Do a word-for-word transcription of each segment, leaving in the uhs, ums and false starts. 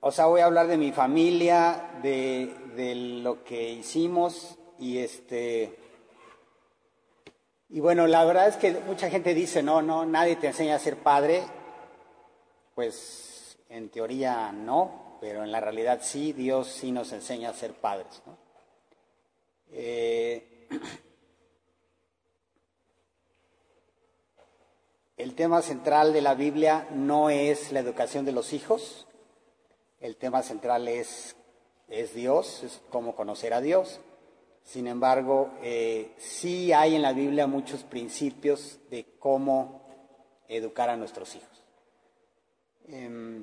o sea, voy a hablar de mi familia, de, de lo que hicimos y este... Y bueno, la verdad es que mucha gente dice, no, no, nadie te enseña a ser padre. Pues en teoría no, pero en la realidad sí, Dios sí nos enseña a ser padres, ¿no? Eh, el tema central de la Biblia no es la educación de los hijos, el tema central es, es Dios, es cómo conocer a Dios. Sin embargo, eh, sí hay en la Biblia muchos principios de cómo educar a nuestros hijos. Eh,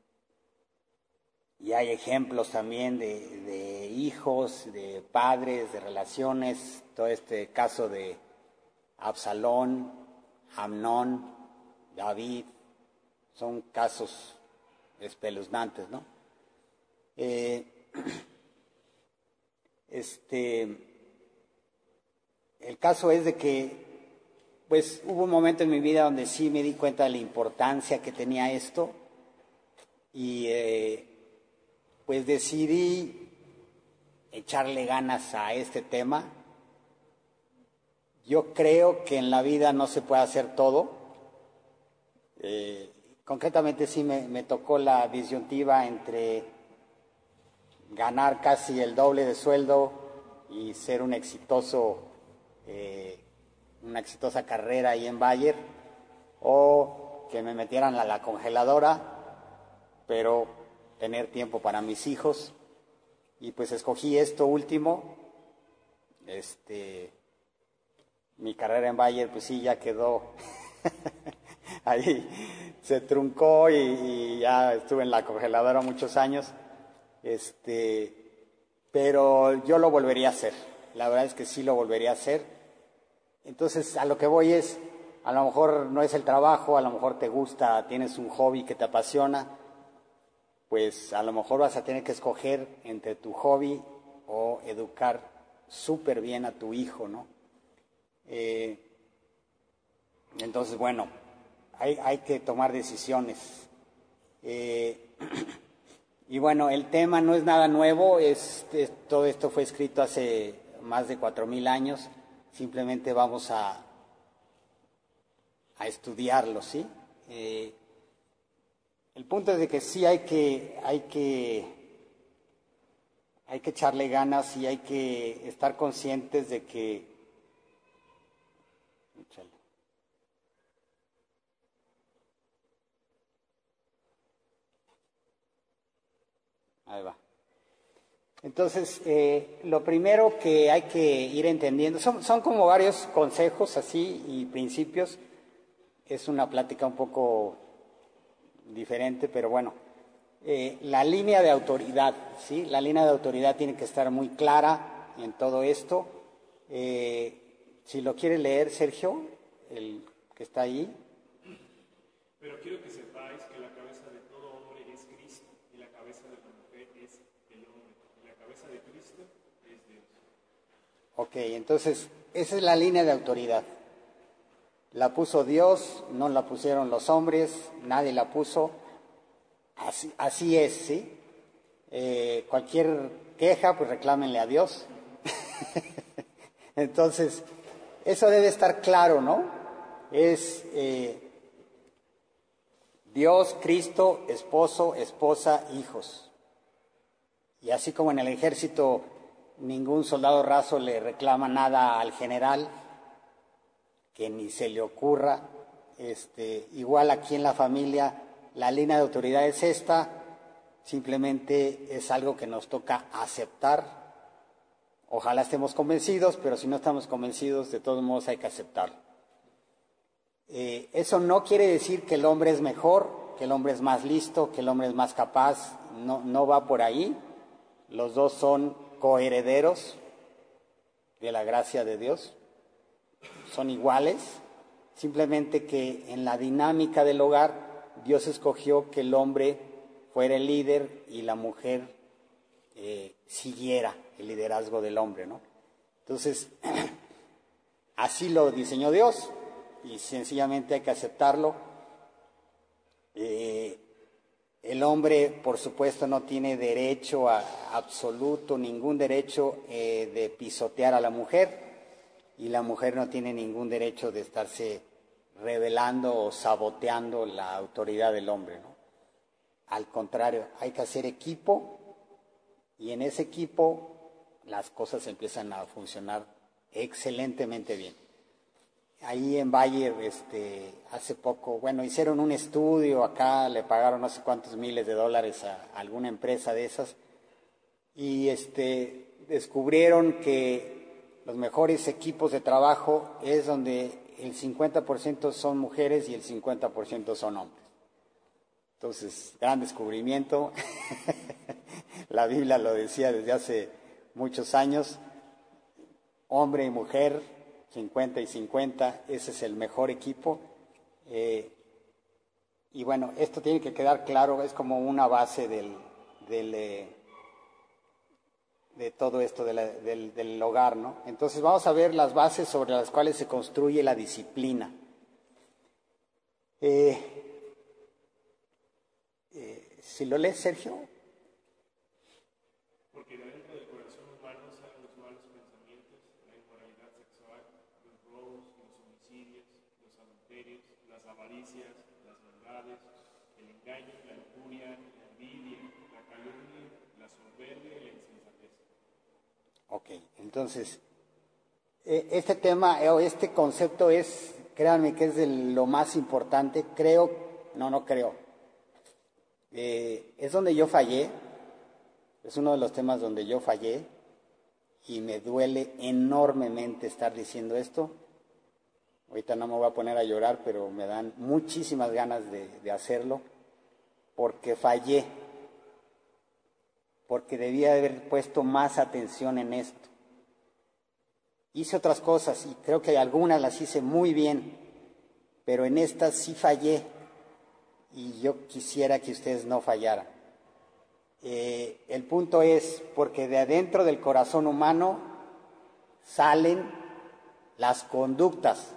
y hay ejemplos también de, de hijos, de padres, de relaciones, todo este caso de Absalón, Amnón, David, son casos espeluznantes, ¿no? Eh, este, el caso es de que, pues, hubo un momento en mi vida donde sí me di cuenta de la importancia que tenía esto y, eh, pues, decidí echarle ganas a este tema. Yo creo que en la vida no se puede hacer todo. Eh, concretamente sí me, me tocó la disyuntiva entre ganar casi el doble de sueldo y ser un exitoso, eh, una exitosa carrera ahí en Bayer, o que me metieran a la congeladora, pero tener tiempo para mis hijos. Y pues escogí esto último. Este, mi carrera en Bayer pues sí ya quedó ahí, se truncó y, y ya estuve en la congeladora muchos años. Este, pero yo lo volvería a hacer. La verdad es que sí lo volvería a hacer. Entonces, a lo que voy es, a lo mejor no es el trabajo, a lo mejor te gusta, tienes un hobby que te apasiona, pues a lo mejor vas a tener que escoger entre tu hobby o educar súper bien a tu hijo, ¿no? Eh, entonces, bueno, hay, hay que tomar decisiones. Eh, y bueno, el tema no es nada nuevo, es, es, todo esto fue escrito hace más de cuatro mil años, simplemente vamos a, a estudiarlo, ¿sí? Eh, el punto es de que sí hay que, hay que, hay que echarle ganas y hay que estar conscientes de que ahí va. Entonces, eh, lo primero que hay que ir entendiendo, son, son como varios consejos así y principios. Es una plática un poco diferente, pero bueno. Eh, la línea de autoridad, ¿sí? La línea de autoridad tiene que estar muy clara en todo esto. Eh, si lo quiere leer, Sergio, el que está ahí. Pero quiero que sepáis que la cabeza de todo hombre es Cristo, y la cabeza de la mujer es el hombre, y la cabeza de Cristo es Dios. Ok, entonces, esa es la línea de autoridad. La puso Dios, no la pusieron los hombres, nadie la puso. Así, así es, ¿sí? Eh, cualquier queja, pues reclámenle a Dios. Entonces, eso debe estar claro, ¿no? Es eh, Dios, Cristo, esposo, esposa, hijos. Y así como en el ejército ningún soldado raso le reclama nada al general, que ni se le ocurra, este, igual aquí en la familia la línea de autoridad es esta, simplemente es algo que nos toca aceptar. Ojalá estemos convencidos, pero si no estamos convencidos, de todos modos hay que aceptarlo. Eh, eso no quiere decir que el hombre es mejor, que el hombre es más listo, que el hombre es más capaz, no, no va por ahí. Los dos son coherederos de la gracia de Dios, son iguales, simplemente que en la dinámica del hogar Dios escogió que el hombre fuera el líder y la mujer eh, siguiera el liderazgo del hombre, ¿no? Entonces, así lo diseñó Dios y sencillamente hay que aceptarlo. Eh, El hombre, por supuesto, no tiene derecho a, absoluto, ningún derecho eh, de pisotear a la mujer, y la mujer no tiene ningún derecho de estarse rebelando o saboteando la autoridad del hombre, ¿no? Al contrario, hay que hacer equipo, y en ese equipo las cosas empiezan a funcionar excelentemente bien. Ahí en Valle, este, hace poco, bueno, hicieron un estudio acá, le pagaron no sé cuántos miles de dólares a, a alguna empresa de esas, y este, descubrieron que los mejores equipos de trabajo es donde el cincuenta por ciento son mujeres y el cincuenta por ciento son hombres. Entonces, gran descubrimiento. La Biblia lo decía desde hace muchos años, hombre y mujer, cincuenta y cincuenta, ese es el mejor equipo. Eh, y bueno, esto tiene que quedar claro, es como una base del, del, eh, de todo esto de la, del, del hogar, ¿no? Entonces vamos a ver las bases sobre las cuales se construye la disciplina. Eh, eh, si lo lees, Sergio. Porque de dentro del corazón humano salen los malos pensamientos, la inmoralidad sexual, los robos, los homicidios, los adulterios, las avaricias, las maldades, el engaño, la lujuria, la envidia, la calumnia, la soberbia y la insensatez. Ok, entonces, este tema o este concepto es, créanme que es de lo más importante, creo, no, no creo, eh, es donde yo fallé, es uno de los temas donde yo fallé y me duele enormemente estar diciendo esto. Ahorita no me voy a poner a llorar, pero me dan muchísimas ganas de, de hacerlo, porque fallé, porque debía haber puesto más atención en esto. Hice otras cosas y creo que algunas las hice muy bien, pero en estas sí fallé y yo quisiera que ustedes no fallaran. Eh, el punto es porque de adentro del corazón humano salen las conductas.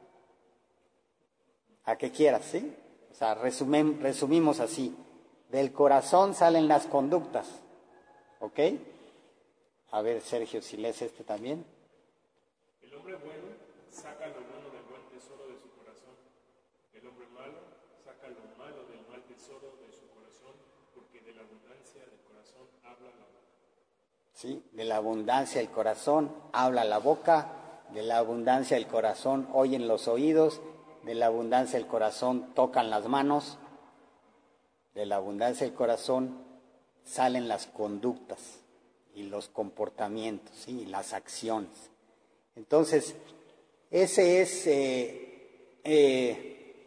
A que quieras, ¿sí? O sea, resumim, resumimos así. Del corazón salen las conductas. ¿Ok? A ver, Sergio, si lees este también. El hombre bueno saca lo bueno del buen tesoro de su corazón. El hombre malo saca lo malo del mal tesoro de su corazón, porque de la abundancia del corazón habla la boca. Sí, de la abundancia del corazón habla la boca, de la abundancia del corazón oyen los oídos, de la abundancia del corazón tocan las manos, de la abundancia del corazón salen las conductas y los comportamientos, ¿sí? Y las acciones. Entonces, ese es, eh, eh,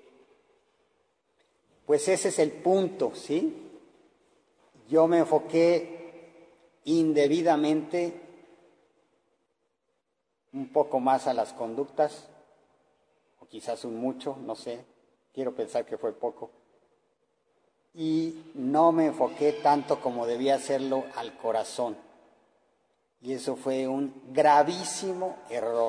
pues ese es el punto, ¿sí? Yo me enfoqué indebidamente un poco más a las conductas, o quizás un mucho, no sé, quiero pensar que fue poco, y no me enfoqué tanto como debía hacerlo al corazón, y eso fue un gravísimo error.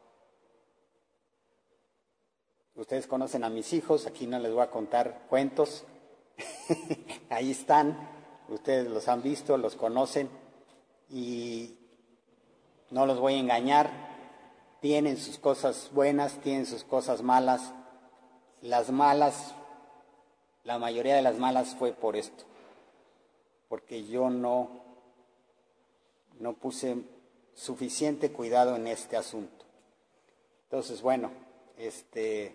Ustedes conocen a mis hijos, aquí no les voy a contar cuentos, ahí están, ustedes los han visto, los conocen, y no los voy a engañar. Tienen sus cosas buenas, tienen sus cosas malas. Las malas, la mayoría de las malas fue por esto, porque yo no, no puse suficiente cuidado en este asunto. Entonces, bueno, este,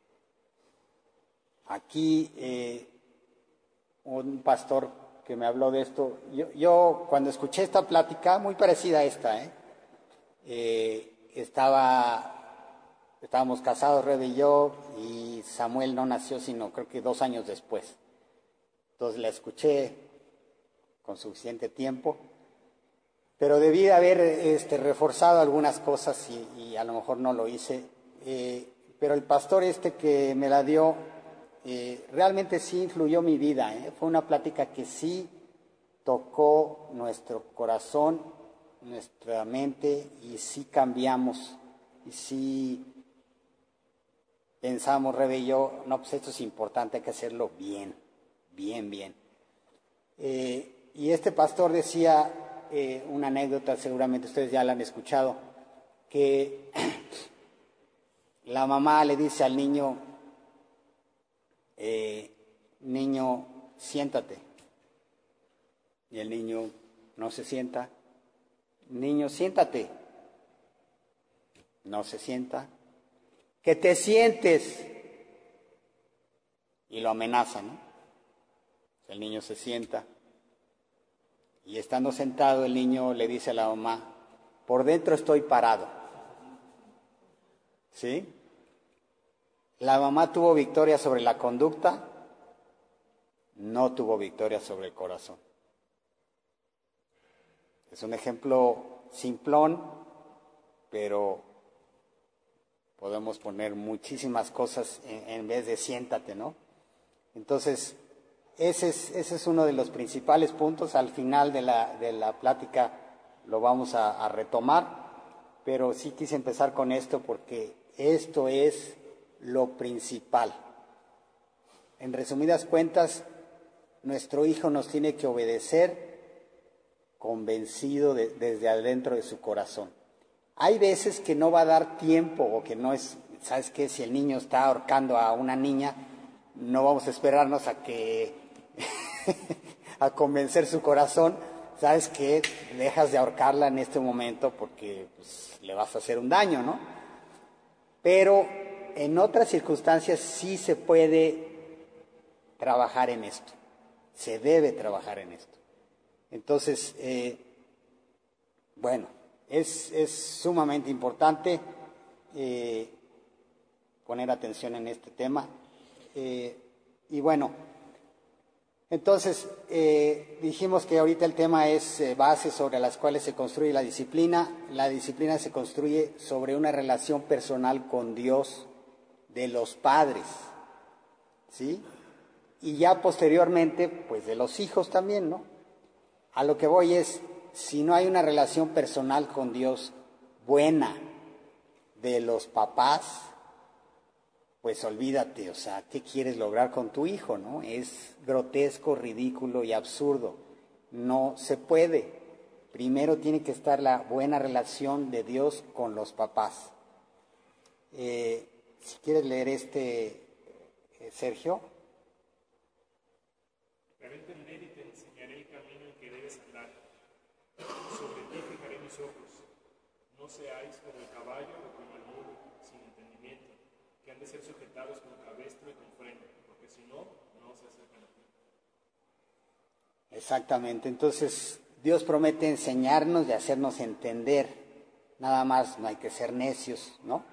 aquí eh, un pastor que me habló de esto, yo, yo cuando escuché esta plática, muy parecida a esta, ¿eh? Eh, estaba, estábamos casados, Rebe y yo, y Samuel no nació sino creo que dos años después. Entonces la escuché con suficiente tiempo, pero debí haber este, reforzado algunas cosas y, y a lo mejor no lo hice. Eh, pero el pastor este que me la dio, eh, realmente sí influyó mi vida, ¿eh? Fue una plática que sí tocó nuestro corazón, nuestra mente, y sí cambiamos, y sí pensamos, Rebe y yo, no, pues esto es importante, hay que hacerlo bien, bien, bien. Eh, y este pastor decía eh, una anécdota, seguramente ustedes ya la han escuchado, que la mamá le dice al niño, eh, niño, siéntate. Y el niño no se sienta. Niño, siéntate. No se sienta. Que te sientes. Y lo amenaza, ¿no? El niño se sienta. Y estando sentado, el niño le dice a la mamá, por dentro estoy parado. ¿Sí? La mamá tuvo victoria sobre la conducta, no tuvo victoria sobre el corazón. Es un ejemplo simplón, pero podemos poner muchísimas cosas en, en vez de siéntate, ¿no? Entonces, ese es, ese es uno de los principales puntos. Al final de la, de la plática lo vamos a, a retomar, pero sí quise empezar con esto porque esto es lo principal. En resumidas cuentas, nuestro hijo nos tiene que obedecer convencido de, desde adentro de su corazón. Hay veces que no va a dar tiempo o que no es, ¿sabes qué? Si el niño está ahorcando a una niña, no vamos a esperarnos a que, a convencer su corazón, ¿sabes qué? Dejas de ahorcarla en este momento porque pues, le vas a hacer un daño, ¿no? Pero en otras circunstancias sí se puede trabajar en esto, se debe trabajar en esto. Entonces, eh, bueno, es, es sumamente importante eh, poner atención en este tema. Eh, y bueno, entonces eh, dijimos que ahorita el tema es eh, bases sobre las cuales se construye la disciplina. La disciplina se construye sobre una relación personal con Dios de los padres, ¿sí? Y ya posteriormente, pues de los hijos también, ¿no? A lo que voy es, si no hay una relación personal con Dios buena de los papás, pues olvídate, o sea, ¿qué quieres lograr con tu hijo, no? Es grotesco, ridículo y absurdo. No se puede. Primero tiene que estar la buena relación de Dios con los papás. Eh, si quieres leer este, eh, Sergio. Para entender y te enseñaré el camino en que debes andar. Sobre ti fijaré mis ojos. No seáis como el caballo o como el mulo, sin entendimiento, que han de ser sujetados con cabestro y con freno, porque si no, no se acercan a ti. Exactamente. Entonces, Dios promete enseñarnos y hacernos entender. Nada más, no hay que ser necios, ¿no?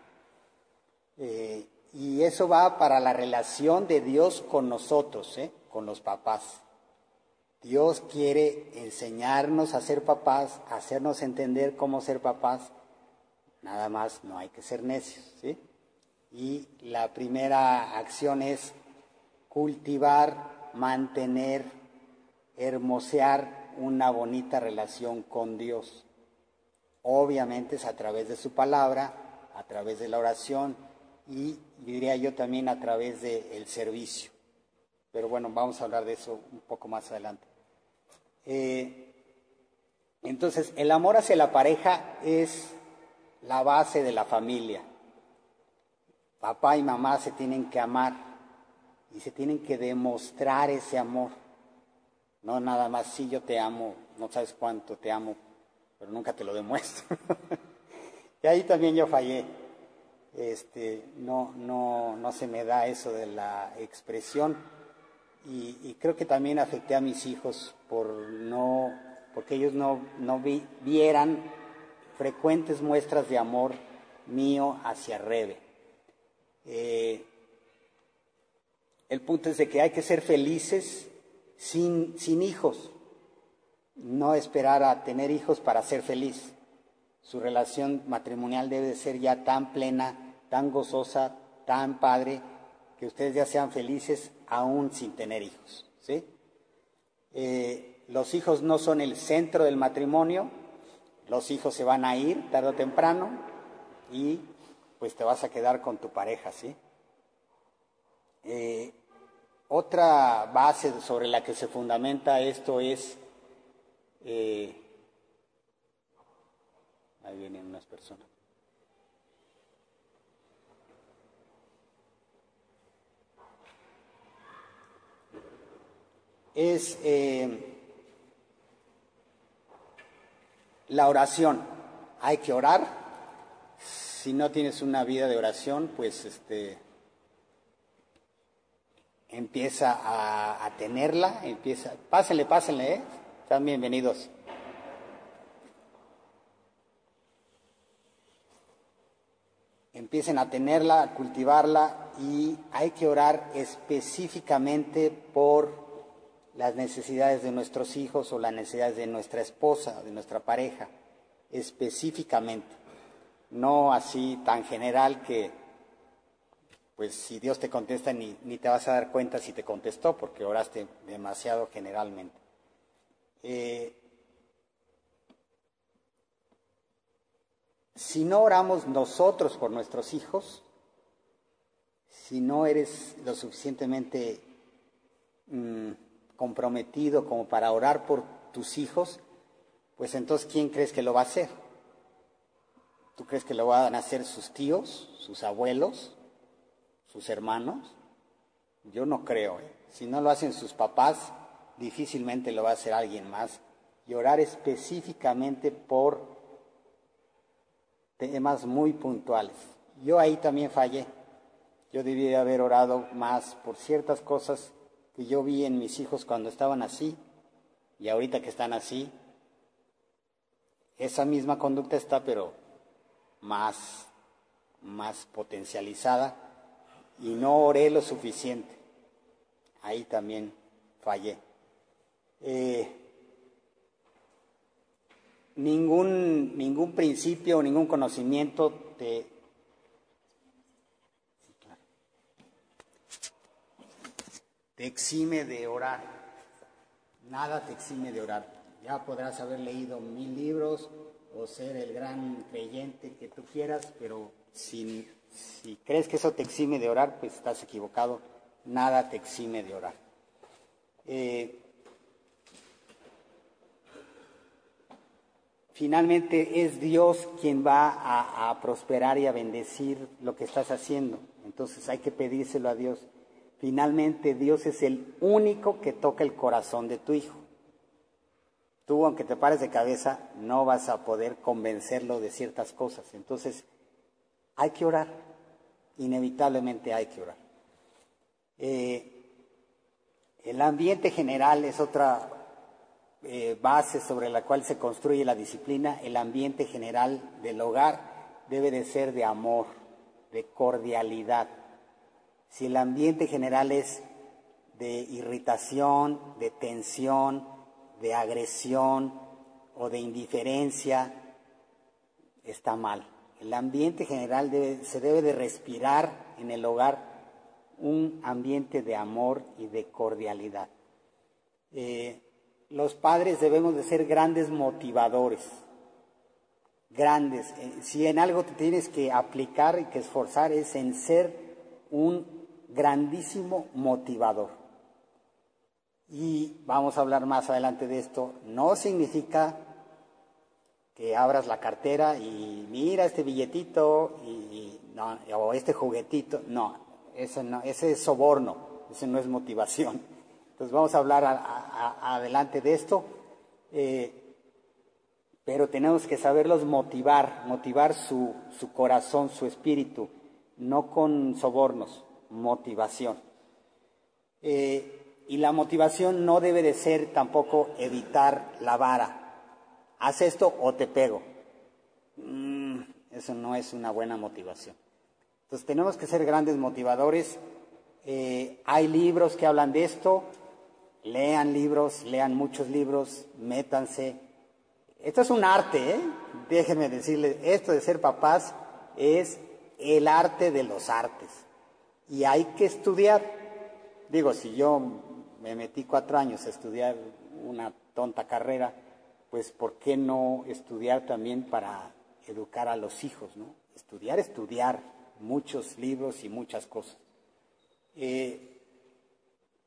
Eh, y eso va para la relación de Dios con nosotros, ¿eh? Con los papás. Dios quiere enseñarnos a ser papás, hacernos entender cómo ser papás. Nada más, no hay que ser necios, ¿sí? Y la primera acción es cultivar, mantener, hermosear una bonita relación con Dios. Obviamente es a través de su palabra, a través de la oración y diría yo también a través del servicio. Pero bueno, vamos a hablar de eso un poco más adelante. Eh, entonces, el amor hacia la pareja es la base de la familia. Papá y mamá se tienen que amar y se tienen que demostrar ese amor. No nada más, sí, yo te amo, no sabes cuánto te amo, pero nunca te lo demuestro. Y ahí también yo fallé. Este, no, no, no se me da eso de la expresión y, y creo que también afecté a mis hijos por no, porque ellos no, no vi, vieran frecuentes muestras de amor mío hacia Rebe. Eh, el punto es de que hay que ser felices sin, sin hijos, no esperar a tener hijos para ser feliz. Su relación matrimonial debe de ser ya tan plena, tan gozosa, tan padre, que ustedes ya sean felices aún sin tener hijos, ¿sí? Eh, los hijos no son el centro del matrimonio, los hijos se van a ir tarde o temprano y pues te vas a quedar con tu pareja, ¿sí? Eh, otra base sobre la que se fundamenta esto es, eh, ahí vienen unas personas. Es eh, la oración. Hay que orar. Si no tienes una vida de oración, pues este empieza a, a tenerla, empieza, pásenle, pásenle, ¿eh? Están bienvenidos. Empiecen a tenerla, a cultivarla, y hay que orar específicamente por las necesidades de nuestros hijos o las necesidades de nuestra esposa, de nuestra pareja, específicamente, no así tan general que, pues si Dios te contesta ni, ni te vas a dar cuenta si te contestó, porque oraste demasiado generalmente. Eh, si no oramos nosotros por nuestros hijos, si no eres lo suficientemente mmm, comprometido como para orar por tus hijos, pues entonces ¿quién crees que lo va a hacer? ¿Tú crees que lo van a hacer sus tíos, sus abuelos, sus hermanos? Yo no creo. ¿eh? Si no lo hacen sus papás, difícilmente lo va a hacer alguien más. Y orar específicamente por temas muy puntuales. Yo ahí también fallé. Yo debí haber orado más por ciertas cosas que yo vi en mis hijos cuando estaban así, y ahorita que están así, esa misma conducta está, pero más, más potencializada, y no oré lo suficiente. Ahí también fallé. Eh, ningún, ningún principio, ningún conocimiento te... te exime de orar. Nada te exime de orar. Ya podrás haber leído mil libros o ser el gran creyente que tú quieras, pero si, si crees que eso te exime de orar, pues estás equivocado. Nada te exime de orar. Eh, finalmente es Dios quien va a, a prosperar y a bendecir lo que estás haciendo. Entonces hay que pedírselo a Dios. Finalmente Dios es el único que toca el corazón de tu hijo. Tú, aunque te pares de cabeza, no vas a poder convencerlo de ciertas cosas. Entonces, hay que orar. Inevitablemente hay que orar. Eh, el ambiente general es otra eh, base sobre la cual se construye la disciplina. El ambiente general del hogar debe de ser de amor, de cordialidad. Si el ambiente general es de irritación, de tensión, de agresión o de indiferencia, está mal. El ambiente general debe, se debe de respirar en el hogar un ambiente de amor y de cordialidad. Eh, los padres debemos de ser grandes motivadores, grandes. Eh, si en algo te tienes que aplicar y que esforzar es en ser un grandísimo motivador. Y vamos a hablar más adelante de esto. No significa que abras la cartera y mira este billetito y, y no, o este juguetito. No, ese no, ese es soborno, ese no es motivación. Entonces vamos a hablar a, a, a, adelante de esto, eh, pero tenemos que saberlos motivar, motivar su, su corazón, su espíritu, no con sobornos. Motivación. Eh, y la motivación no debe de ser tampoco evitar la vara. Haz esto o te pego. Mm, eso no es una buena motivación. Entonces tenemos que ser grandes motivadores. Eh, hay libros que hablan de esto. Lean libros, lean muchos libros, métanse. Esto es un arte, ¿eh? Déjenme decirles, esto de ser papás es el arte de los artes. Y hay que estudiar. Digo, si yo me metí cuatro años a estudiar una tonta carrera, pues ¿por qué no estudiar también para educar a los hijos, ¿no? Estudiar, estudiar muchos libros y muchas cosas. Eh,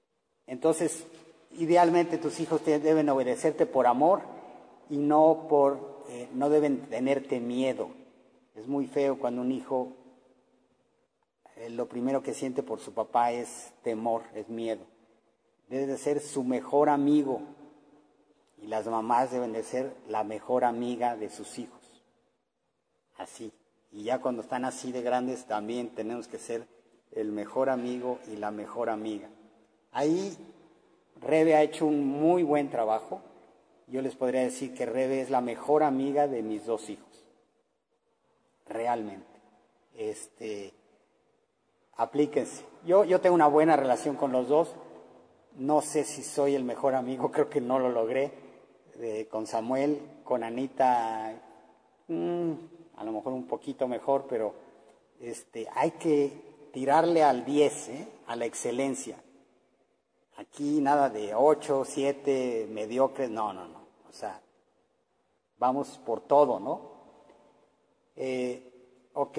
Entonces, idealmente tus hijos te deben obedecerte por amor y no por, eh, no deben tenerte miedo. Es muy feo cuando un hijo, eh, lo primero que siente por su papá es temor, es miedo. Debe de ser su mejor amigo y las mamás deben de ser la mejor amiga de sus hijos. Así. Y ya cuando están así de grandes también tenemos que ser el mejor amigo y la mejor amiga. Ahí Rebe ha hecho un muy buen trabajo. Yo les podría decir que Rebe es la mejor amiga de mis dos hijos. Realmente. Este, aplíquense. Yo, yo tengo una buena relación con los dos. No sé si soy el mejor amigo, creo que no lo logré. Eh, con Samuel, con Anita, mmm, a lo mejor un poquito mejor, pero este, hay que tirarle al diez, ¿eh? A la excelencia. Aquí nada de ocho, siete, mediocres, no, no, no. O sea, vamos por todo, ¿no? Eh, ok.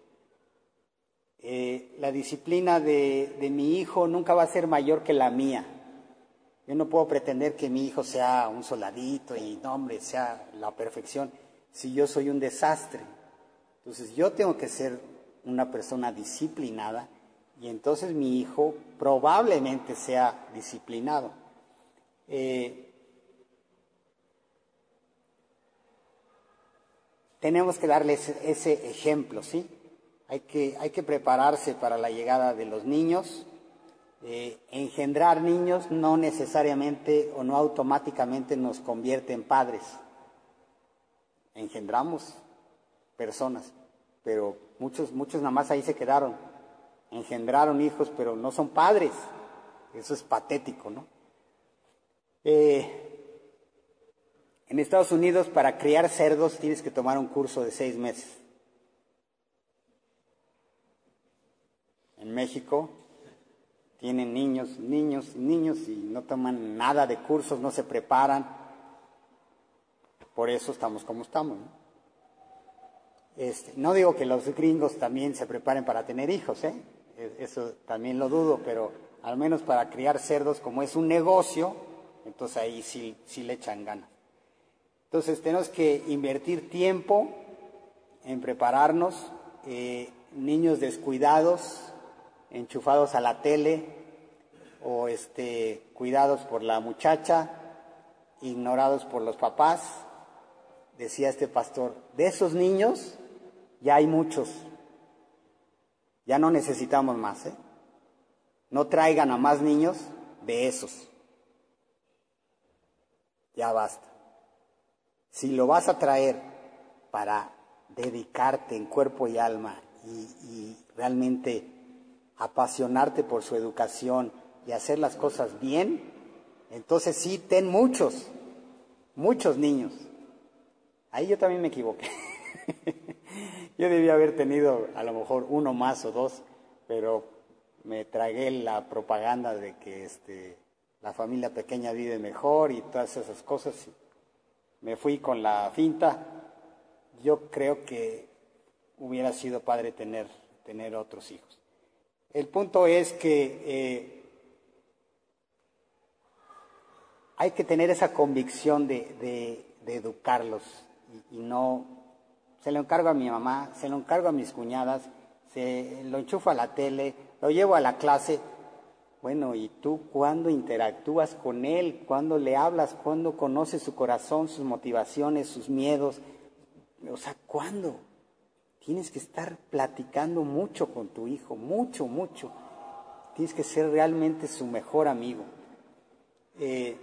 Eh, la disciplina de, de mi hijo nunca va a ser mayor que la mía. Yo no puedo pretender que mi hijo sea un soldadito y, no, hombre, sea la perfección, si yo soy un desastre. Entonces, yo tengo que ser una persona disciplinada y entonces mi hijo probablemente sea disciplinado. Eh, tenemos que darles ese ejemplo, ¿sí? Hay que, hay que prepararse para la llegada de los niños. Eh, engendrar niños no necesariamente o no automáticamente nos convierte en padres. Engendramos personas, pero muchos, muchos nada más ahí se quedaron. Engendraron hijos, pero no son padres. Eso es patético, ¿no? Eh, en Estados Unidos, para criar cerdos tienes que tomar un curso de seis meses. En México tienen niños, niños, niños y no toman nada de cursos, no se preparan. Por eso estamos como estamos, ¿no? Este, no digo que los gringos también se preparen para tener hijos, ¿eh? Eso también lo dudo, pero al menos para criar cerdos, como es un negocio, entonces ahí sí, sí le echan ganas. Entonces tenemos que invertir tiempo en prepararnos, eh, niños descuidados, enchufados a la tele o este, cuidados por la muchacha, ignorados por los papás. Decía este pastor, de esos niños ya hay muchos, ya no necesitamos más, ¿eh? No traigan a más niños de esos, ya basta. Si lo vas a traer para dedicarte en cuerpo y alma y, y realmente apasionarte por su educación y hacer las cosas bien, entonces sí, ten muchos, muchos niños. Ahí yo también me equivoqué. Yo debía haber tenido a lo mejor uno más o dos, pero me tragué la propaganda de que este, la familia pequeña vive mejor y todas esas cosas. Me fui con la finta. Yo creo que hubiera sido padre tener, tener otros hijos. El punto es que eh, hay que tener esa convicción de, de, de educarlos y, y no, se lo encargo a mi mamá, se lo encargo a mis cuñadas, se lo enchufo a la tele, lo llevo a la clase. Bueno, ¿y tú cuándo interactúas con él? ¿Cuándo le hablas? ¿Cuándo conoces su corazón, sus motivaciones, sus miedos? O sea, ¿cuándo? Tienes que estar platicando mucho con tu hijo, mucho, mucho. Tienes que ser realmente su mejor amigo. Eh,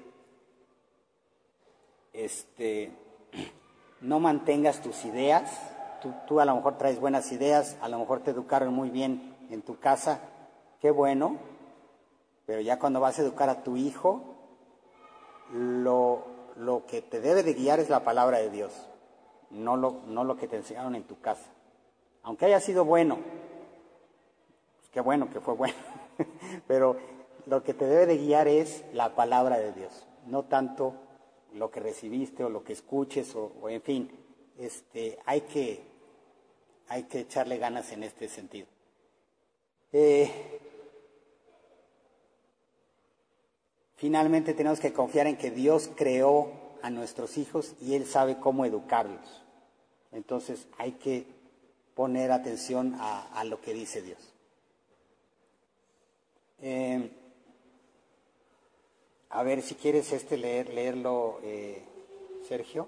este, no mantengas tus ideas. Tú, tú a lo mejor traes buenas ideas, a lo mejor te educaron muy bien en tu casa. Qué bueno. Pero ya cuando vas a educar a tu hijo, lo, lo que te debe de guiar es la palabra de Dios, no lo, no lo que te enseñaron en tu casa. Aunque haya sido bueno, pues qué bueno que fue bueno, pero lo que te debe de guiar es la palabra de Dios, no tanto lo que recibiste o lo que escuches o, o en fin, este, hay que, hay que echarle ganas en este sentido. Eh, finalmente tenemos que confiar en que Dios creó a nuestros hijos y Él sabe cómo educarlos. Entonces hay que poner atención a, a lo que dice Dios. Eh, a ver, si quieres este leer, leerlo, eh, Sergio.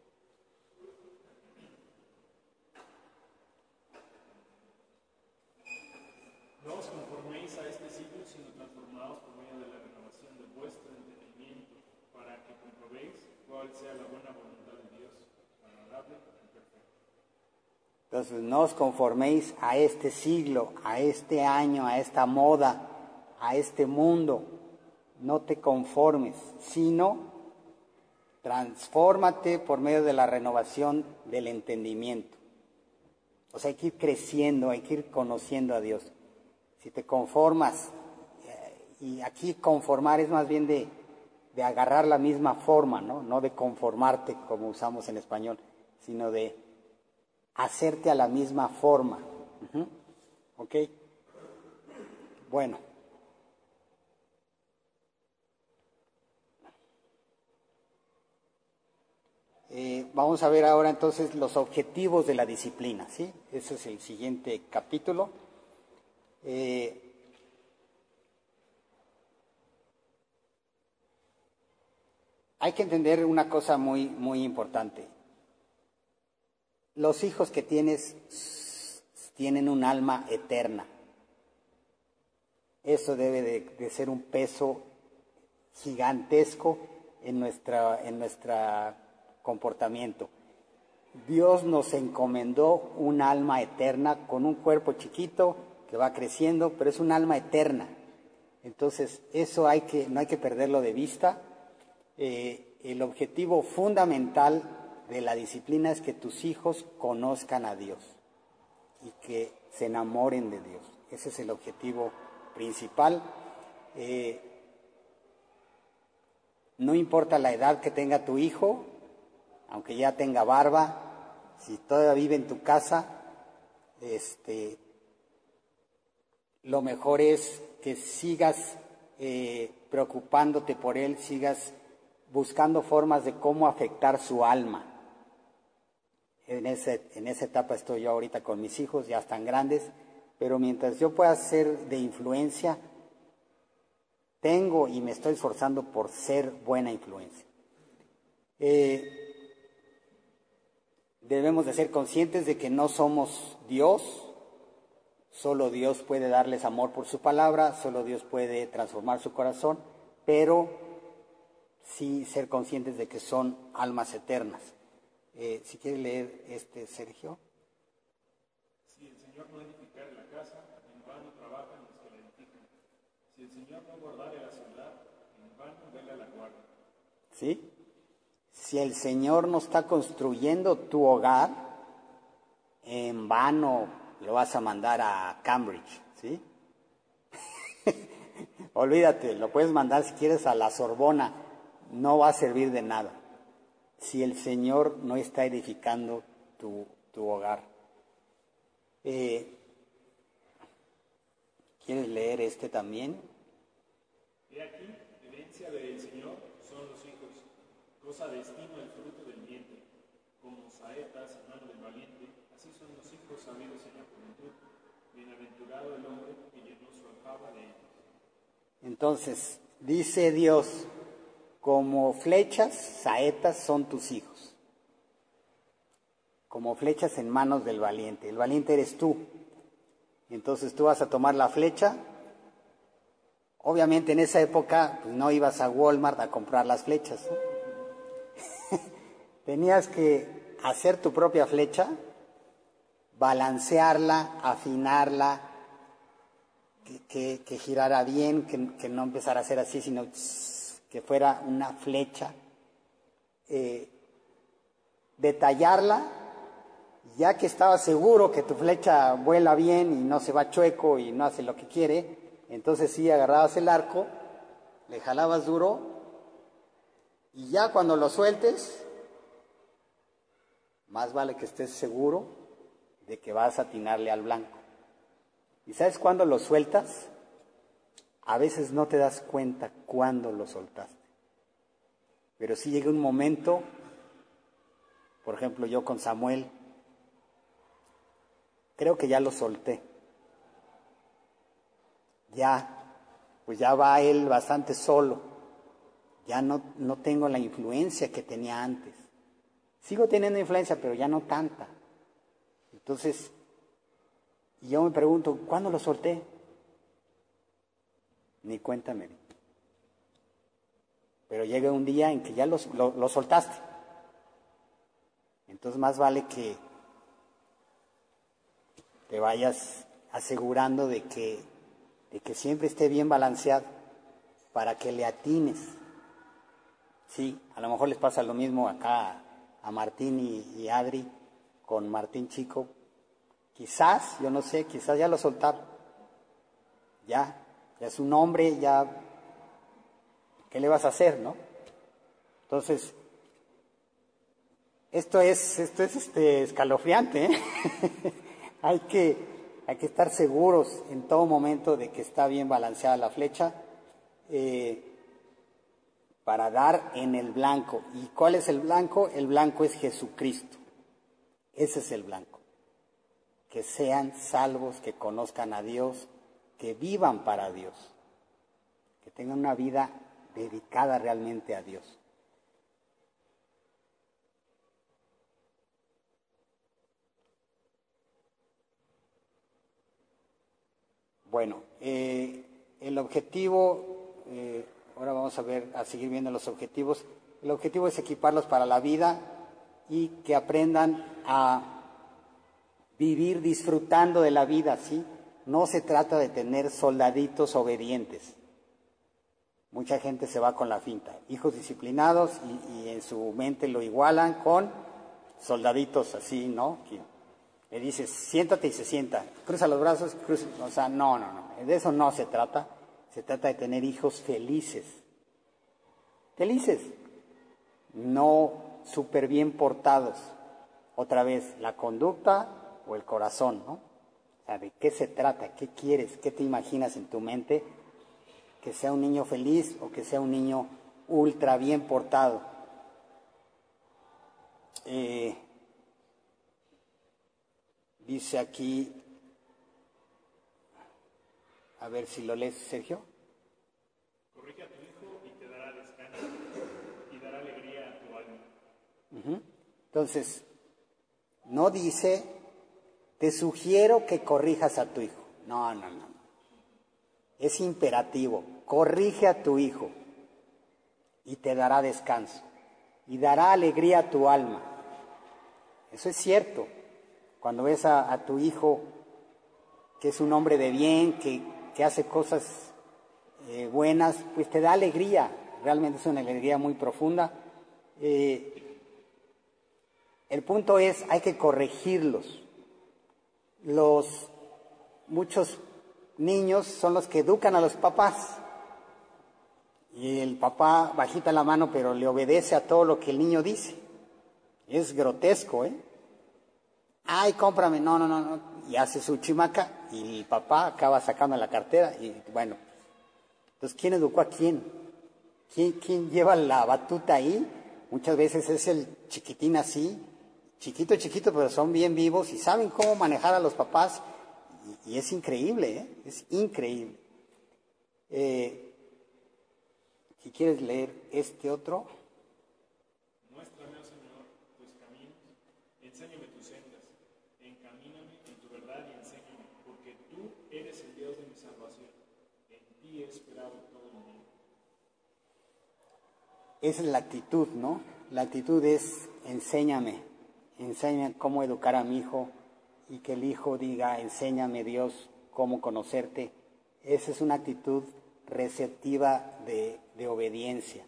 No os conforméis a este siglo, sino transformaos por medio de la renovación de vuestro entendimiento, para que comprobéis cuál sea la buena voluntad de Dios, agradable y perfecta. Entonces, no os conforméis a este siglo, a este año, a esta moda, a este mundo. No te conformes, sino transfórmate por medio de la renovación del entendimiento. O sea, hay que ir creciendo, hay que ir conociendo a Dios. Si te conformas, eh, y aquí conformar es más bien de, de agarrar la misma forma, ¿no? No de conformarte como usamos en español, sino de hacerte a la misma forma. Uh-huh. ¿Ok? Bueno. Eh, vamos a ver ahora entonces los objetivos de la disciplina, ¿sí? Ese es el siguiente capítulo. Eh, hay que entender una cosa muy, muy importante. Los hijos que tienes tienen un alma eterna. Eso debe de, de ser un peso gigantesco en nuestra, en nuestro comportamiento. Dios nos encomendó un alma eterna con un cuerpo chiquito que va creciendo, pero es un alma eterna. Entonces, eso hay que, no hay que perderlo de vista. Eh, el objetivo fundamental de la disciplina es que tus hijos conozcan a Dios y que se enamoren de Dios. Ese es el objetivo principal. Eh, no importa la edad que tenga tu hijo, aunque ya tenga barba, si todavía vive en tu casa, este, lo mejor es que sigas eh, preocupándote por él, sigas buscando formas de cómo afectar su alma. En, ese, en esa etapa estoy yo ahorita con mis hijos, ya están grandes, pero mientras yo pueda ser de influencia, tengo y me estoy esforzando por ser buena influencia. Eh, debemos de ser conscientes de que no somos Dios. Solo Dios puede darles amor por su palabra, solo Dios puede transformar su corazón, pero sí ser conscientes de que son almas eternas. Eh, si quieres leer este, Sergio. Si el Señor no edificare la casa, en vano trabajan los que la edifican. Si el Señor no guardare la ciudad, en vano vela la guardia. ¿Sí? Si el Señor no está construyendo tu hogar, en vano lo vas a mandar a Cambridge, ¿sí? Olvídate, lo puedes mandar si quieres a la Sorbona, no va a servir de nada si el Señor no está edificando tu, tu hogar. Eh, ¿Quieres leer este también? He aquí, herencia del Señor son los hijos, cosa de estima el fruto del vientre, como saetas en mano del valiente, así son los hijos sabidos en la juventud. Bienaventurado el hombre que llenó su aljaba de ellos. Entonces, dice Dios, como flechas, saetas son tus hijos. Como flechas en manos del valiente. El valiente eres tú. Entonces tú vas a tomar la flecha. Obviamente en esa época pues, no ibas a Walmart a comprar las flechas, ¿no? Tenías que hacer tu propia flecha, balancearla, afinarla, que, que, que girara bien, que, que no empezara a ser así, sino que fuera una flecha. Eh, detallarla, ya que estabas seguro que tu flecha vuela bien y no se va chueco y no hace lo que quiere, entonces sí agarrabas el arco, le jalabas duro y ya cuando lo sueltes, más vale que estés seguro de que vas a atinarle al blanco. ¿Y sabes cuándo lo sueltas? a veces no te das cuenta cuándo lo soltaste. Pero sí llega un momento, por ejemplo, yo con Samuel, creo que ya lo solté. Ya, pues ya va él bastante solo. Ya no, no tengo la influencia que tenía antes. Sigo teniendo influencia, pero ya no tanta. Entonces, yo me pregunto, ¿cuándo lo solté? Ni cuenta me di. Pero llega un día en que ya lo, lo, lo soltaste. Entonces más vale que te vayas asegurando de que, de que siempre esté bien balanceado para que le atines. Sí, a lo mejor les pasa lo mismo acá a Martín y, y Adri con Martín Chico. Quizás, yo no sé, quizás ya lo soltaron. Ya, ya es un hombre, ya, ¿qué le vas a hacer, no? Entonces, esto es, esto es este, escalofriante, ¿eh? hay que, hay que estar seguros en todo momento de que está bien balanceada la flecha, eh, para dar en el blanco. ¿Y cuál es el blanco? El blanco es Jesucristo. Ese es el blanco. Que sean salvos, que conozcan a Dios, que vivan para Dios, que tengan una vida dedicada realmente a Dios. Bueno, eh, el objetivo, eh, ahora vamos a ver, a seguir viendo los objetivos. El objetivo es equiparlos para la vida y que aprendan a vivir disfrutando de la vida, ¿sí? No se trata de tener soldaditos obedientes. Mucha gente se va con la finta. Hijos disciplinados y, y en su mente lo igualan con soldaditos así, ¿no? Que le dices, siéntate y se sienta. Cruza los brazos, cruza. O sea, no, no, no. De eso no se trata. Se trata de tener hijos felices. Felices. No súper bien portados. Otra vez, la conducta o el corazón, ¿no? O sea, ¿de qué se trata? ¿Qué quieres? ¿Qué te imaginas en tu mente? Que sea un niño feliz o que sea un niño ultra bien portado. Eh, dice aquí, a ver si lo lees, Sergio. Corrige a tu hijo y te dará descanso y dará alegría a tu alma. Uh-huh. Entonces, no dice, te sugiero que corrijas a tu hijo. No, no, no. Es imperativo. Corrige a tu hijo y te dará descanso y dará alegría a tu alma. Eso es cierto. Cuando ves a, a tu hijo que es un hombre de bien, que, que hace cosas eh, buenas, pues te da alegría. Realmente es una alegría muy profunda. Eh, el punto es, hay que corregirlos. Los muchos niños son los que educan a los papás. Y el papá bajita la mano, pero le obedece a todo lo que el niño dice. Es grotesco, ¿eh? Ay, cómprame. No, no, no, no. Y hace su chimaca y el papá acaba sacando la cartera. Y bueno, entonces, ¿quién educó a quién? ¿Quién, quién lleva la batuta ahí? Muchas veces es el chiquitín así, chiquito, chiquito, pero son bien vivos y saben cómo manejar a los papás. Y, y es increíble, ¿eh? Es increíble. Eh, si quieres leer este otro. Muéstrame, oh Señor, tus caminos, enséñame tus sendas, encamíname en tu verdad y enséñame, porque tú eres el Dios de mi salvación. En ti he esperado todo el día. Esa es la actitud, ¿no? La actitud es, enséñame, enséñame cómo educar a mi hijo y que el hijo diga, enséñame Dios cómo conocerte. Esa es una actitud receptiva de, de obediencia.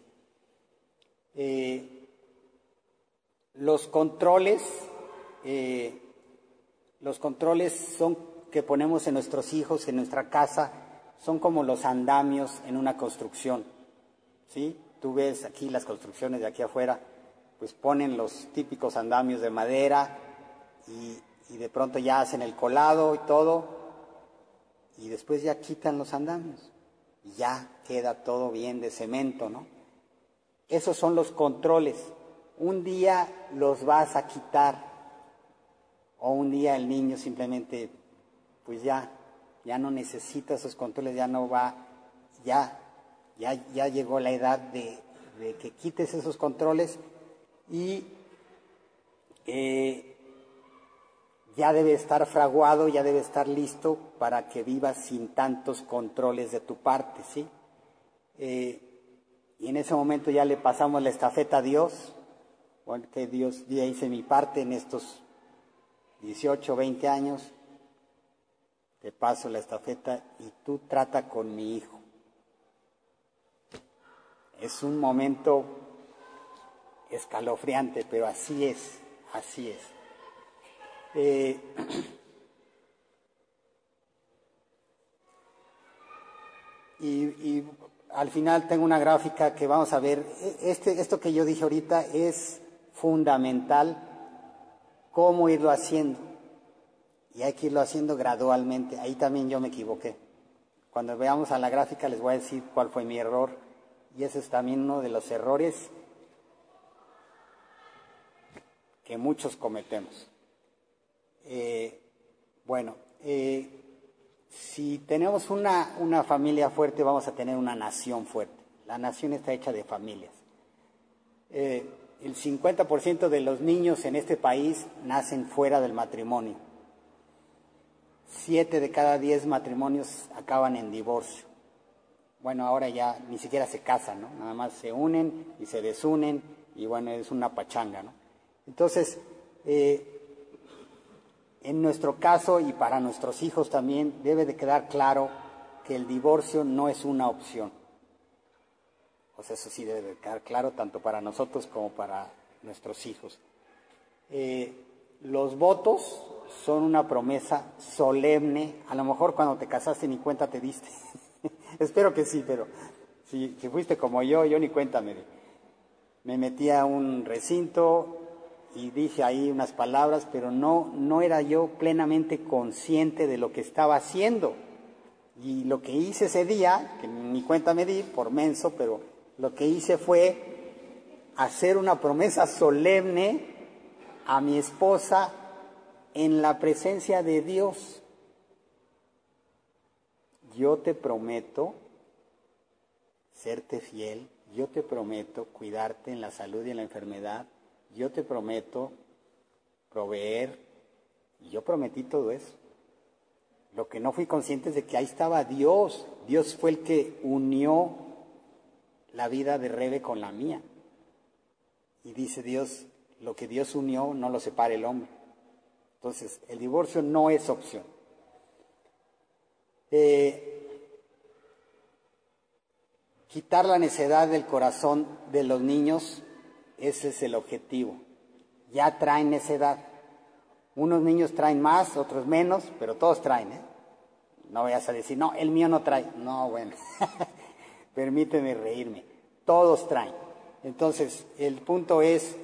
Eh, los controles, eh, los controles son que ponemos en nuestros hijos, en nuestra casa, son como los andamios en una construcción, ¿sí? Tú ves aquí las construcciones de aquí afuera, pues ponen los típicos andamios de madera y, y de pronto ya hacen el colado y todo, y después ya quitan los andamios. y ya queda todo bien de cemento, ¿no? Esos son los controles. Un día los vas a quitar, o un día el niño simplemente, pues ya, ya no necesita esos controles, ya no va, ya, ya, ya llegó la edad de, de que quites esos controles y eh, ya debe estar fraguado, ya debe estar listo para que vivas sin tantos controles de tu parte, ¿sí? Eh, y en ese momento ya le pasamos la estafeta a Dios, bueno, que Dios, ya hice mi parte en estos dieciocho, veinte años, te paso la estafeta y tú trata con mi hijo. Es un momento escalofriante, pero así es, así es. Eh, y, y al final tengo una gráfica que vamos a ver. Este, esto que yo dije ahorita es fundamental, cómo irlo haciendo. Y hay que irlo haciendo gradualmente. Ahí también yo me equivoqué. Cuando veamos a la gráfica les voy a decir cuál fue mi error. Y ese es también uno de los errores que muchos cometemos. Eh, bueno, eh, si tenemos una, una familia fuerte, vamos a tener una nación fuerte. La nación está hecha de familias. Eh, el cincuenta por ciento de los niños en este país nacen fuera del matrimonio. Siete de cada diez matrimonios acaban en divorcio. Bueno, ahora ya ni siquiera se casan, ¿no? Nada más se unen y se desunen y bueno, es una pachanga, ¿no? Entonces, eh, en nuestro caso y para nuestros hijos también debe de quedar claro que el divorcio no es una opción. O sea, eso sí debe de quedar claro tanto para nosotros como para nuestros hijos. Eh, los votos son una promesa solemne. A lo mejor cuando te casaste ni cuenta te diste. Espero que sí, pero si, si fuiste como yo, yo ni cuenta me di. Me metí a un recinto y dije ahí unas palabras, pero no, no era yo plenamente consciente de lo que estaba haciendo. Y lo que hice ese día, que ni cuenta me di, por menso, pero lo que hice fue hacer una promesa solemne a mi esposa en la presencia de Dios. Yo te prometo serte fiel, yo te prometo cuidarte en la salud y en la enfermedad, yo te prometo proveer, y yo prometí todo eso. Lo que no fui consciente es de que ahí estaba Dios. Dios fue el que unió la vida de Rebe con la mía. Y dice Dios, lo que Dios unió no lo separa el hombre. Entonces, el divorcio no es opción. Eh, quitar la necedad del corazón de los niños, ese es el objetivo. Ya traen necedad. Unos niños traen más, otros menos, pero todos traen, ¿eh? No vayas a decir, no, el mío no trae. No, bueno, permíteme reírme. Todos traen. Entonces, el punto es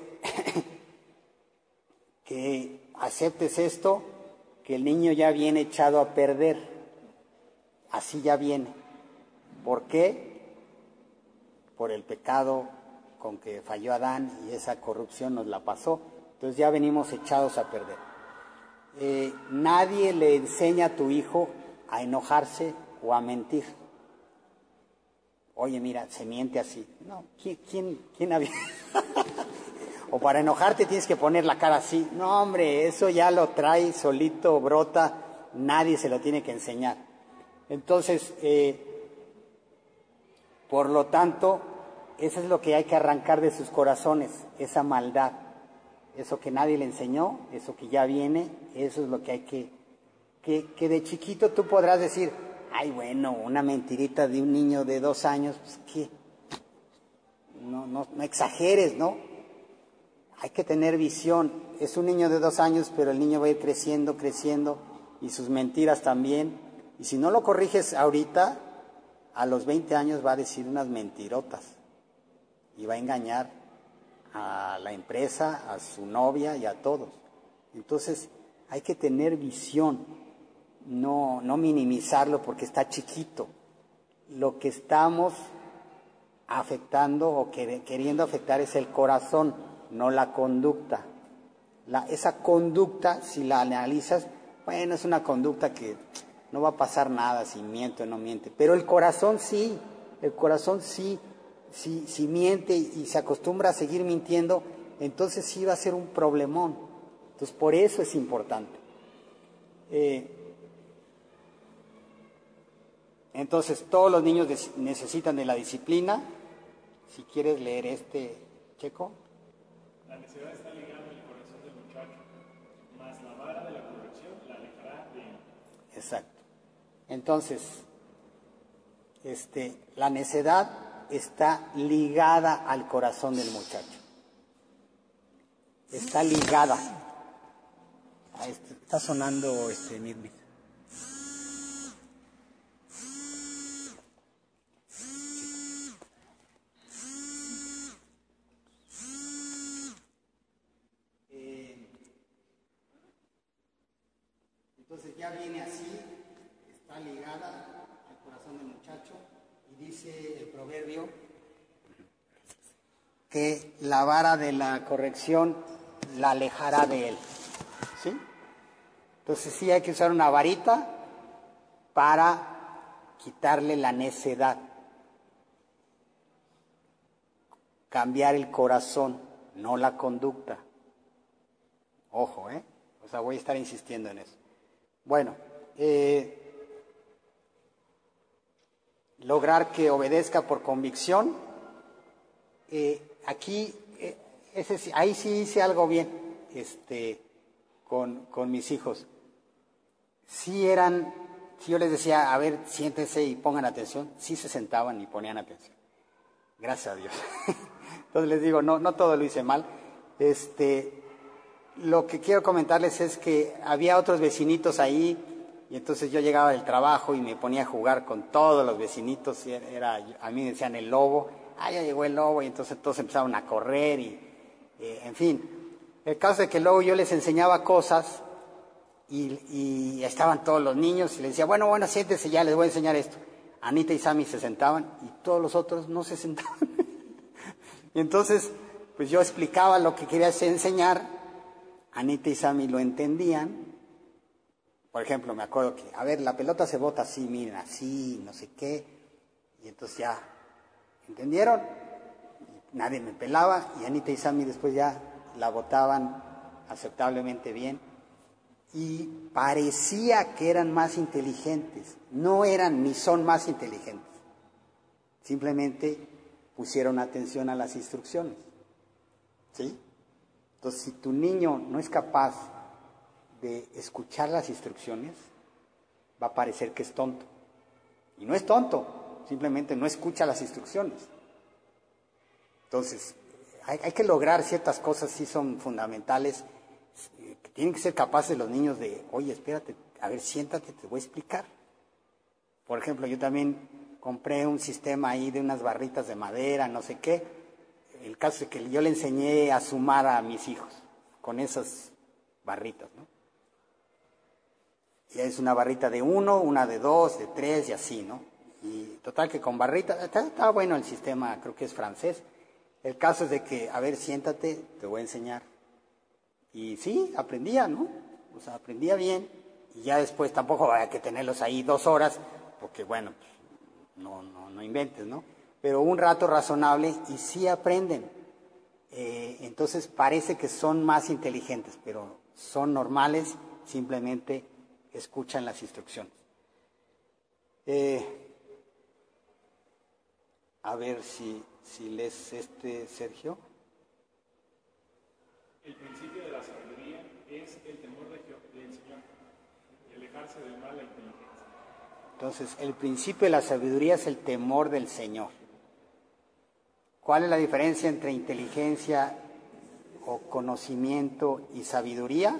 que aceptes esto, que el niño ya viene echado a perder. Así ya viene. ¿Por qué? Por el pecado con que falló Adán y esa corrupción nos la pasó. Entonces ya venimos echados a perder. Eh, nadie le enseña a tu hijo a enojarse o a mentir. Oye, mira, se miente así. No, ¿quién, quién, quién había? O para enojarte tienes que poner la cara así. No, hombre, eso ya lo trae solito, brota. Nadie se lo tiene que enseñar. Entonces, eh, por lo tanto, eso es lo que hay que arrancar de sus corazones, esa maldad. Eso que nadie le enseñó, eso que ya viene, eso es lo que hay que, que, que de chiquito tú podrás decir, ay, bueno, una mentirita de un niño de dos años, pues qué, no, no, no exageres, ¿no? Hay que tener visión. Es un niño de dos años, pero el niño va a ir creciendo, creciendo, y sus mentiras también. Y si no lo corriges ahorita, a los veinte años va a decir unas mentirotas y va a engañar a la empresa, a su novia y a todos. Entonces hay que tener visión, no, no minimizarlo porque está chiquito. lo que estamos afectando o que, queriendo afectar es el corazón, no la conducta. La, esa conducta, si la analizas, bueno, es una conducta que no va a pasar nada si miente o no miente. Pero el corazón sí, el corazón sí, si, si miente y se acostumbra a seguir mintiendo, entonces sí va a ser un problemón. Entonces por eso es importante. Eh, entonces todos los niños de, necesitan de la disciplina. Si quieres leer este, Checo. La necedad está ligada en el corazón del muchacho, mas la vara de la corrección la alejará de él. Exacto. Entonces, este, la necedad está ligada al corazón del muchacho. Está ligada. Ah, este, está sonando este Mirmi. Eh, entonces ya viene así, está ligada al corazón del muchacho, y dice el proverbio que la vara de la corrección la alejará de él. ¿Sí? Entonces sí hay que usar una varita para quitarle la necedad, cambiar el corazón, no la conducta. Ojo, ¿eh? O sea, voy a estar insistiendo en eso. Bueno, eh, lograr que obedezca por convicción. Eh, aquí, eh, ese, ahí sí hice algo bien, este, con, con mis hijos. Sí eran, si yo les decía, a ver, siéntense y pongan atención, sí se sentaban y ponían atención. Gracias a Dios. Entonces les digo, no, no todo lo hice mal. Este, lo que quiero comentarles es que había otros vecinitos ahí, y entonces yo llegaba del trabajo y me ponía a jugar con todos los vecinitos. Y era, a mí me decían el lobo, ah, ya llegó el lobo, y entonces todos empezaron a correr, y eh, en fin. El caso es que luego yo les enseñaba cosas, y, y estaban todos los niños, y les decía, bueno, bueno, siéntese, ya les voy a enseñar esto. Anita y Sammy se sentaban, y todos los otros no se sentaban. Y entonces, pues yo explicaba lo que quería enseñar, Anita y Sammy lo entendían. Por ejemplo, me acuerdo que, a ver, la pelota se bota así, miren, así, no sé qué, y entonces ya, ¿entendieron? Y nadie me pelaba, y Anita y Sammy después ya la botaban aceptablemente bien, y parecía que eran más inteligentes. No eran ni son más inteligentes, simplemente pusieron atención a las instrucciones. ¿Sí? Entonces, si tu niño no es capaz de escuchar las instrucciones, va a parecer que es tonto. Y no es tonto, simplemente no escucha las instrucciones. Entonces, hay, hay que lograr ciertas cosas, sí son fundamentales, que tienen que ser capaces los niños de, oye, espérate, a ver, siéntate, te voy a explicar. Por ejemplo, yo también compré un sistema ahí de unas barritas de madera, no sé qué. El caso es que yo le enseñé a sumar a mis hijos con esas barritas, ¿no? Y es una barrita de uno, una de dos, de tres y así, ¿no? Y total que con barritas, está, está bueno el sistema, creo que es francés. El caso es de que, a ver, siéntate, te voy a enseñar. Y sí, aprendía, ¿no? O sea, aprendía bien. Y ya después tampoco hay que tenerlos ahí dos horas, porque bueno, no, no, no inventes, ¿no? Pero un rato razonable y sí aprenden. Eh, entonces parece que son más inteligentes, pero son normales, simplemente escuchan las instrucciones. Eh, a ver si, si lees este, Sergio. El principio de la sabiduría es el temor de Jehová, del Señor, y alejarse del mal la inteligencia. Entonces, el principio de la sabiduría es el temor del Señor. ¿Cuál es la diferencia entre inteligencia o conocimiento y sabiduría?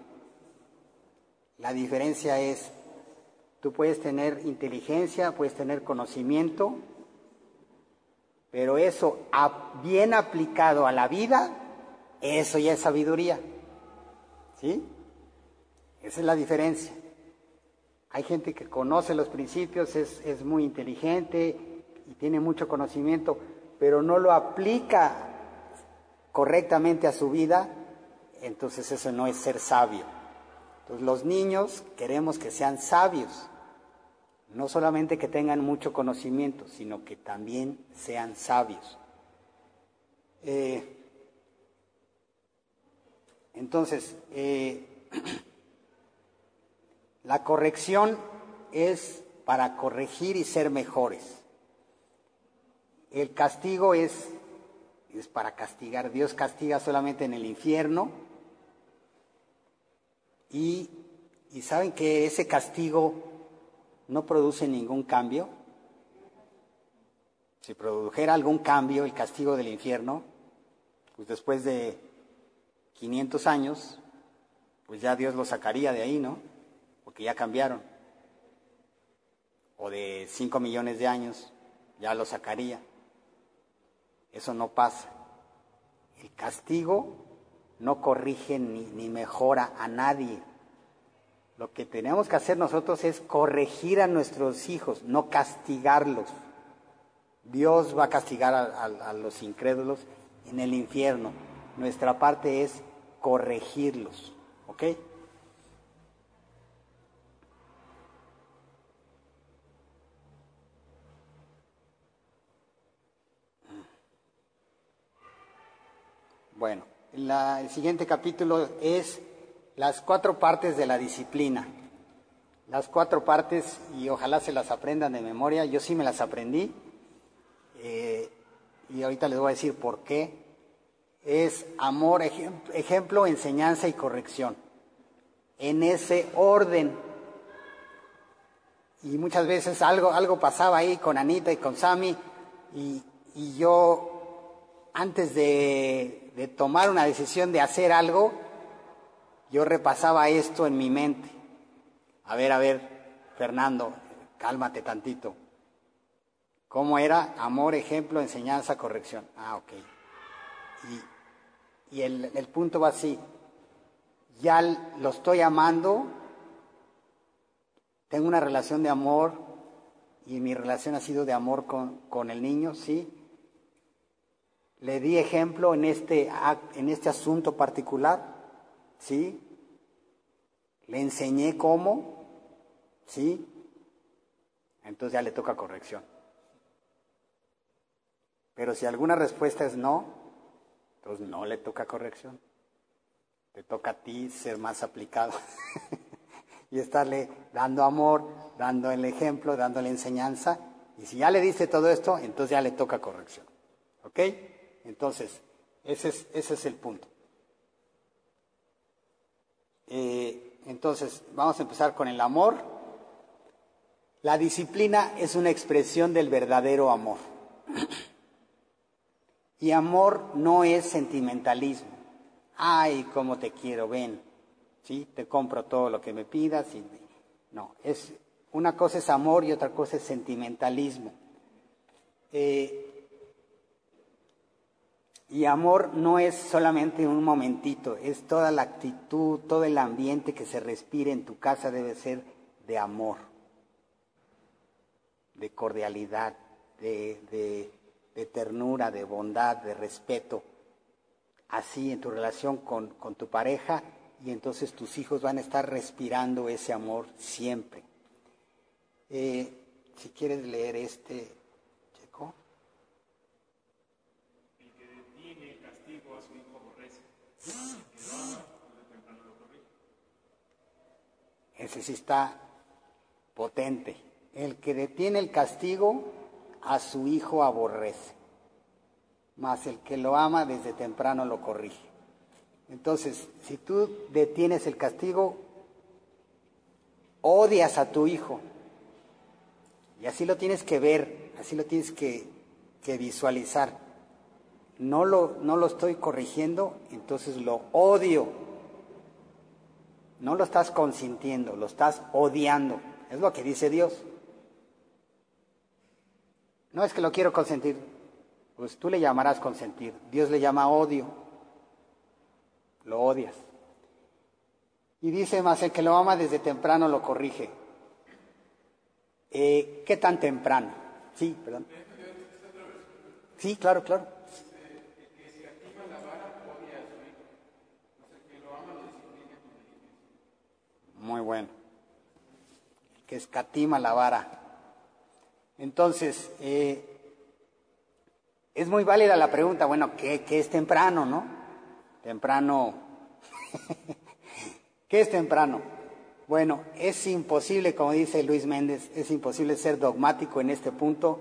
La diferencia es, tú puedes tener inteligencia, puedes tener conocimiento, pero eso bien aplicado a la vida, eso ya es sabiduría. ¿Sí? Esa es la diferencia. Hay gente que conoce los principios, es, es muy inteligente y tiene mucho conocimiento, pero no lo aplica correctamente a su vida, entonces eso no es ser sabio. Entonces los niños queremos que sean sabios, no solamente que tengan mucho conocimiento, sino que también sean sabios. Eh, entonces, eh, la corrección es para corregir y ser mejores. El castigo es, es para castigar. Dios castiga solamente en el infierno. Y, y saben que ese castigo no produce ningún cambio. Si produjera algún cambio el castigo del infierno, pues después de quinientos años, pues ya Dios lo sacaría de ahí, ¿no? Porque ya cambiaron. O de cinco millones de años, ya lo sacaría. Eso no pasa. El castigo no corrige ni, ni mejora a nadie. Lo que tenemos que hacer nosotros es corregir a nuestros hijos, no castigarlos. Dios va a castigar a, a, a los incrédulos en el infierno. Nuestra parte es corregirlos, ¿ok? Bueno, la, el siguiente capítulo es las cuatro partes de la disciplina. Las cuatro partes, y ojalá se las aprendan de memoria. Yo sí me las aprendí, eh, y ahorita les voy a decir por qué. Es amor, ejem, ejemplo, enseñanza y corrección. En ese orden. Y muchas veces algo, algo pasaba ahí con Anita y con Sammy, y, y yo, antes de, de tomar una decisión de hacer algo, yo repasaba esto en mi mente. A ver, a ver, Fernando, cálmate tantito. ¿Cómo era? Amor, ejemplo, enseñanza, corrección. Ah, ok. Y, y el, el punto va así. Ya lo estoy amando, tengo una relación de amor, y mi relación ha sido de amor con, con el niño, ¿sí? Le di ejemplo en este, en este asunto particular, ¿sí? Le enseñé cómo, ¿sí? Entonces ya le toca corrección. Pero si alguna respuesta es no, entonces no le toca corrección. Te toca a ti ser más aplicado y estarle dando amor, dando el ejemplo, dándole enseñanza. Y si ya le diste todo esto, entonces ya le toca corrección. ¿Ok? Entonces, ese es, ese es el punto. Eh, entonces, vamos a empezar con el amor. La disciplina es una expresión del verdadero amor. Y amor no es sentimentalismo. Ay, cómo te quiero, ven. ¿Sí? Te compro todo lo que me pidas. Y... No, es, una cosa es amor y otra cosa es sentimentalismo. Eh, y amor no es solamente un momentito, es toda la actitud, todo el ambiente que se respire en tu casa debe ser de amor, de cordialidad, de, de, de ternura, de bondad, de respeto. Así en tu relación con, con tu pareja, y entonces tus hijos van a estar respirando ese amor siempre. Eh, si quieres leer este, Checo. El que detiene castigo a su hijo aborrece, el que lo ama desde temprano lo corrige. Ese sí está potente. El que detiene el castigo a su hijo aborrece, mas el que lo ama desde temprano lo corrige. Entonces, si tú detienes el castigo, odias a tu hijo. Y así lo tienes que ver, así lo tienes que, que visualizar. No lo, no lo estoy corrigiendo, entonces lo odio. No lo estás consintiendo, lo estás odiando. Es lo que dice Dios. No es que lo quiero consentir, pues tú le llamarás consentir. Dios le llama odio. Lo odias. Y dice más, el que lo ama desde temprano lo corrige. Eh, ¿Qué tan temprano? Sí, perdón. Sí, claro, claro. Muy bueno. El que escatima la vara. Entonces, eh, es muy válida la pregunta, bueno, ¿qué, qué es temprano, no? Temprano. ¿Qué es temprano? Bueno, es imposible, como dice Luis Méndez, es imposible ser dogmático en este punto.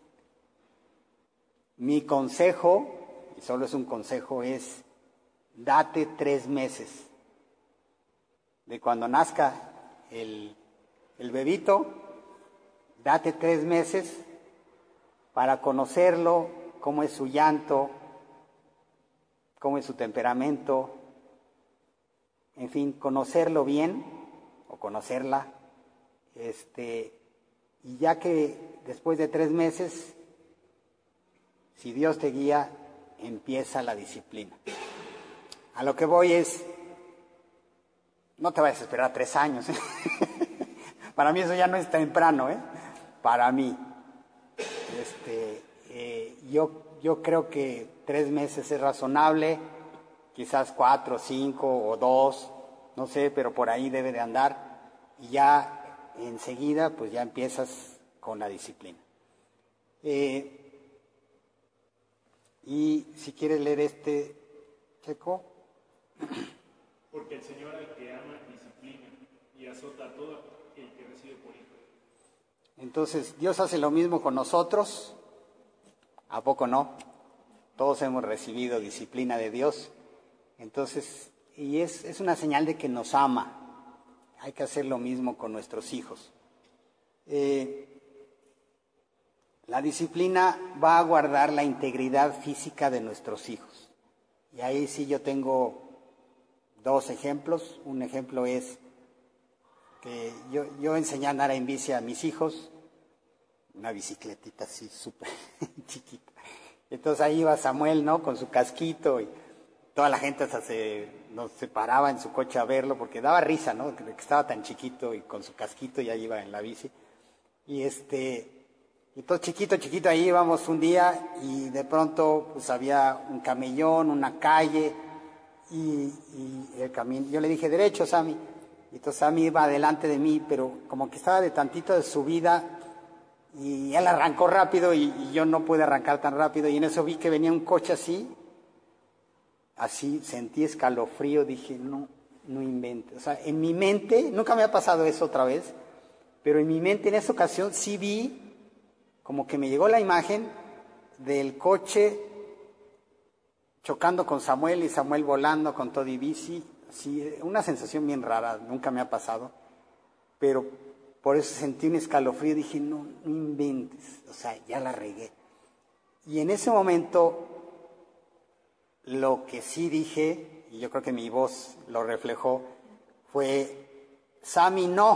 Mi consejo, y solo es un consejo, es date tres meses. De cuando nazca el, el bebito, date tres meses para conocerlo, cómo es su llanto, cómo es su temperamento, en fin, conocerlo bien o conocerla, este, y ya que después de tres meses, si Dios te guía, empieza la disciplina. A lo que voy es, no te vayas a esperar tres años. ¿eh? Para mí eso ya no es temprano, ¿eh? Para mí. Este, eh, yo, yo creo que tres meses es razonable, quizás cuatro, cinco o dos, no sé, pero por ahí debe de andar. Y ya enseguida, pues ya empiezas con la disciplina. Eh, y si quieres leer este, Checo. Porque el Señor al que ama disciplina y azota a todo el que recibe por hijo. Entonces, Dios hace lo mismo con nosotros. ¿A poco no? Todos hemos recibido disciplina de Dios. Entonces, y es, es una señal de que nos ama. Hay que hacer lo mismo con nuestros hijos. Eh, la disciplina va a guardar la integridad física de nuestros hijos. Y ahí sí yo tengo dos ejemplos. Un ejemplo es que yo, yo enseñé a andar en bici a mis hijos, una bicicletita así súper chiquita. Entonces ahí iba Samuel, ¿no? Con su casquito y toda la gente hasta se, nos se paraba en su coche a verlo porque daba risa, ¿no? Que estaba tan chiquito y con su casquito ya iba en la bici. Y este, y todo chiquito, chiquito ahí íbamos un día y de pronto pues había un camellón, una calle y, y el camino, yo le dije derecho, Sammy. Y entonces Sammy iba adelante de mí, pero como que estaba de tantito de subida y él arrancó rápido y, y yo no pude arrancar tan rápido y en eso vi que venía un coche así, así sentí escalofrío, dije no, no inventes. O sea, en mi mente, nunca me ha pasado eso otra vez, pero en mi mente en esa ocasión sí vi, como que me llegó la imagen del coche chocando con Samuel y Samuel volando con todo y bici, sí, una sensación bien rara, nunca me ha pasado, pero por eso sentí un escalofrío y dije, no, no inventes, o sea, ya la regué. Y en ese momento, lo que sí dije, y yo creo que mi voz lo reflejó, fue, Sammy, no.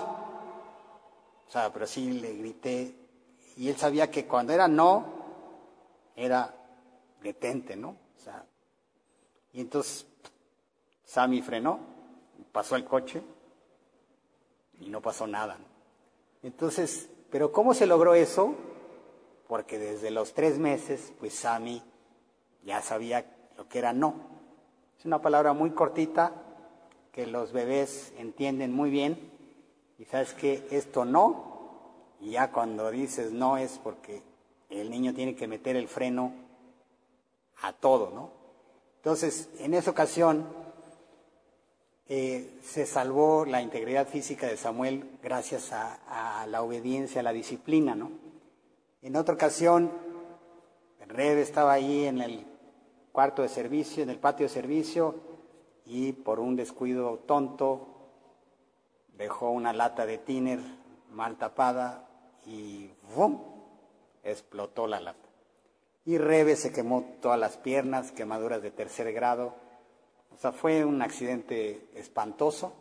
O sea, pero sí le grité, y él sabía que cuando era no, era detente, ¿no? O sea, y entonces Sammy frenó, pasó el coche y no pasó nada, ¿no? Entonces, ¿pero cómo se logró eso? Porque desde los tres meses, pues Sammy ya sabía lo que era no. Es una palabra muy cortita que los bebés entienden muy bien. Y sabes que esto no, y ya cuando dices no es porque el niño tiene que meter el freno a todo, ¿no? Entonces, en esa ocasión, eh, se salvó la integridad física de Samuel gracias a, a la obediencia, a la disciplina, ¿no? En otra ocasión, Rebe estaba ahí en el cuarto de servicio, en el patio de servicio, y por un descuido tonto dejó una lata de tiner mal tapada y ¡bum!, explotó la lata. Y Rebe se quemó todas las piernas, quemaduras de tercer grado. O sea, fue un accidente espantoso.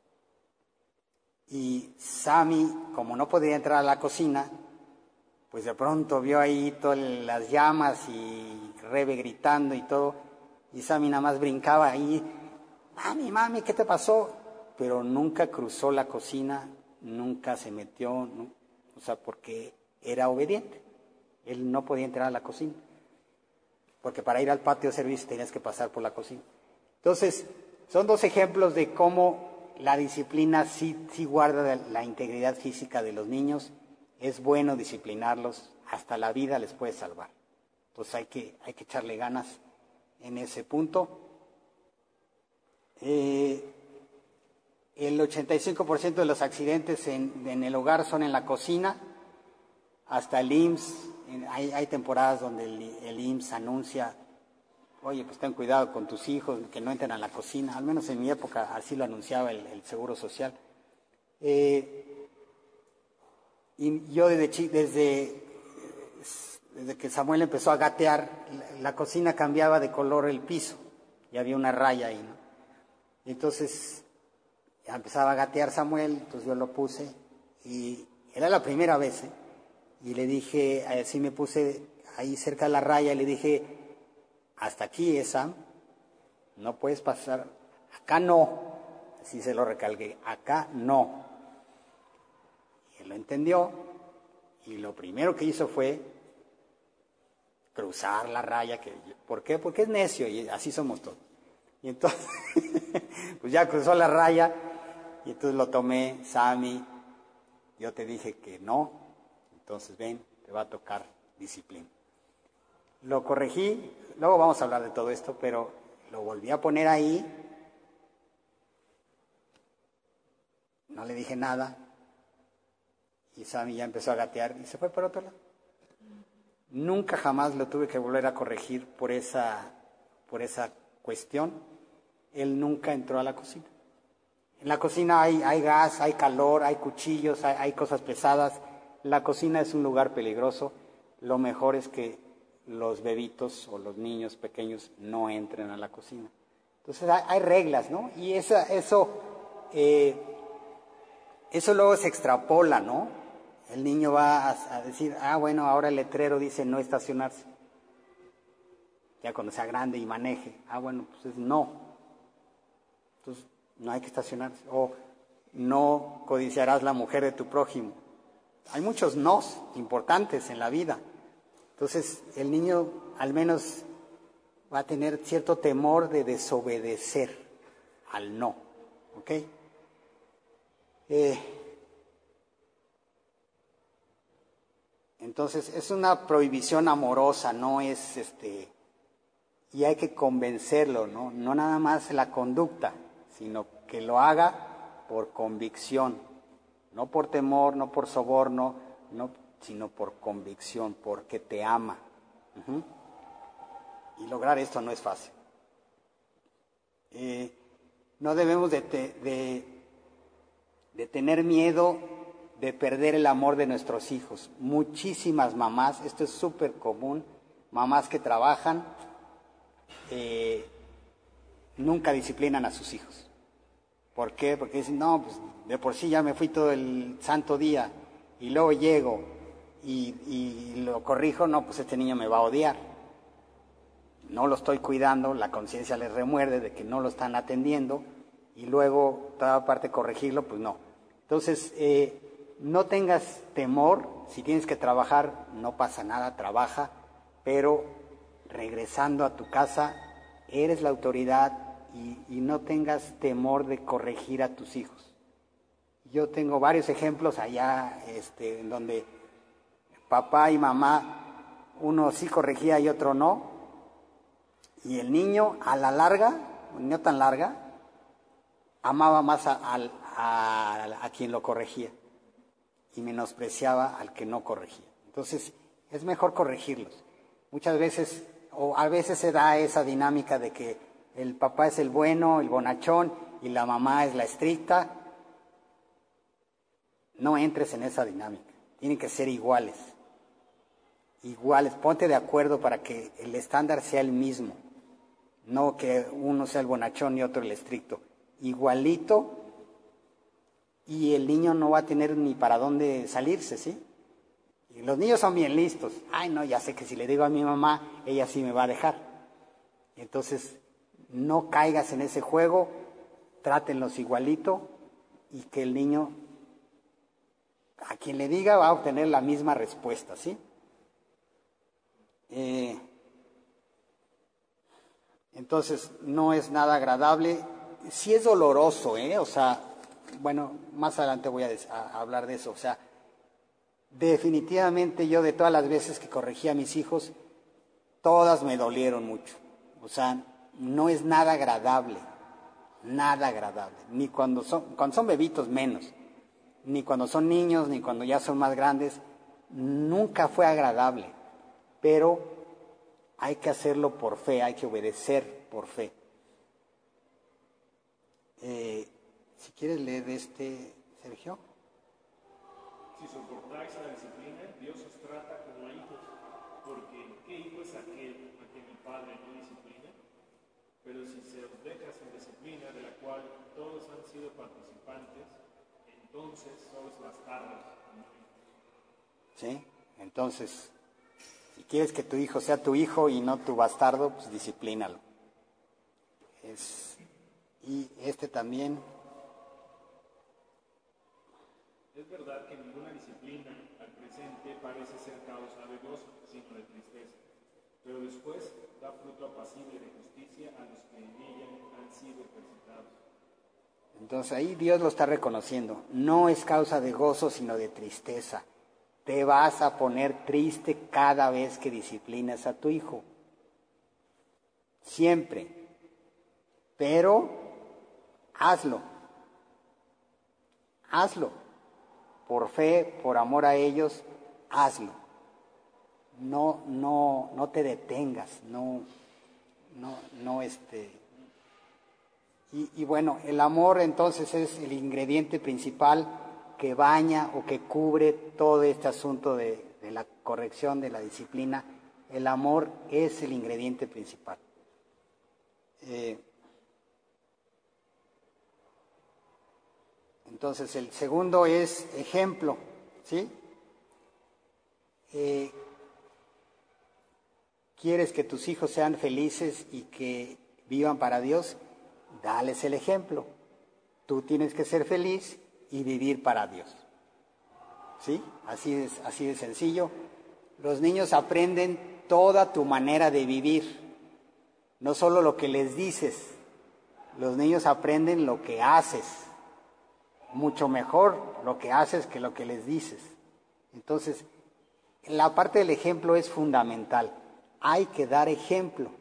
Y Sammy, como no podía entrar a la cocina, pues de pronto vio ahí todas las llamas y Rebe gritando y todo. Y Sammy nada más brincaba ahí, mami, mami, ¿qué te pasó? Pero nunca cruzó la cocina, nunca se metió, ¿no? O o sea, porque era obediente. Él no podía entrar a la cocina, porque para ir al patio de servicio tenías que pasar por la cocina. Entonces, son dos ejemplos de cómo la disciplina sí, sí guarda la integridad física de los niños. Es bueno disciplinarlos, hasta la vida les puede salvar. Entonces hay que, hay que echarle ganas en ese punto. Eh, el ochenta y cinco por ciento de los accidentes en, en el hogar son en la cocina. Hasta el I M S S, en, hay, hay temporadas donde el, el I M S S anuncia, oye, pues ten cuidado con tus hijos, que no entren a la cocina. Al menos en mi época así lo anunciaba el, el Seguro Social. Eh, y yo desde, desde, desde que Samuel empezó a gatear, la, la cocina cambiaba de color el piso y había una raya ahí, ¿no? Y entonces ya empezaba a gatear Samuel, entonces yo lo puse y era la primera vez, ¿eh? Y le dije, así me puse ahí cerca de la raya y le dije, hasta aquí es, Sam, no puedes pasar, acá no, así se lo recalqué, acá no. Y él lo entendió y lo primero que hizo fue cruzar la raya. Que, ¿por qué? Porque es necio y así somos todos. Y entonces, pues ya cruzó la raya y entonces lo tomé, Sammy, yo te dije que no, entonces ven, te va a tocar disciplina. Lo corregí, luego vamos a hablar de todo esto, pero lo volví a poner ahí, no le dije nada, y Sammy ya empezó a gatear y se fue por otro lado. Nunca jamás lo tuve que volver a corregir por esa, por esa cuestión. Él nunca entró a la cocina. En la cocina hay, hay gas, hay calor, hay cuchillos, hay, hay cosas pesadas. La cocina es un lugar peligroso. Lo mejor es que los bebitos o los niños pequeños no entren a la cocina. Entonces hay, hay reglas, ¿no? Y esa, eso, eh, eso luego se extrapola, ¿no? El niño va a, a decir, ah, bueno, ahora el letrero dice no estacionarse. Ya cuando sea grande y maneje, ah, bueno, pues es no. Entonces no hay que estacionarse. O no codiciarás la mujer de tu prójimo. Hay muchos nos importantes en la vida. Entonces el niño al menos va a tener cierto temor de desobedecer al no. ¿Ok? Eh, entonces es una prohibición amorosa, no es este... Y hay que convencerlo, ¿no? No nada más la conducta, sino que lo haga por convicción. No por temor, no por soborno, no, sino por convicción, porque te ama. Uh-huh. Y lograr esto no es fácil. Eh, no debemos de, te, de, de tener miedo de perder el amor de nuestros hijos. Muchísimas mamás, esto es súper común, mamás que trabajan, eh, nunca disciplinan a sus hijos. ¿Por qué? Porque dicen, no, pues de por sí ya me fui todo el santo día y luego llego y, y lo corrijo, no, pues este niño me va a odiar. No lo estoy cuidando, la conciencia les remuerde de que no lo están atendiendo y luego toda parte corregirlo, pues no. Entonces, eh, no tengas temor, si tienes que trabajar, no pasa nada, trabaja, pero regresando a tu casa, eres la autoridad. Y, y no tengas temor de corregir a tus hijos. Yo tengo varios ejemplos allá este, en donde papá y mamá, uno sí corregía y otro no, y el niño a la larga, no tan larga, amaba más a, a, a, a quien lo corregía y menospreciaba al que no corregía. Entonces es mejor corregirlos. Muchas veces, o a veces se da esa dinámica de que el papá es el bueno, el bonachón, y la mamá es la estricta. No entres en esa dinámica. Tienen que ser iguales. Iguales. Ponte de acuerdo para que el estándar sea el mismo. No que uno sea el bonachón y otro el estricto. Igualito. Y el niño no va a tener ni para dónde salirse, ¿sí? Y los niños son bien listos. Ay, no, ya sé que si le digo a mi mamá, ella sí me va a dejar. Entonces, no caigas en ese juego, trátenlos igualito y que el niño a quien le diga va a obtener la misma respuesta, ¿sí? Eh, entonces, no es nada agradable. Sí es doloroso, ¿eh? O sea, bueno, más adelante voy a, des- a hablar de eso. O sea, definitivamente yo de todas las veces que corregí a mis hijos, todas me dolieron mucho. O sea, no es nada agradable, nada agradable. Ni cuando son, cuando son bebitos menos, ni cuando son niños, ni cuando ya son más grandes, nunca fue agradable. Pero hay que hacerlo por fe, hay que obedecer por fe. Eh, si quieres leer este, Sergio. Si soportáis la disciplina, Dios os trata como a hijos, porque ¿qué hijo es aquel a quien el Padre no disciplina? Pero si se os deja sin disciplina, de la cual todos han sido participantes, entonces sois bastardos. ¿Sí? Entonces, si quieres que tu hijo sea tu hijo y no tu bastardo, pues disciplínalo. Es, y este también. Es verdad que ninguna disciplina al presente parece ser causa de gozo, sino de tristeza, pero después da fruto apacible de justicia a los que en ella han sido ejercitados. Entonces ahí Dios lo está reconociendo. No es causa de gozo, sino de tristeza. Te vas a poner triste cada vez que disciplinas a tu hijo. Siempre. Pero hazlo. Hazlo. Por fe, por amor a ellos, hazlo. No, no, no te detengas, no, no, no este. Y, y bueno, el amor entonces es el ingrediente principal que baña o que cubre todo este asunto de, de la corrección, de la disciplina. El amor es el ingrediente principal. Eh, entonces el segundo es ejemplo, ¿sí? Eh, ¿Quieres que tus hijos sean felices y que vivan para Dios? Dales el ejemplo. Tú tienes que ser feliz y vivir para Dios. ¿Sí? Así es, así de sencillo. Los niños aprenden toda tu manera de vivir, no solo lo que les dices. Los niños aprenden lo que haces. Mucho mejor lo que haces que lo que les dices. Entonces, la parte del ejemplo es fundamental. Hay que dar ejemplo.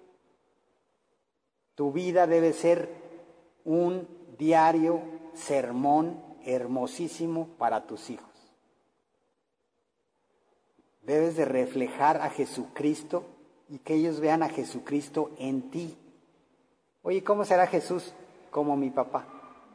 Tu vida debe ser un diario sermón hermosísimo para tus hijos. Debes de reflejar a Jesucristo y que ellos vean a Jesucristo en ti. Oye, ¿cómo será Jesús? Como mi papá.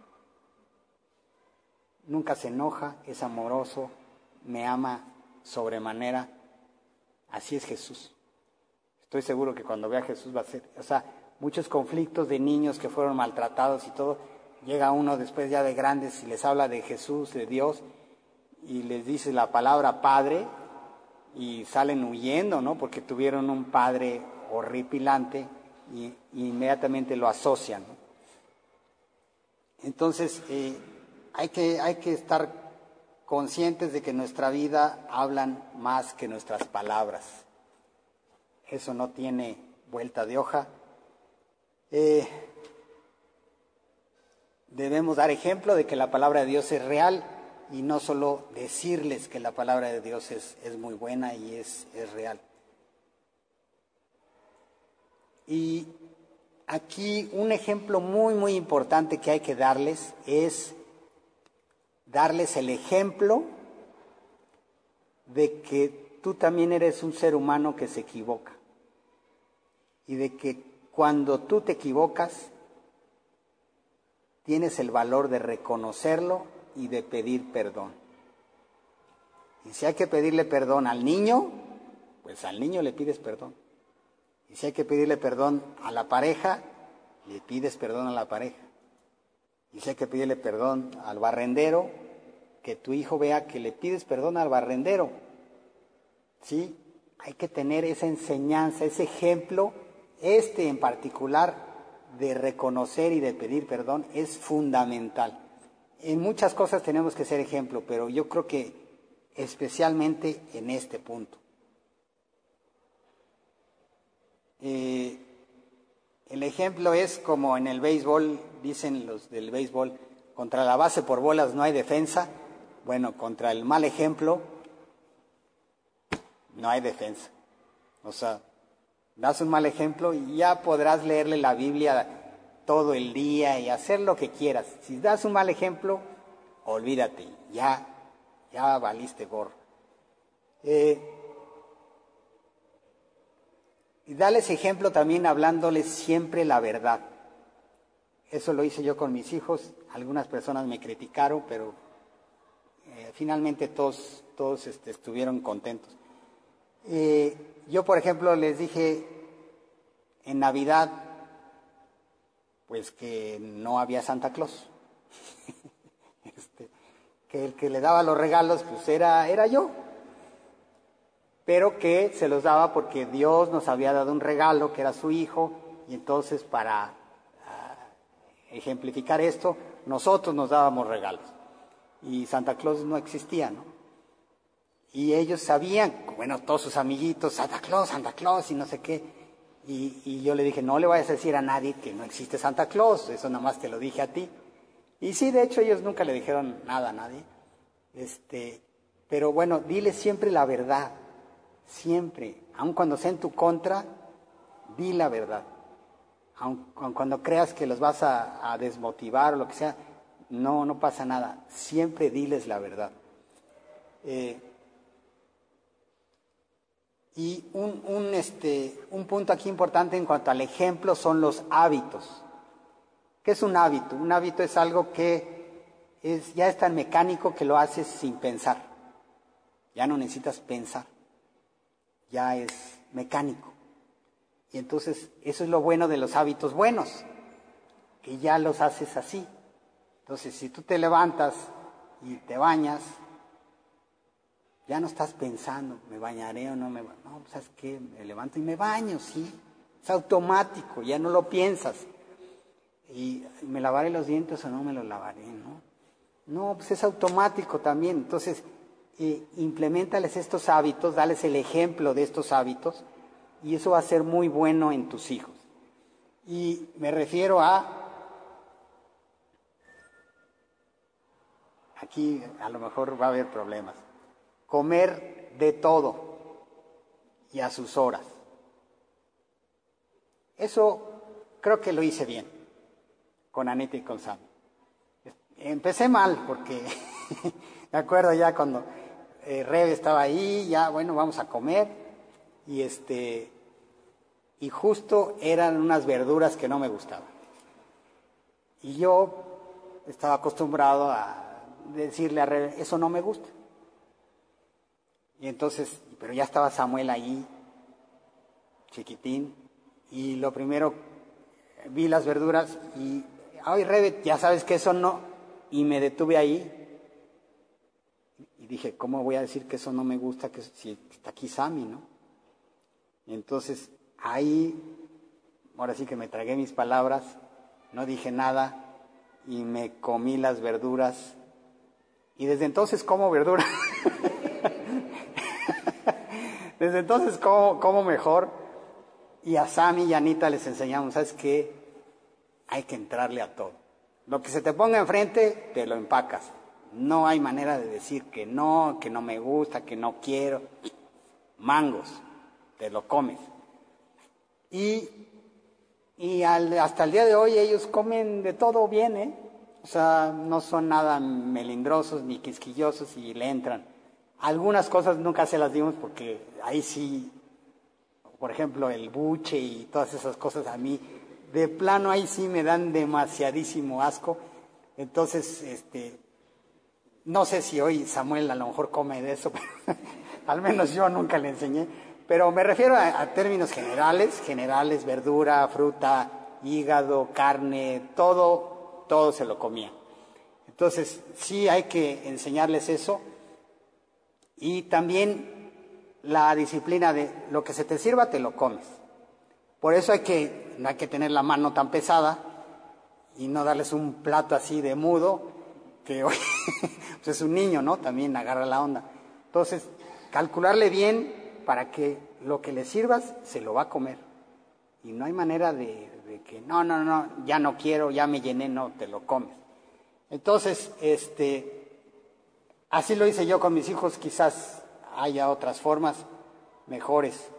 Nunca se enoja, es amoroso, me ama sobremanera. Así es Jesús. Estoy seguro que cuando vea a Jesús va a ser, o sea, muchos conflictos de niños que fueron maltratados y todo, llega uno después ya de grandes y les habla de Jesús, de Dios, y les dice la palabra Padre, y salen huyendo, ¿no? Porque tuvieron un padre horripilante y, y inmediatamente lo asocian, ¿no? Entonces, eh, hay que, hay que estar conscientes de que nuestra vida hablan más que nuestras palabras. Eso no tiene vuelta de hoja. Eh, debemos dar ejemplo de que la palabra de Dios es real y no solo decirles que la palabra de Dios es, es muy buena y es, es real. Y aquí un ejemplo muy, muy importante que hay que darles es darles el ejemplo de que tú también eres un ser humano que se equivoca y de que cuando tú te equivocas tienes el valor de reconocerlo y de pedir perdón. Y si hay que pedirle perdón al niño, pues al niño le pides perdón. Y si hay que pedirle perdón a la pareja, le pides perdón a la pareja. Y si hay que pedirle perdón al barrendero, que tu hijo vea que le pides perdón al barrendero. ¿Sí? Hay que tener esa enseñanza, ese ejemplo, este en particular, de reconocer y de pedir perdón, es fundamental. En muchas cosas tenemos que ser ejemplo, pero yo creo que especialmente en este punto. Eh, el ejemplo es como en el béisbol, dicen los del béisbol, contra la base por bolas no hay defensa. Bueno, contra el mal ejemplo no hay defensa. O sea, das un mal ejemplo y ya podrás leerle la Biblia todo el día y hacer lo que quieras. Si das un mal ejemplo, olvídate, ya, ya valiste gorro. Eh, y dales ejemplo también hablándoles siempre la verdad. Eso lo hice yo con mis hijos. Algunas personas me criticaron, pero eh, finalmente todos, todos este, estuvieron contentos. Eh, yo, por ejemplo, les dije en Navidad, pues que no había Santa Claus. este, que el que le daba los regalos, pues era, era yo. Pero que se los daba porque Dios nos había dado un regalo, que era su hijo, y entonces para uh, ejemplificar esto, nosotros nos dábamos regalos. Y Santa Claus no existía, ¿no? Y ellos sabían, bueno, todos sus amiguitos, Santa Claus, Santa Claus y no sé qué. Y, y yo le dije, no le vayas a decir a nadie que no existe Santa Claus, eso nada más te lo dije a ti. Y sí, de hecho, ellos nunca le dijeron nada a nadie. Este, pero bueno, dile siempre la verdad, siempre. Aun cuando sea en tu contra, di la verdad. Aun, aun cuando creas que los vas a, a desmotivar o lo que sea, no, no pasa nada. Siempre diles la verdad. Eh, Y un, un, este, un punto aquí importante en cuanto al ejemplo son los hábitos. ¿Qué es un hábito? Un hábito es algo que es, ya es tan mecánico que lo haces sin pensar. Ya no necesitas pensar. Ya es mecánico. Y entonces eso es lo bueno de los hábitos buenos, que ya los haces así. Entonces si tú te levantas y te bañas, ya no estás pensando, ¿me bañaré o no me bañaré? No, ¿sabes qué? Me levanto y me baño, sí. Es automático, ya no lo piensas. ¿Y me lavaré los dientes o no me los lavaré? No, no, pues es automático también. Entonces, eh, implementales estos hábitos, dales el ejemplo de estos hábitos y eso va a ser muy bueno en tus hijos. Y me refiero a, aquí a lo mejor va a haber problemas. Comer de todo y a sus horas. Eso creo que lo hice bien con Anita y con Sam. Empecé mal porque me acuerdo ya cuando eh, Rebe estaba ahí, ya bueno, vamos a comer y este y justo eran unas verduras que no me gustaban. Y yo estaba acostumbrado a decirle a Rebe, eso no me gusta. Y entonces, pero ya estaba Samuel ahí, chiquitín, y lo primero, vi las verduras y, ay, Rebe, ya sabes que eso no, y me detuve ahí, y dije, ¿cómo voy a decir que eso no me gusta, que si está aquí Sammy, no? Y entonces, ahí, ahora sí que me tragué mis palabras, no dije nada, y me comí las verduras, y desde entonces como verduras. Desde entonces como, como mejor y a Sammy y a Anita les enseñamos, ¿sabes qué? Hay que entrarle a todo. Lo que se te ponga enfrente, te lo empacas. No hay manera de decir que no, que no me gusta, que no quiero. Mangos, te lo comes. Y, y al, hasta el día de hoy ellos comen de todo bien, ¿eh? O sea, no son nada melindrosos ni quisquillosos y le entran. Algunas cosas nunca se las dimos porque ahí sí, por ejemplo, el buche y todas esas cosas a mí, de plano ahí sí me dan demasiadísimo asco. Entonces, este, no sé si hoy Samuel a lo mejor come de eso, pero al menos yo nunca le enseñé. Pero me refiero a, a términos generales, generales, verdura, fruta, hígado, carne, todo, todo se lo comía. Entonces, sí hay que enseñarles eso. Y también la disciplina de lo que se te sirva, te lo comes. Por eso hay que, no hay que tener la mano tan pesada y no darles un plato así de mudo, porque hoy pues es un niño, ¿no? También agarra la onda. Entonces, calcularle bien para que lo que le sirvas se lo va a comer. Y no hay manera de, de que, no, no, no, ya no quiero, ya me llené, no, te lo comes. Entonces, este, así lo hice yo con mis hijos, quizás haya otras formas mejores.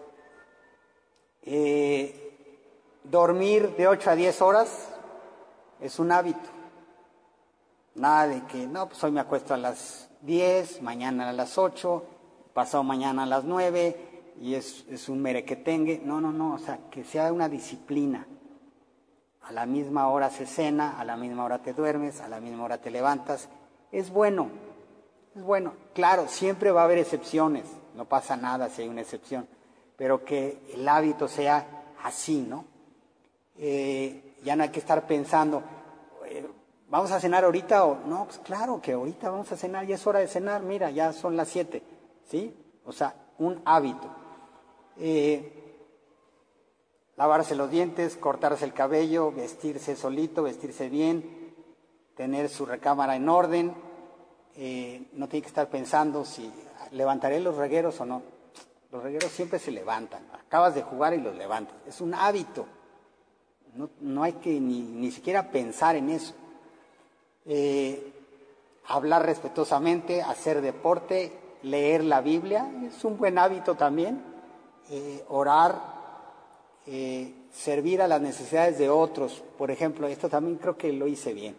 Eh, dormir de ocho a diez horas es un hábito. Nada de que, no, pues hoy me acuesto a las diez, mañana a las ocho, pasado mañana a las nueve, y es, es un merequetengue. No, no, no, o sea, que sea una disciplina. A la misma hora se cena, a la misma hora te duermes, a la misma hora te levantas. Es bueno, es bueno. Claro, siempre va a haber excepciones, no pasa nada si hay una excepción, pero que el hábito sea así, ¿no? Eh, ya no hay que estar pensando, eh, ¿vamos a cenar ahorita o no? Pues claro que ahorita vamos a cenar, ya es hora de cenar, mira, ya son las siete, ¿sí? O sea, un hábito. Eh, lavarse los dientes, cortarse el cabello, vestirse solito, vestirse bien, tener su recámara en orden, eh, no tiene que estar pensando si levantaré los regueros o no. Los regueros siempre se levantan, acabas de jugar y los levantas, es un hábito, no, no hay que ni, ni siquiera pensar en eso. Eh, hablar respetuosamente, hacer deporte, leer la Biblia, es un buen hábito también, eh, orar, eh, servir a las necesidades de otros. Por ejemplo, esto también creo que lo hice bien.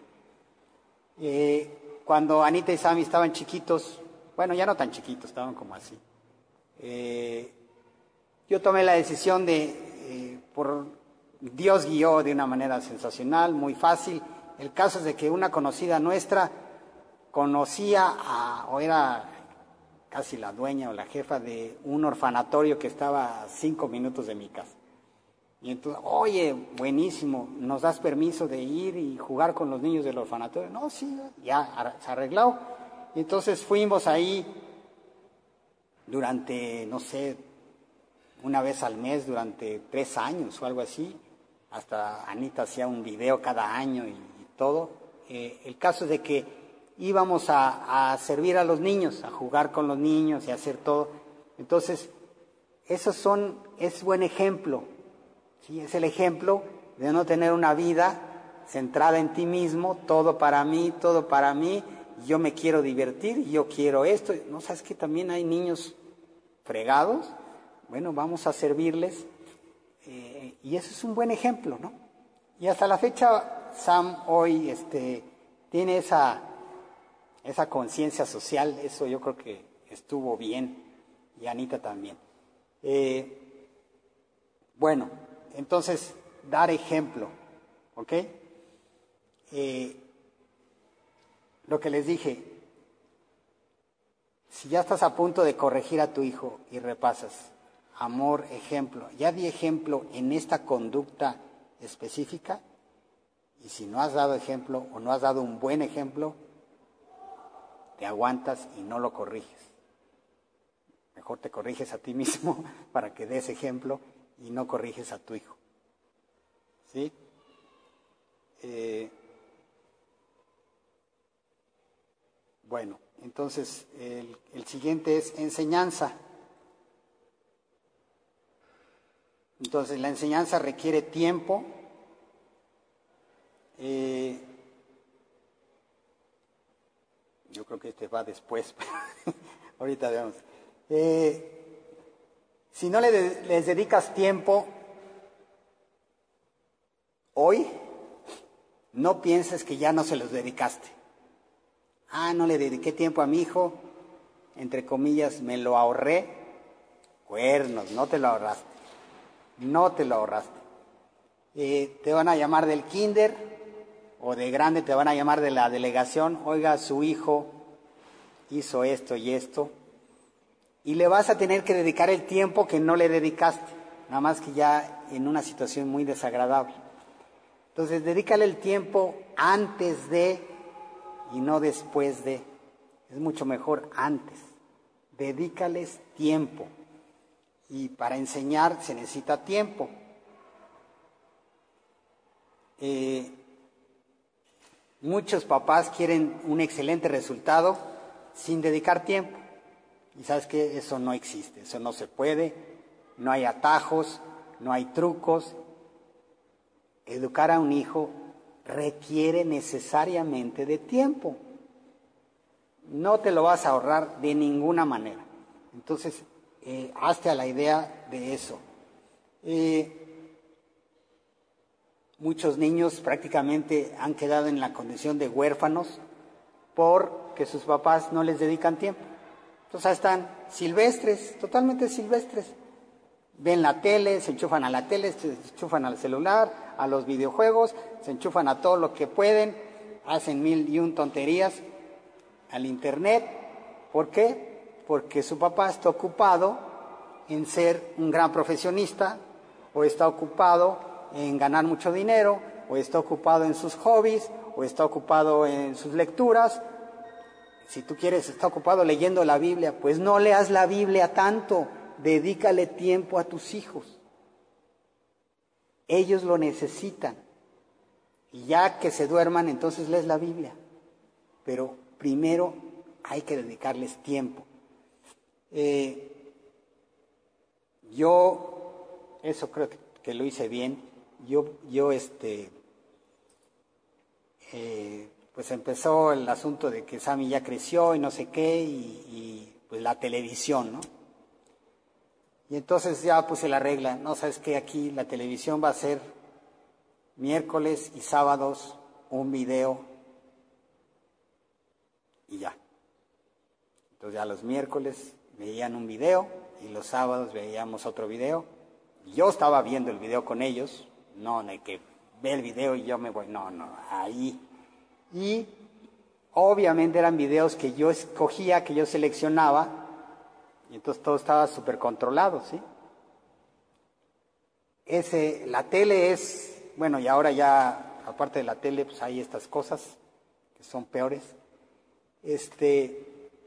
Eh, cuando Anita y Sammy estaban chiquitos, bueno, ya no tan chiquitos, estaban como así, eh, yo tomé la decisión de, eh, por Dios guió de una manera sensacional, muy fácil. El caso es de que una conocida nuestra conocía a, o era casi la dueña o la jefa de un orfanatorio que estaba a cinco minutos de mi casa. Y entonces, oye, buenísimo, ¿nos das permiso de ir y jugar con los niños del orfanatorio? No, sí, ya se arregló. Y entonces fuimos ahí durante, no sé, una vez al mes, durante tres años o algo así. Hasta Anita hacía un video cada año y, y todo. Eh, el caso es de que íbamos a, a servir a los niños, a jugar con los niños y a hacer todo. Entonces, esos son, es buen ejemplo, ¿sí? Es el ejemplo de no tener una vida centrada en ti mismo, todo para mí, todo para mí, yo me quiero divertir, yo quiero esto. ¿No sabes que también hay niños fregados? Bueno, vamos a servirles, eh, y eso es un buen ejemplo, ¿no? Y hasta la fecha, Sam hoy este, tiene esa, esa conciencia social, eso yo creo que estuvo bien, y Anita también. Eh, bueno, entonces, dar ejemplo, ¿ok? Eh, lo que les dije, si ya estás a punto de corregir a tu hijo y repasas, amor, ejemplo, ya di ejemplo en esta conducta específica, y si no has dado ejemplo o no has dado un buen ejemplo, te aguantas y no lo corriges. Mejor te corriges a ti mismo para que des ejemplo y no corriges a tu hijo. ¿Sí? Eh, bueno, entonces el, el siguiente es enseñanza. Entonces la enseñanza requiere tiempo. Eh, yo creo que este va después, ahorita vemos. Eh, si no le de, les dedicas tiempo hoy, no pienses que ya no se los dedicaste. Ah, no le dediqué tiempo a mi hijo, entre comillas, me lo ahorré. Cuernos, no te lo ahorraste. No te lo ahorraste. Eh, te van a llamar del kinder o de grande te van a llamar de la delegación. Oiga, su hijo hizo esto y esto. Y le vas a tener que dedicar el tiempo que no le dedicaste. Nada más que ya en una situación muy desagradable. Entonces, dedícale el tiempo antes de y no después de. Es mucho mejor antes. Dedícales tiempo. Y para enseñar se necesita tiempo. Eh, Muchos papás quieren un excelente resultado sin dedicar tiempo. Y sabes que eso no existe, eso no se puede, no hay atajos, no hay trucos. Educar a un hijo requiere necesariamente de tiempo. No te lo vas a ahorrar de ninguna manera. Entonces, eh, hazte a la idea de eso. Eh, muchos niños prácticamente han quedado en la condición de huérfanos porque sus papás no les dedican tiempo. Entonces están silvestres, totalmente silvestres. Ven la tele, se enchufan a la tele, se enchufan al celular, a los videojuegos, se enchufan a todo lo que pueden, hacen mil y un tonterías al internet. ¿Por qué? Porque su papá está ocupado en ser un gran profesionista, o está ocupado en ganar mucho dinero, o está ocupado en sus hobbies, o está ocupado en sus lecturas. Si tú quieres, está ocupado leyendo la Biblia, pues no leas la Biblia tanto, dedícale tiempo a tus hijos. Ellos lo necesitan. Y ya que se duerman, entonces lees la Biblia. Pero primero hay que dedicarles tiempo. Eh, yo, eso creo que, que lo hice bien. Yo, yo este... Eh, pues empezó el asunto de que Sammy ya creció y no sé qué, y, y pues la televisión, ¿no? Y entonces ya puse la regla, no, sabes que aquí la televisión va a ser miércoles y sábados un video y ya. Entonces ya los miércoles veían un video y los sábados veíamos otro video. Yo estaba viendo el video con ellos, no de que ve el video y yo me voy, no, no, ahí. Y obviamente eran videos que yo escogía, que yo seleccionaba, y entonces todo estaba súper controlado, ¿sí? Ese, la tele es, bueno, y ahora ya, aparte de la tele, pues hay estas cosas que son peores. Este,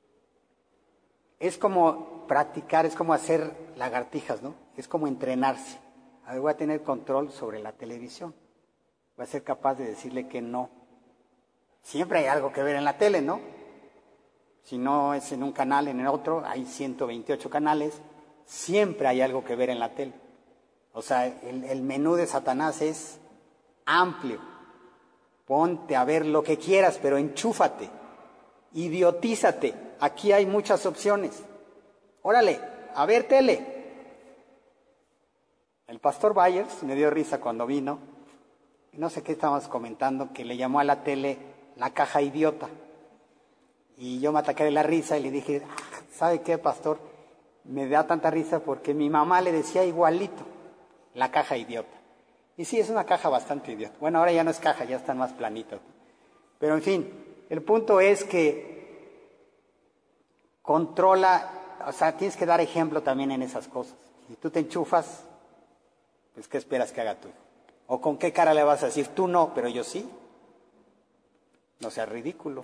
es como practicar, es como hacer lagartijas, ¿no? Es como entrenarse. A ver, voy a tener control sobre la televisión. Voy a ser capaz de decirle que no. Siempre hay algo que ver en la tele, ¿no? Si no es en un canal, en el otro, hay ciento veintiocho canales, siempre hay algo que ver en la tele. O sea, el, el menú de Satanás es amplio. Ponte a ver lo que quieras, pero enchúfate, idiotízate. Aquí hay muchas opciones. Órale, a ver tele. El pastor Byers me dio risa cuando vino, no sé qué estábamos comentando, que le llamó a la tele la caja idiota. Y yo me ataqué de la risa y le dije, ¿sabe qué, pastor? Me da tanta risa porque mi mamá le decía igualito, la caja idiota. Y sí, es una caja bastante idiota. Bueno, ahora ya no es caja, ya están más planitos. Pero en fin, el punto es que controla, o sea, tienes que dar ejemplo también en esas cosas. Si tú te enchufas, pues ¿qué esperas que haga tú? ¿O con qué cara le vas a decir, tú no, pero yo sí? No sea ridículo.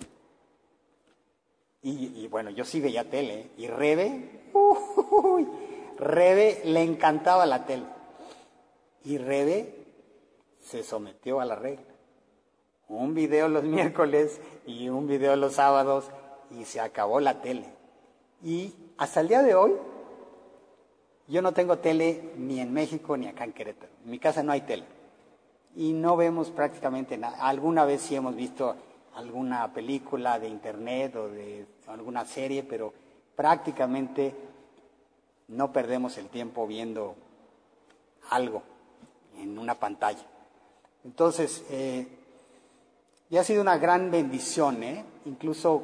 Y, y bueno, yo sí veía tele. Y Rebe, uh, Rebe le encantaba la tele. Y Rebe se sometió a la regla. Un video los miércoles y un video los sábados y se acabó la tele. Y hasta el día de hoy, yo no tengo tele ni en México ni acá en Querétaro. En mi casa no hay tele. Y no vemos prácticamente nada. Alguna vez sí hemos visto alguna película de internet o de alguna serie, pero prácticamente no perdemos el tiempo viendo algo en una pantalla. Entonces, eh, ya ha sido una gran bendición, ¿eh? Incluso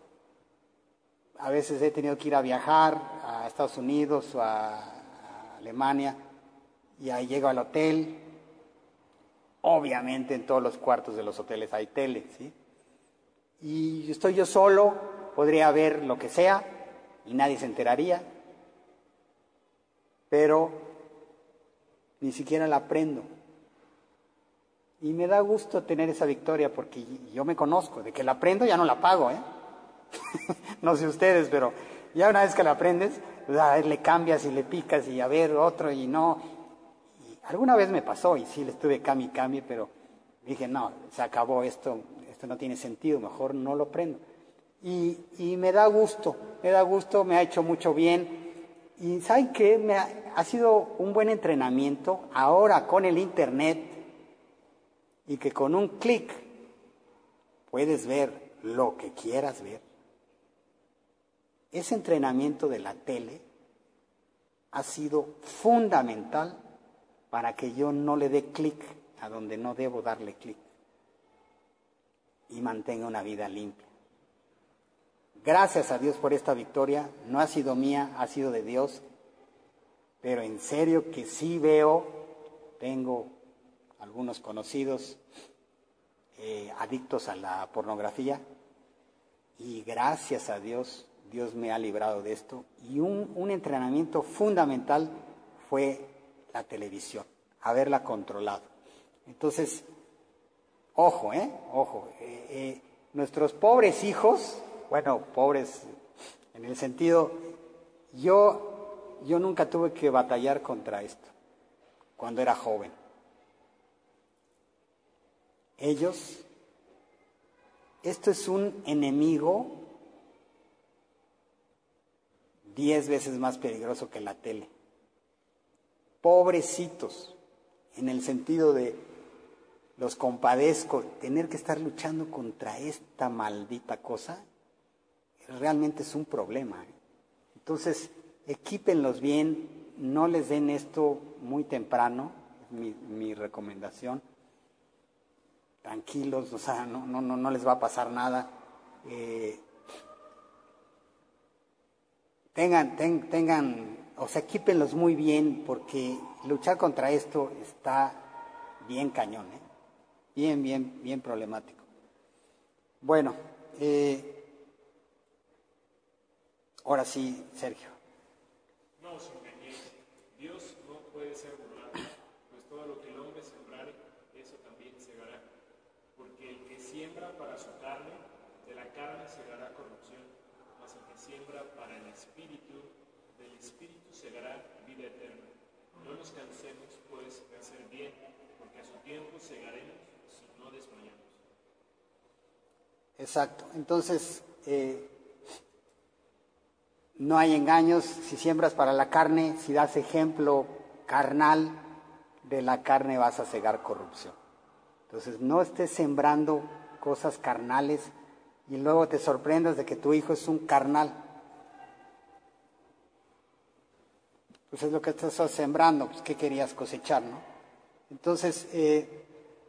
a veces he tenido que ir a viajar a Estados Unidos o a, a Alemania y ahí llego al hotel. Obviamente en todos los cuartos de los hoteles hay tele, ¿sí? Y estoy yo solo, podría ver lo que sea y nadie se enteraría, pero ni siquiera la prendo. Y me da gusto tener esa victoria porque yo me conozco, de que la prendo ya no la pago, ¿eh? No sé ustedes, pero ya una vez que la aprendes, a ver, le cambias y le picas y a ver otro y no. Y alguna vez me pasó y sí le estuve cambie y cambie, pero Dije, no, se acabó esto, esto no tiene sentido, mejor no lo prendo. Y, y me da gusto, me da gusto, me ha hecho mucho bien. Y ¿saben qué? Me ha, ha sido un buen entrenamiento ahora con el internet y que con un clic puedes ver lo que quieras ver. Ese entrenamiento de la tele ha sido fundamental para que yo no le dé clic a donde no debo darle clic y mantenga una vida limpia. Gracias a Dios por esta victoria, no ha sido mía, ha sido de Dios, pero en serio que sí veo, tengo algunos conocidos eh, adictos a la pornografía y gracias a Dios, Dios me ha librado de esto y un, un entrenamiento fundamental fue la televisión, haberla controlado. Entonces, ojo, ¿eh? Ojo, eh, eh, nuestros pobres hijos, bueno, pobres en el sentido, yo, yo nunca tuve que batallar contra esto cuando era joven. Ellos, esto es un enemigo diez veces más peligroso que la tele. Pobrecitos, en el sentido de los compadezco, tener que estar luchando contra esta maldita cosa, realmente es un problema. ¿eh? Entonces, equípenlos bien, no les den esto muy temprano, es mi, mi recomendación. Tranquilos, o sea, no, no, no, no les va a pasar nada. Eh, tengan, ten, tengan, o sea, equípenlos muy bien, porque luchar contra esto está bien cañón, ¿eh? Bien, bien, bien problemático. Bueno, eh, ahora sí, Sergio. No os engañéis, Dios no puede ser burlado, pues todo lo que el hombre sembrare, eso también segará. Porque el que siembra para su carne, de la carne segará corrupción, mas el que siembra para el Espíritu, del Espíritu segará vida eterna. No nos cansemos, pues, de hacer bien, porque a su tiempo segaremos si no desmayamos. Exacto. Entonces, eh, no hay engaños. Si siembras para la carne, si das ejemplo carnal, de la carne vas a cegar corrupción. Entonces, no estés sembrando cosas carnales y luego te sorprendas de que tu hijo es un carnal. Pues es lo que estás sembrando, pues ¿qué querías cosechar, no? Entonces, eh,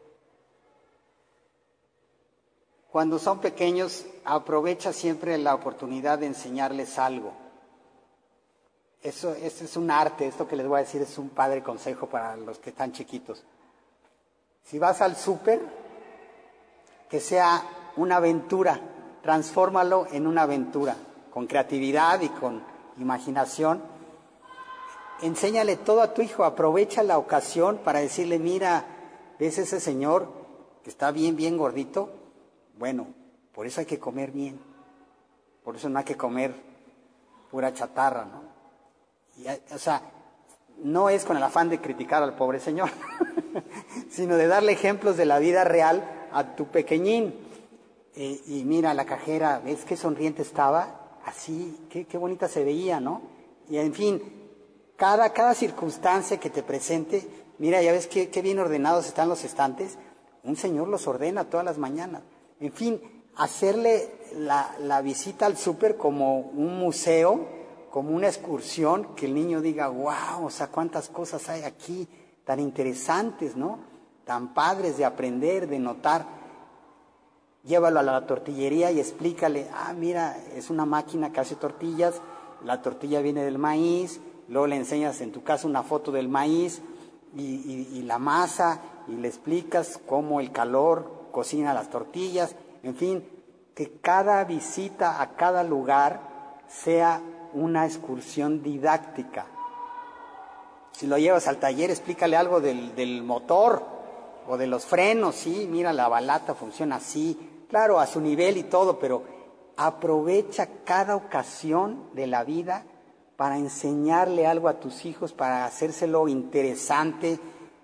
cuando son pequeños, aprovecha siempre la oportunidad de enseñarles algo. Eso, eso es un arte, esto que les voy a decir es un padre consejo para los que están chiquitos. Si vas al súper, que sea una aventura, transfórmalo en una aventura, con creatividad y con imaginación. Enséñale todo a tu hijo, aprovecha la ocasión para decirle, mira, ¿ves ese señor que está bien, bien gordito? Bueno, por eso hay que comer bien, por eso no hay que comer pura chatarra, ¿no? Y, o sea, no es con el afán de criticar al pobre señor, sino de darle ejemplos de la vida real a tu pequeñín. Eh, y mira, la cajera, ¿ves qué sonriente estaba? Así, qué, qué bonita se veía, ¿no? Y en fin, cada, cada circunstancia que te presente, mira, ya ves qué, qué bien ordenados están los estantes, un señor los ordena todas las mañanas. En fin, hacerle la, la visita al súper como un museo, como una excursión, que el niño diga, wow, o sea, cuántas cosas hay aquí, tan interesantes, ¿no? Tan padres de aprender, de notar. Llévalo a la tortillería y explícale, ah, mira, es una máquina que hace tortillas, la tortilla viene del maíz, luego le enseñas en tu casa una foto del maíz y, y, y la masa, y le explicas cómo el calor cocina las tortillas, en fin, que cada visita a cada lugar sea una excursión didáctica. Si lo llevas al taller, explícale algo del, del motor o de los frenos, sí, mira, la balata funciona así, claro, a su nivel y todo, pero aprovecha cada ocasión de la vida para enseñarle algo a tus hijos, para hacérselo interesante,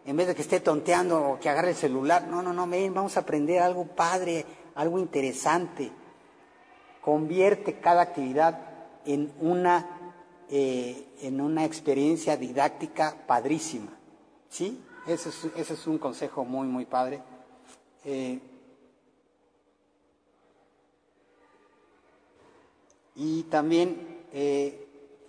en vez de que esté tonteando o que agarre el celular. No, no, no, ven, vamos a aprender algo padre, algo interesante. Convierte cada actividad en una, eh, en una experiencia didáctica padrísima, ¿sí? Ese es, ese es un consejo muy, muy padre. Eh, y también, eh,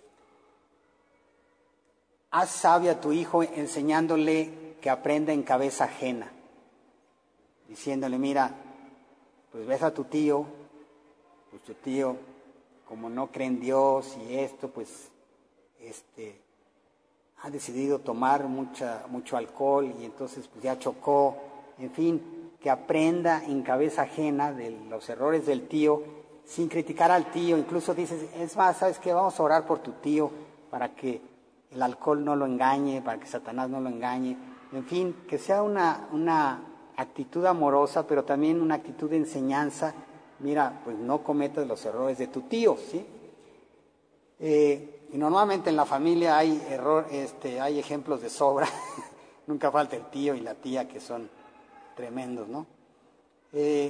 haz sabio a tu hijo enseñándole que aprenda en cabeza ajena, diciéndole, mira, pues ves a tu tío, pues tu tío, como no cree en Dios y esto, pues, este, ha decidido tomar mucha, mucho alcohol y entonces pues ya chocó, en fin, que aprenda en cabeza ajena de los errores del tío, sin criticar al tío. Incluso dices, es más, ¿sabes qué? Vamos a orar por tu tío para que el alcohol no lo engañe, para que Satanás no lo engañe. En fin, que sea una, una actitud amorosa, pero también una actitud de enseñanza. Mira, pues no cometas los errores de tu tío, ¿sí? Eh, y normalmente en la familia hay error, este, hay ejemplos de sobra. Nunca falta el tío y la tía que son tremendos, ¿no? Eh,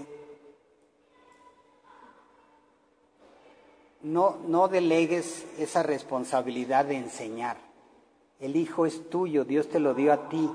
no, no delegues esa responsabilidad de enseñar. El hijo es tuyo, Dios te lo dio a ti.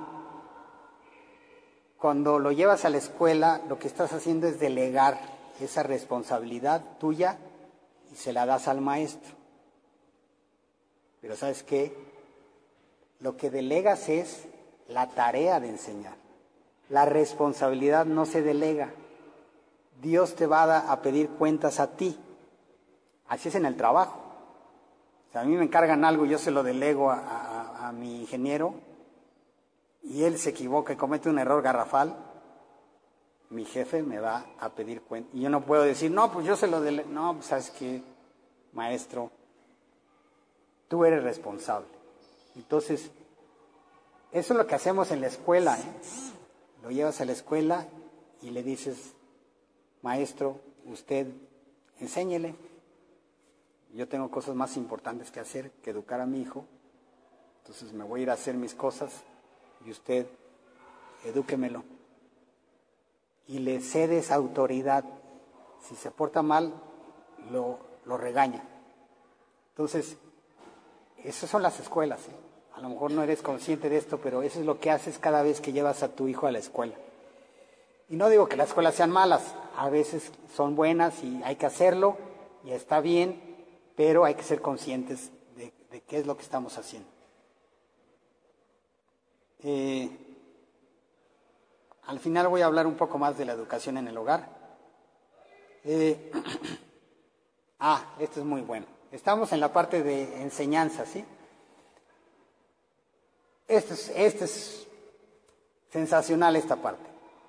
Cuando lo llevas a la escuela, lo que estás haciendo es delegar esa responsabilidad tuya y se la das al maestro. Pero ¿sabes qué? Lo que delegas es la tarea de enseñar. La responsabilidad no se delega. Dios te va a pedir cuentas a ti. Así es en el trabajo. O sea, a mí me encargan algo y yo se lo delego a, a, a mi ingeniero y él se equivoca y comete un error garrafal, mi jefe me va a pedir cuentas. Y yo no puedo decir, no, pues yo se lo delego. No, pues ¿sabes qué, maestro? Tú eres responsable. Entonces, eso es lo que hacemos en la escuela, ¿eh? Lo llevas a la escuela y le dices, maestro, usted enséñele. Yo tengo cosas más importantes que hacer que educar a mi hijo. Entonces me voy a ir a hacer mis cosas y usted edúquemelo. Y le cedes autoridad. Si se porta mal, lo, lo regaña. Entonces, esas son las escuelas, ¿eh? A lo mejor no eres consciente de esto, pero eso es lo que haces cada vez que llevas a tu hijo a la escuela. Y no digo que las escuelas sean malas, a veces son buenas y hay que hacerlo, y está bien, pero hay que ser conscientes de, de qué es lo que estamos haciendo. Eh, al final voy a hablar un poco más de la educación en el hogar. Eh, ah, esto es muy bueno. Estamos en la parte de enseñanza, ¿sí? Esto es, esto es sensacional, esta parte.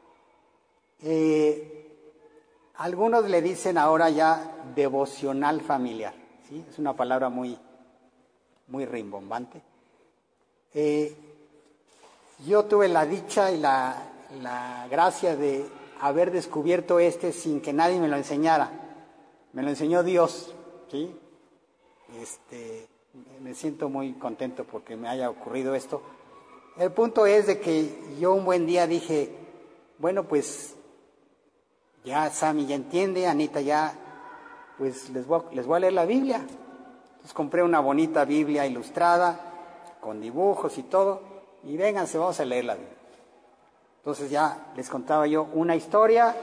Eh, algunos le dicen ahora ya devocional familiar, ¿sí? Es una palabra muy, muy rimbombante. Eh, yo tuve la dicha y la, la gracia de haber descubierto este sin que nadie me lo enseñara. Me lo enseñó Dios, ¿sí? Este, me siento muy contento porque me haya ocurrido esto. El punto es de que yo un buen día dije, bueno, pues ya Sammy ya entiende, Anita ya, pues les voy, a, les voy a leer la Biblia. Entonces compré una bonita Biblia ilustrada, con dibujos y todo, y vénganse, vamos a leer la Biblia. Entonces ya les contaba yo una historia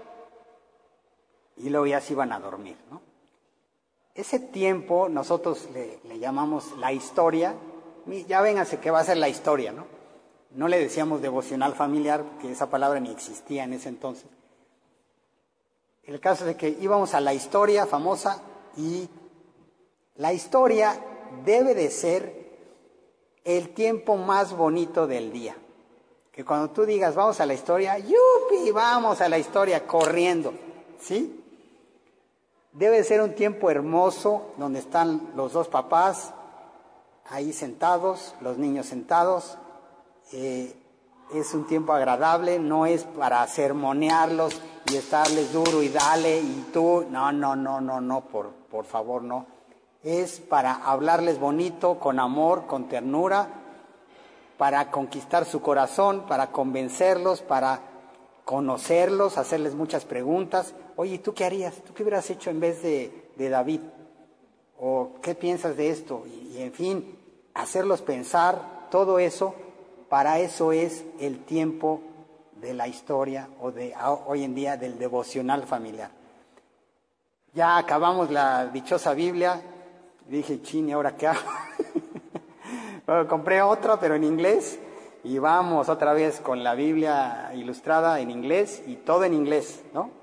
y luego ya se iban a dormir, ¿no? Ese tiempo nosotros le, le llamamos la historia. Ya vénganse que va a ser la historia, ¿no? No le decíamos devocional familiar, porque esa palabra ni existía en ese entonces. El caso es de que íbamos a la historia famosa y la historia debe de ser el tiempo más bonito del día. Que cuando tú digas, vamos a la historia, ¡yupi! Vamos a la historia corriendo, ¿sí? Debe ser un tiempo hermoso donde están los dos papás ahí sentados, los niños sentados. Eh, es un tiempo agradable, no es para sermonearlos y estarles duro y dale y tú, no, no, no, no, no, por, por favor, no. Es para hablarles bonito, con amor, con ternura, para conquistar su corazón, para convencerlos, para conocerlos, hacerles muchas preguntas. Oye, ¿tú qué harías? ¿Tú qué hubieras hecho en vez de, de David? ¿O qué piensas de esto? Y, y en fin, hacerlos pensar, todo eso, para eso es el tiempo de la historia o de hoy en día del devocional familiar. Ya acabamos la dichosa Biblia, dije, chin, ¿y ahora qué hago? Bueno, compré otra, pero en inglés, y vamos otra vez con la Biblia ilustrada en inglés y todo en inglés, ¿no?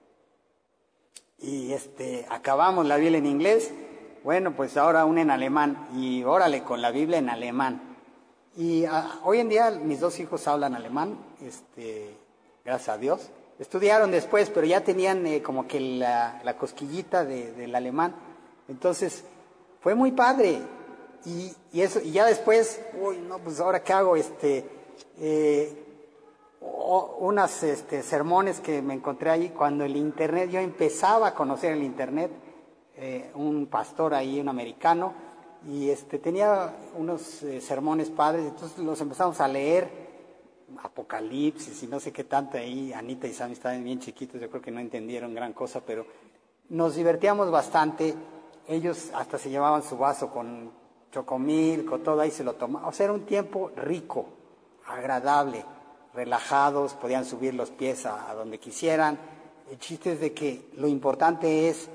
Y este, acabamos la Biblia en inglés, bueno, pues ahora una en alemán, y órale con la Biblia en alemán. Y a, hoy en día mis dos hijos hablan alemán, este, gracias a Dios. Estudiaron después, pero ya tenían eh, como que la, la cosquillita de, del alemán. Entonces, fue muy padre. Y, y eso, y ya después, uy, no, pues ahora qué hago, este, eh, o, unas este, sermones que me encontré ahí cuando el internet, yo empezaba a conocer el internet, eh, un pastor ahí, un americano, y este, tenía unos eh, sermones padres, entonces los empezamos a leer, Apocalipsis y no sé qué tanto ahí. Anita y Sammy estaban bien chiquitos, yo creo que no entendieron gran cosa, pero nos divertíamos bastante. Ellos hasta se llevaban su vaso con chocomil, con todo ahí se lo tomaban. O sea, era un tiempo rico, agradable, relajados, podían subir los pies a, a donde quisieran. El chiste es de que lo importante es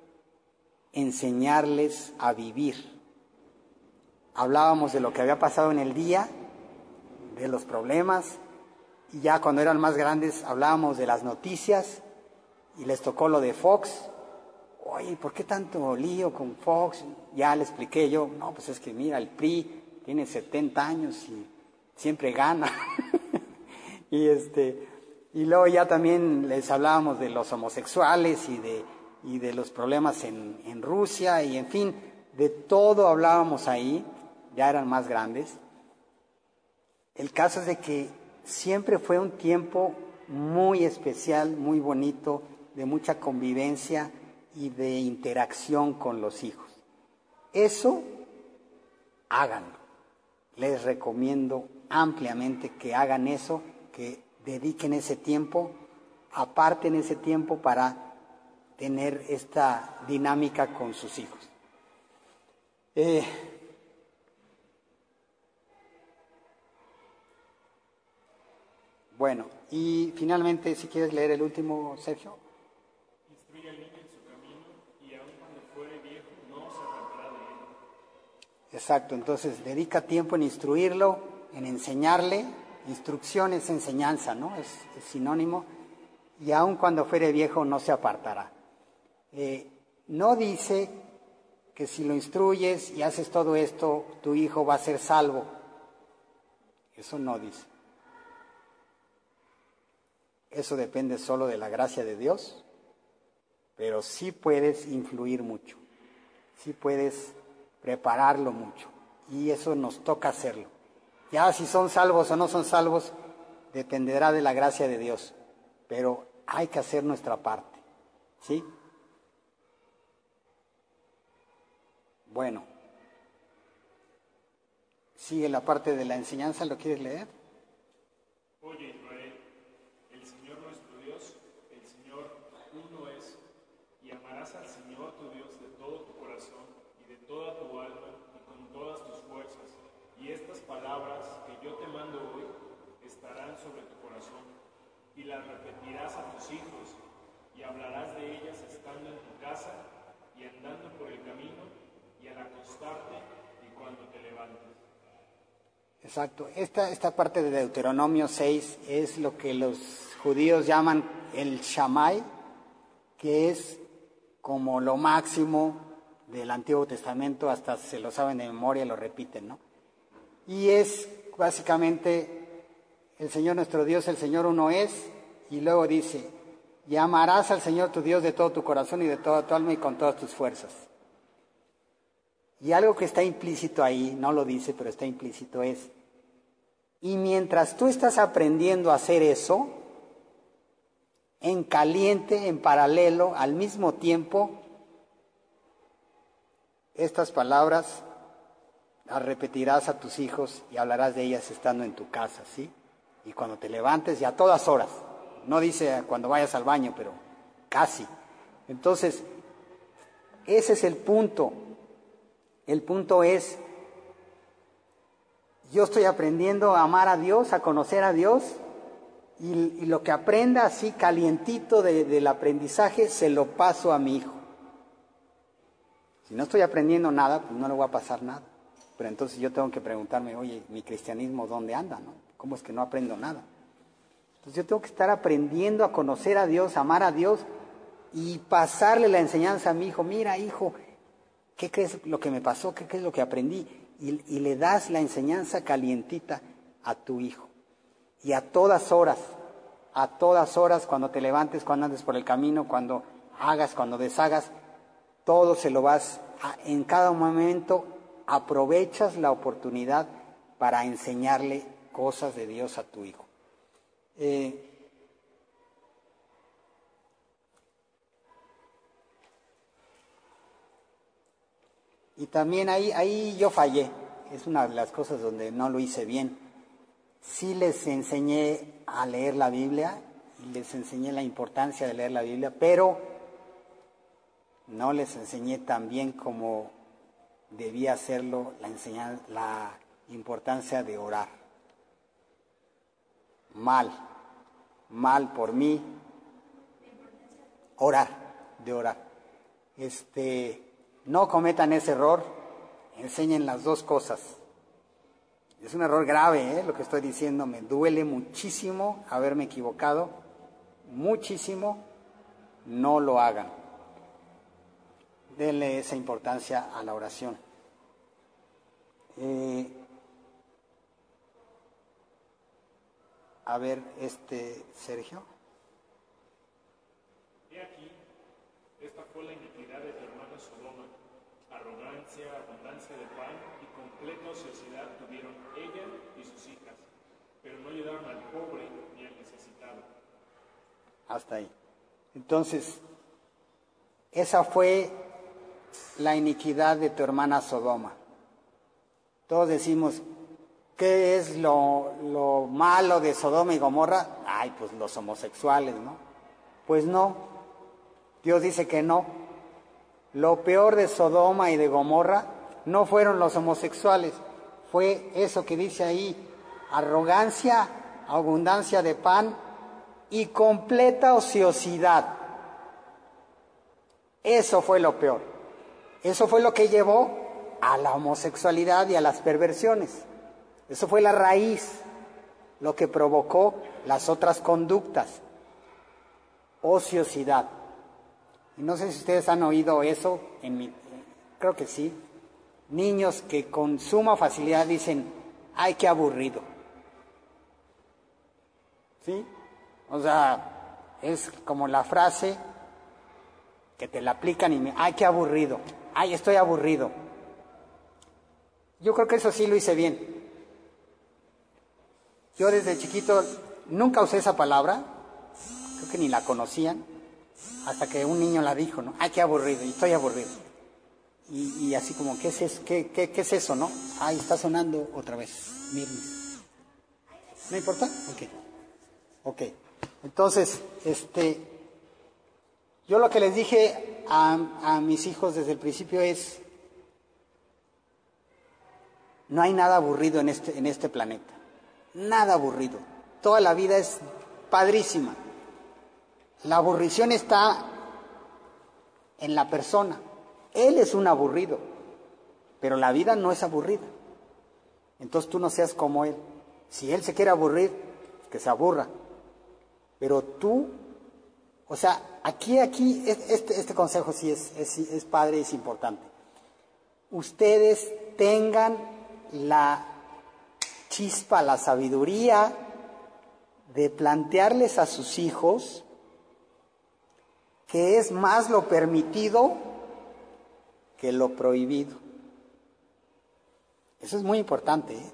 enseñarles a vivir. Hablábamos de lo que había pasado en el día, de los problemas, y ya cuando eran más grandes hablábamos de las noticias, y les tocó lo de Fox. Oye, ¿por qué tanto lío con Fox? Ya le expliqué yo, no, pues es que mira, el P R I tiene setenta años y siempre gana. y este y luego ya también les hablábamos de los homosexuales y de, y de los problemas en, en Rusia, y en fin, de todo hablábamos ahí, ya eran más grandes. El caso es de que siempre fue un tiempo muy especial, muy bonito, de mucha convivencia y de interacción con los hijos. Eso, háganlo. Les recomiendo ampliamente que hagan eso, que dediquen ese tiempo, aparten ese tiempo para tener esta dinámica con sus hijos. Eh, Bueno, y finalmente, si quieres leer el último, Sergio. Instruye al niño en su camino, y aun cuando fuere viejo, no se apartará de él. Exacto, entonces dedica tiempo en instruirlo, en enseñarle. Instrucción es enseñanza, ¿no? Es, es sinónimo. Y aun cuando fuere viejo, no se apartará. Eh, no dice que si lo instruyes y haces todo esto, tu hijo va a ser salvo. Eso no dice. Eso depende solo de la gracia de Dios, pero sí puedes influir mucho, sí puedes prepararlo mucho, y eso nos toca hacerlo. Ya si son salvos o no son salvos, dependerá de la gracia de Dios, pero hay que hacer nuestra parte, ¿sí? Bueno, sigue la parte de la enseñanza, ¿lo quieres leer? Oye, Israel, el Señor nuestro Dios, el Señor uno es, y amarás al Señor tu Dios de todo tu corazón y de toda tu alma y con todas tus fuerzas. Y estas palabras que yo te mando hoy estarán sobre tu corazón, y las repetirás a tus hijos, y hablarás de ellas estando en tu casa y andando por el camino y al acostarte y cuando te levantes. Exacto. Esta, esta parte de Deuteronomio seis es lo que los judíos llaman el Shammai, que es como lo máximo del Antiguo Testamento, hasta se lo saben de memoria, lo repiten, ¿no? Y es básicamente el Señor nuestro Dios, el Señor uno es, y luego dice, y amarás al Señor tu Dios de todo tu corazón y de toda tu alma y con todas tus fuerzas. Y algo que está implícito ahí, no lo dice, pero está implícito, es, y mientras tú estás aprendiendo a hacer eso, en caliente, en paralelo, al mismo tiempo, estas palabras las repetirás a tus hijos y hablarás de ellas estando en tu casa, ¿sí? Y cuando te levantes y a todas horas. No dice cuando vayas al baño, pero casi. Entonces, ese es el punto. El punto es, yo estoy aprendiendo a amar a Dios, a conocer a Dios, y, y lo que aprenda así calientito de, del aprendizaje, se lo paso a mi hijo. Si no estoy aprendiendo nada, pues no le voy a pasar nada. Pero entonces yo tengo que preguntarme, oye, mi cristianismo, ¿dónde anda, no? ¿Cómo es que no aprendo nada? Entonces yo tengo que estar aprendiendo a conocer a Dios, a amar a Dios y pasarle la enseñanza a mi hijo. Mira, hijo, ¿qué crees lo que me pasó? ¿Qué crees lo que aprendí? Y, y le das la enseñanza calientita a tu hijo. Y a todas horas, a todas horas, cuando te levantes, cuando andes por el camino, cuando hagas, cuando deshagas, todo se lo vas, a, en cada momento aprovechas la oportunidad para enseñarle cosas de Dios a tu hijo. Eh, y también ahí, ahí yo fallé, es una de las cosas donde no lo hice bien. Sí les enseñé a leer la Biblia y les enseñé la importancia de leer la Biblia, pero no les enseñé tan bien como debía hacerlo la, enseñanza, la importancia de orar. Mal, mal por mí. Orar, de orar. Este, no cometan ese error, enseñen las dos cosas. Es un error grave, ¿eh? Lo que estoy diciendo, me duele muchísimo haberme equivocado, muchísimo, no lo hagan. Denle esa importancia a la oración. Eh, a ver, este, Sergio. He aquí, esta fue la iniquidad de tu hermano Sodoma. Arrogancia, abundancia de pan y completa ociosidad tuvieron ella y sus hijas, pero no ayudaron al pobre ni al necesitado. Hasta ahí. Entonces, esa fue la iniquidad de tu hermana Sodoma. Todos decimos, ¿qué es lo, lo malo de Sodoma y Gomorra? Ay, pues los homosexuales, ¿no? Pues no, Dios dice que no. Lo peor de Sodoma y de Gomorra no fueron los homosexuales, fue eso que dice ahí, arrogancia, abundancia de pan y completa ociosidad. Eso fue lo peor. Eso fue lo que llevó a la homosexualidad y a las perversiones. Eso fue la raíz, lo que provocó las otras conductas. Ociosidad. Y no sé si ustedes han oído eso, en mi, creo que sí. Niños que con suma facilidad dicen, ¡ay, qué aburrido! ¿Sí? O sea, es como la frase que te la aplican y me, ¡ay, qué aburrido! ¡Ay, estoy aburrido! Yo creo que eso sí lo hice bien. Yo desde chiquito nunca usé esa palabra, creo que ni la conocían, hasta que un niño la dijo, ¿no? ¡Ay, qué aburrido! Y estoy aburrido. Y, y así como, ¿qué es eso? ¿Qué, qué, qué es eso, no? ¡Ay, está sonando otra vez! Miren. ¿No importa? Ok. Ok. Entonces, este, yo lo que les dije a, a mis hijos desde el principio es, no hay nada aburrido en este, en este planeta. Nada aburrido. Toda la vida es padrísima. La aburrición está en la persona. Él es un aburrido, pero la vida no es aburrida. Entonces tú no seas como él. Si él se quiere aburrir, que se aburra. Pero tú, o sea, aquí, aquí, este, este consejo sí es, es, es padre y es importante. Ustedes tengan la chispa, la sabiduría de plantearles a sus hijos que es más lo permitido que lo prohibido. Eso es muy importante, ¿eh?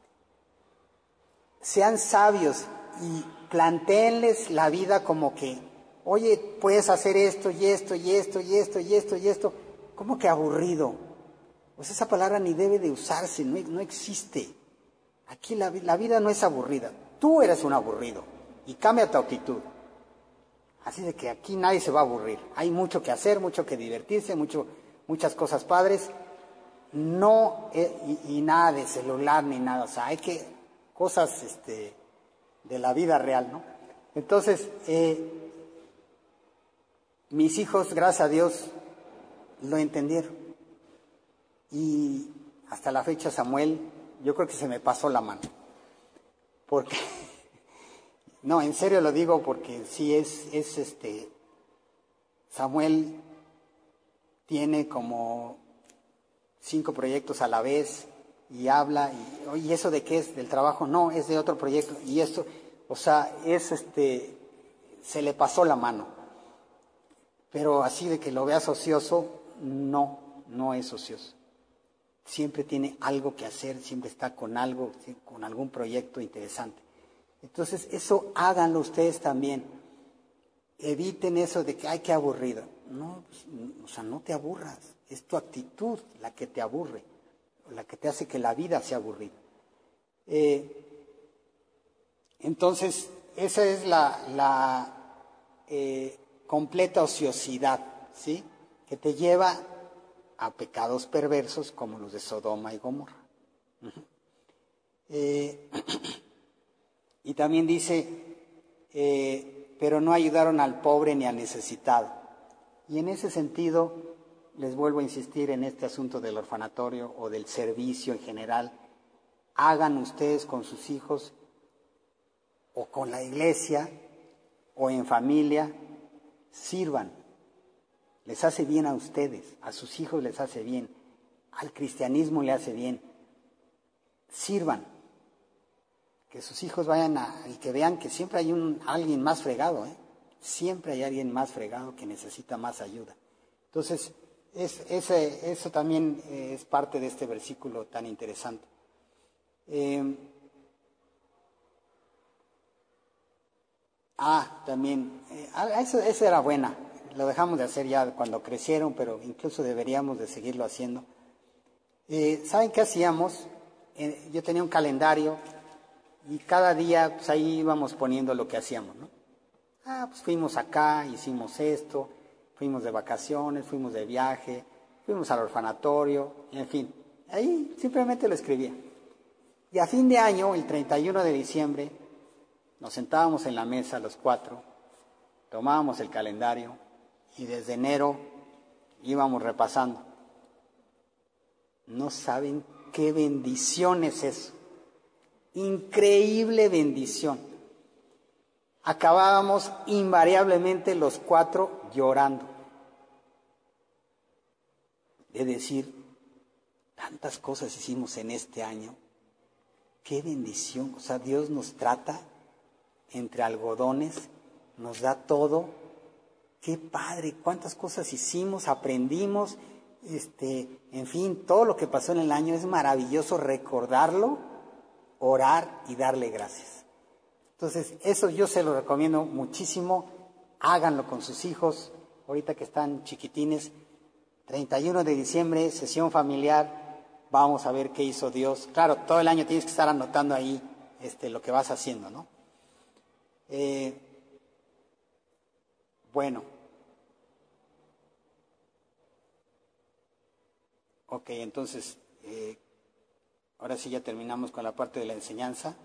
Sean sabios y plantéenles la vida como que, oye, puedes hacer esto y esto y esto y esto y esto y esto. ¿Cómo que aburrido? Pues esa palabra ni debe de usarse, no, no existe. Aquí la, la vida no es aburrida. Tú eres un aburrido y cambia tu actitud. Así de que aquí nadie se va a aburrir. Hay mucho que hacer, mucho que divertirse, mucho, muchas cosas padres. No, eh, y, y nada de celular ni nada. O sea, hay que, cosas este, de la vida real, ¿no? Entonces, eh, mis hijos, gracias a Dios, lo entendieron. Y hasta la fecha, Samuel, yo creo que se me pasó la mano. Porque, no, en serio lo digo porque sí es, es este, Samuel tiene como cinco proyectos a la vez y habla, y oye, ¿eso de qué es? ¿Del trabajo? No, es de otro proyecto. Y esto, o sea, es este, se le pasó la mano. Pero así de que lo veas ocioso, no, no es ocioso. Siempre tiene algo que hacer, siempre está con algo, con algún proyecto interesante. Entonces, eso háganlo ustedes también. Eviten eso de que, ay, qué aburrido. No, pues, o sea, no te aburras. Es tu actitud la que te aburre, la que te hace que la vida sea aburrida. Eh, entonces, esa es la, la eh, completa ociosidad, ¿sí? Que te lleva a pecados perversos como los de Sodoma y Gomorra. Uh-huh. Eh, y también dice, eh, pero no ayudaron al pobre ni al necesitado. Y en ese sentido, les vuelvo a insistir en este asunto del orfanatorio o del servicio en general. Hagan ustedes con sus hijos o con la iglesia o en familia, sirvan. Les hace bien a ustedes, a sus hijos les hace bien, al cristianismo le hace bien. Sirvan. Que sus hijos vayan a, y que vean que siempre hay un alguien más fregado, ¿eh? Siempre hay alguien más fregado que necesita más ayuda. Entonces, es, ese, eso también es parte de este versículo tan interesante. Eh, ah, también, eh, eso, eso era buena. Lo dejamos de hacer ya cuando crecieron, pero incluso deberíamos de seguirlo haciendo. Eh, ¿Saben qué hacíamos? Eh, yo tenía un calendario y cada día pues, ahí íbamos poniendo lo que hacíamos, ¿no? Ah, pues fuimos acá, hicimos esto, fuimos de vacaciones, fuimos de viaje, fuimos al orfanatorio, en fin. Ahí simplemente lo escribía. Y a fin de año, el treinta y uno de diciembre, nos sentábamos en la mesa los cuatro, tomábamos el calendario, y desde enero íbamos repasando. No saben qué bendición es eso. Increíble bendición. Acabábamos invariablemente los cuatro llorando. De decir, tantas cosas hicimos en este año. Qué bendición. O sea, Dios nos trata entre algodones, nos da todo. Qué padre, cuántas cosas hicimos, aprendimos, este, en fin, todo lo que pasó en el año es maravilloso recordarlo, orar y darle gracias. Entonces, eso yo se lo recomiendo muchísimo, háganlo con sus hijos, ahorita que están chiquitines, treinta y uno de diciembre, sesión familiar, vamos a ver qué hizo Dios. Claro, todo el año tienes que estar anotando ahí este, lo que vas haciendo, ¿no? Eh, bueno. Ok, entonces, eh, ahora sí ya terminamos con la parte de la enseñanza.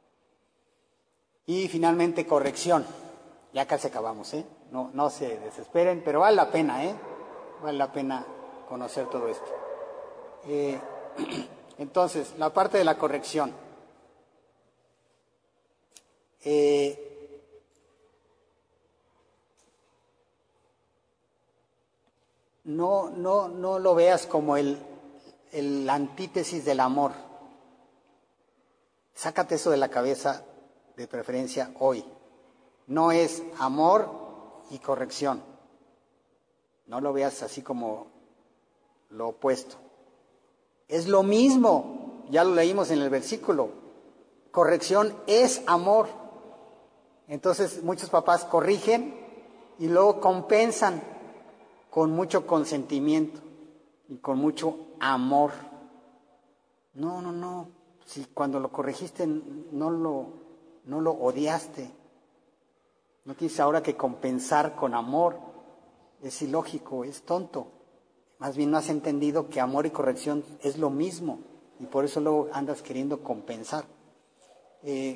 Y finalmente, corrección. Ya casi acabamos, ¿eh? No, no se desesperen, pero vale la pena, ¿eh? Vale la pena conocer todo esto. Eh, entonces, la parte de la corrección. Eh, no, no, no lo veas como el, el antítesis del amor. Sácate eso de la cabeza, de preferencia hoy. No es amor y corrección. No lo veas así como lo opuesto. Es lo mismo, ya lo leímos en el versículo. Corrección es amor. Entonces muchos papás corrigen y luego compensan con mucho consentimiento y con mucho amor. No, no, no. Si cuando lo corregiste no lo, no lo odiaste. No tienes ahora que compensar con amor. Es ilógico, es tonto. Más bien no has entendido que amor y corrección es lo mismo. Y por eso luego andas queriendo compensar. Eh,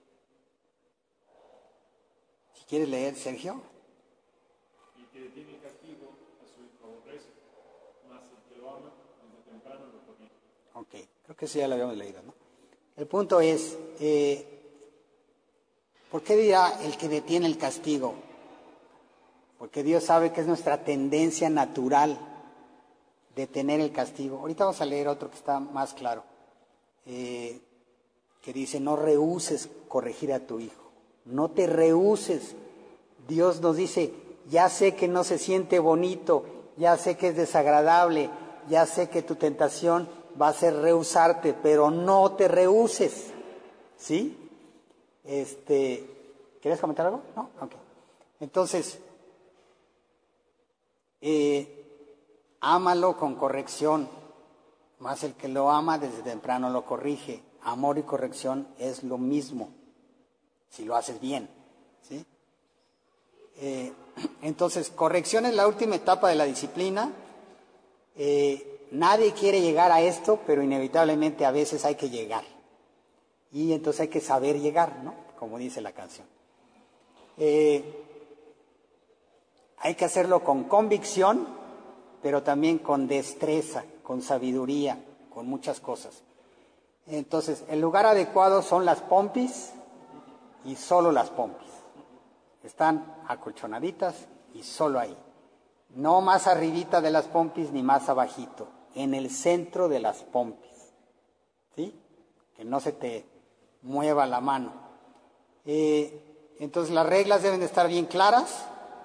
si quieres leer, Sergio. Y que detiene el castigo a su hijo aborrece, mas el que lo ama desde temprano lo corrige. Ok, creo que eso ya lo habíamos leído, ¿no? El punto es, eh, ¿por qué dirá el que detiene el castigo? Porque Dios sabe que es nuestra tendencia natural detener el castigo. Ahorita vamos a leer otro que está más claro, eh, que dice, no rehúses corregir a tu hijo, no te rehúses. Dios nos dice, ya sé que no se siente bonito, ya sé que es desagradable, ya sé que tu tentación va a ser rehusarte, pero no te rehuses, ¿sí? Este, ¿quieres comentar algo? No, ok. Entonces, eh, ámalo con corrección, más el que lo ama desde temprano lo corrige. Amor y corrección es lo mismo, si lo haces bien, ¿sí? Eh, entonces, corrección es la última etapa de la disciplina. Eh, nadie quiere llegar a esto, pero inevitablemente a veces hay que llegar. Y entonces hay que saber llegar, ¿no? Como dice la canción. Eh, hay que hacerlo con convicción, pero también con destreza, con sabiduría, con muchas cosas. Entonces, el lugar adecuado son las pompis y solo las pompis. Están acolchonaditas y solo ahí. No más arribita de las pompis ni más abajito, en el centro de las pompis, ¿sí? Que no se te mueva la mano. Eh, entonces las reglas deben de estar bien claras.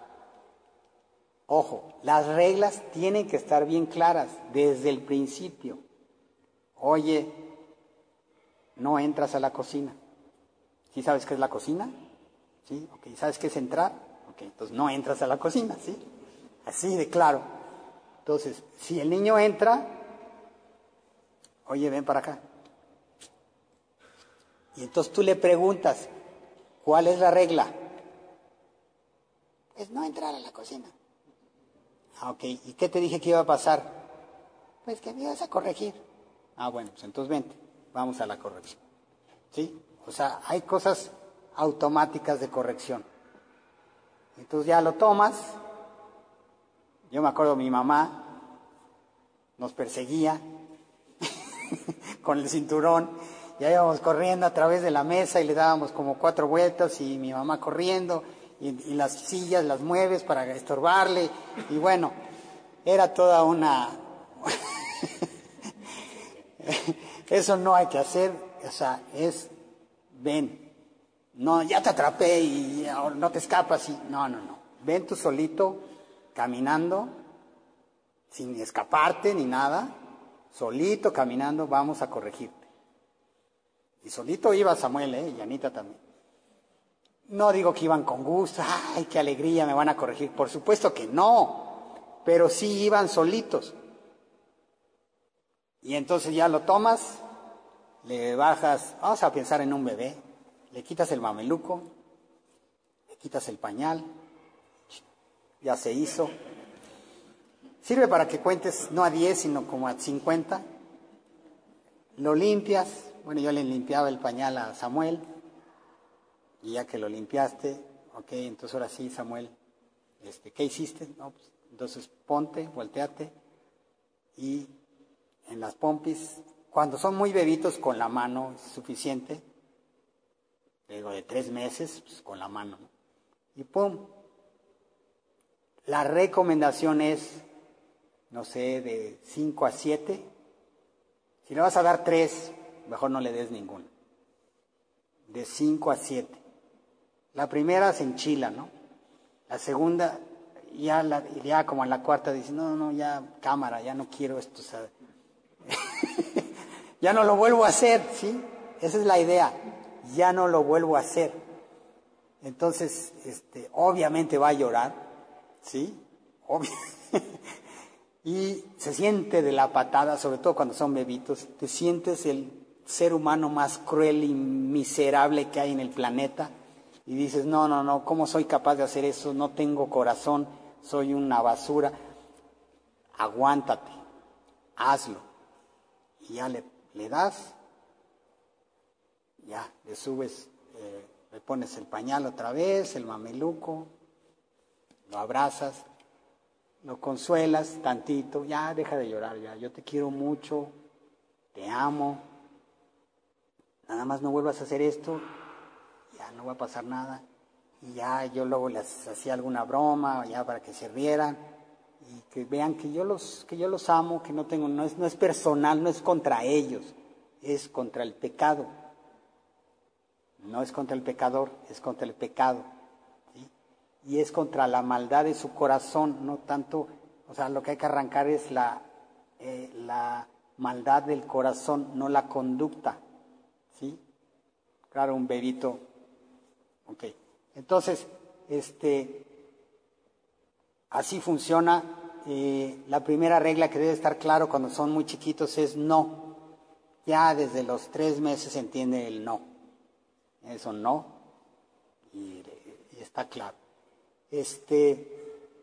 Ojo, las reglas tienen que estar bien claras desde el principio. Oye, no entras a la cocina. ¿Sí sabes qué es la cocina? ¿Sí? Okay. ¿Sabes qué es entrar? Ok, entonces no entras a la cocina, ¿sí? Así de claro. Entonces, si el niño entra, oye, ven para acá. Y entonces tú le preguntas, ¿cuál es la regla? Pues no entrar a la cocina. Ah, ok, ¿y qué te dije que iba a pasar? Pues que me ibas a corregir. Ah, bueno, pues entonces vente, vamos a la corrección. ¿Sí? O sea, hay cosas automáticas de corrección. Entonces ya lo tomas. Yo me acuerdo, mi mamá nos perseguía con el cinturón, ya íbamos corriendo a través de la mesa y le dábamos como cuatro vueltas y mi mamá corriendo y, y las sillas las mueves para estorbarle y bueno, era toda una... Eso no hay que hacer, o sea, es, ven, no, ya te atrapé y no te escapas y no, no, no, ven tú solito, caminando, sin escaparte ni nada, solito caminando, vamos a corregirte. Y solito iba Samuel, ¿eh? Y Anita también. No digo que iban con gusto, ay, qué alegría, me van a corregir. Por supuesto que no, pero sí iban solitos. Y entonces ya lo tomas, le bajas, vamos a pensar en un bebé, le quitas el mameluco, le quitas el pañal, ya se hizo. Sirve para que cuentes no a diez, sino como a cincuenta. Lo limpias. Bueno, yo le limpiaba el pañal a Samuel. Y ya que lo limpiaste, ok, entonces ahora sí, Samuel, este, ¿qué hiciste? No, pues, entonces ponte, volteate. Y en las pompis, cuando son muy bebitos, con la mano es suficiente. Luego de tres meses, pues con la mano, ¿no? Y pum. La recomendación es, no sé, de cinco a siete. Si le vas a dar tres, mejor no le des ninguno. De cinco a siete. La primera se enchila, ¿no? La segunda, ya, la, ya como en la cuarta, dice, no, no, ya cámara, ya no quiero esto, o sea, ya no lo vuelvo a hacer, ¿sí? Esa es la idea, ya no lo vuelvo a hacer. Entonces, este, obviamente va a llorar, ¿sí? Obvio. Y se siente de la patada, sobre todo cuando son bebitos, te sientes el ser humano más cruel y miserable que hay en el planeta. Y dices, no, no, no, ¿cómo soy capaz de hacer eso? No tengo corazón, soy una basura. Aguántate, hazlo. Y ya le, le das, ya le subes, eh, le pones el pañal otra vez, el mameluco, lo abrazas, lo consuelas tantito, ya deja de llorar, ya, yo te quiero mucho, te amo, nada más no vuelvas a hacer esto, ya no va a pasar nada. Y ya yo luego les hacía alguna broma, ya para que se rieran y que vean que yo los, que yo los amo, que no tengo, no es, no es personal, no es contra ellos, es contra el pecado. No es contra el pecador, es contra el pecado. ¿Sí? Y es contra la maldad de su corazón, no tanto, o sea, lo que hay que arrancar es la, eh, la maldad del corazón, no la conducta. ¿Sí? Claro, un bebito. Ok. Entonces, este, así funciona. Eh, la primera regla que debe estar claro cuando son muy chiquitos es no. Ya desde los tres meses se entiende el no. Eso no. Y, y está claro. Este.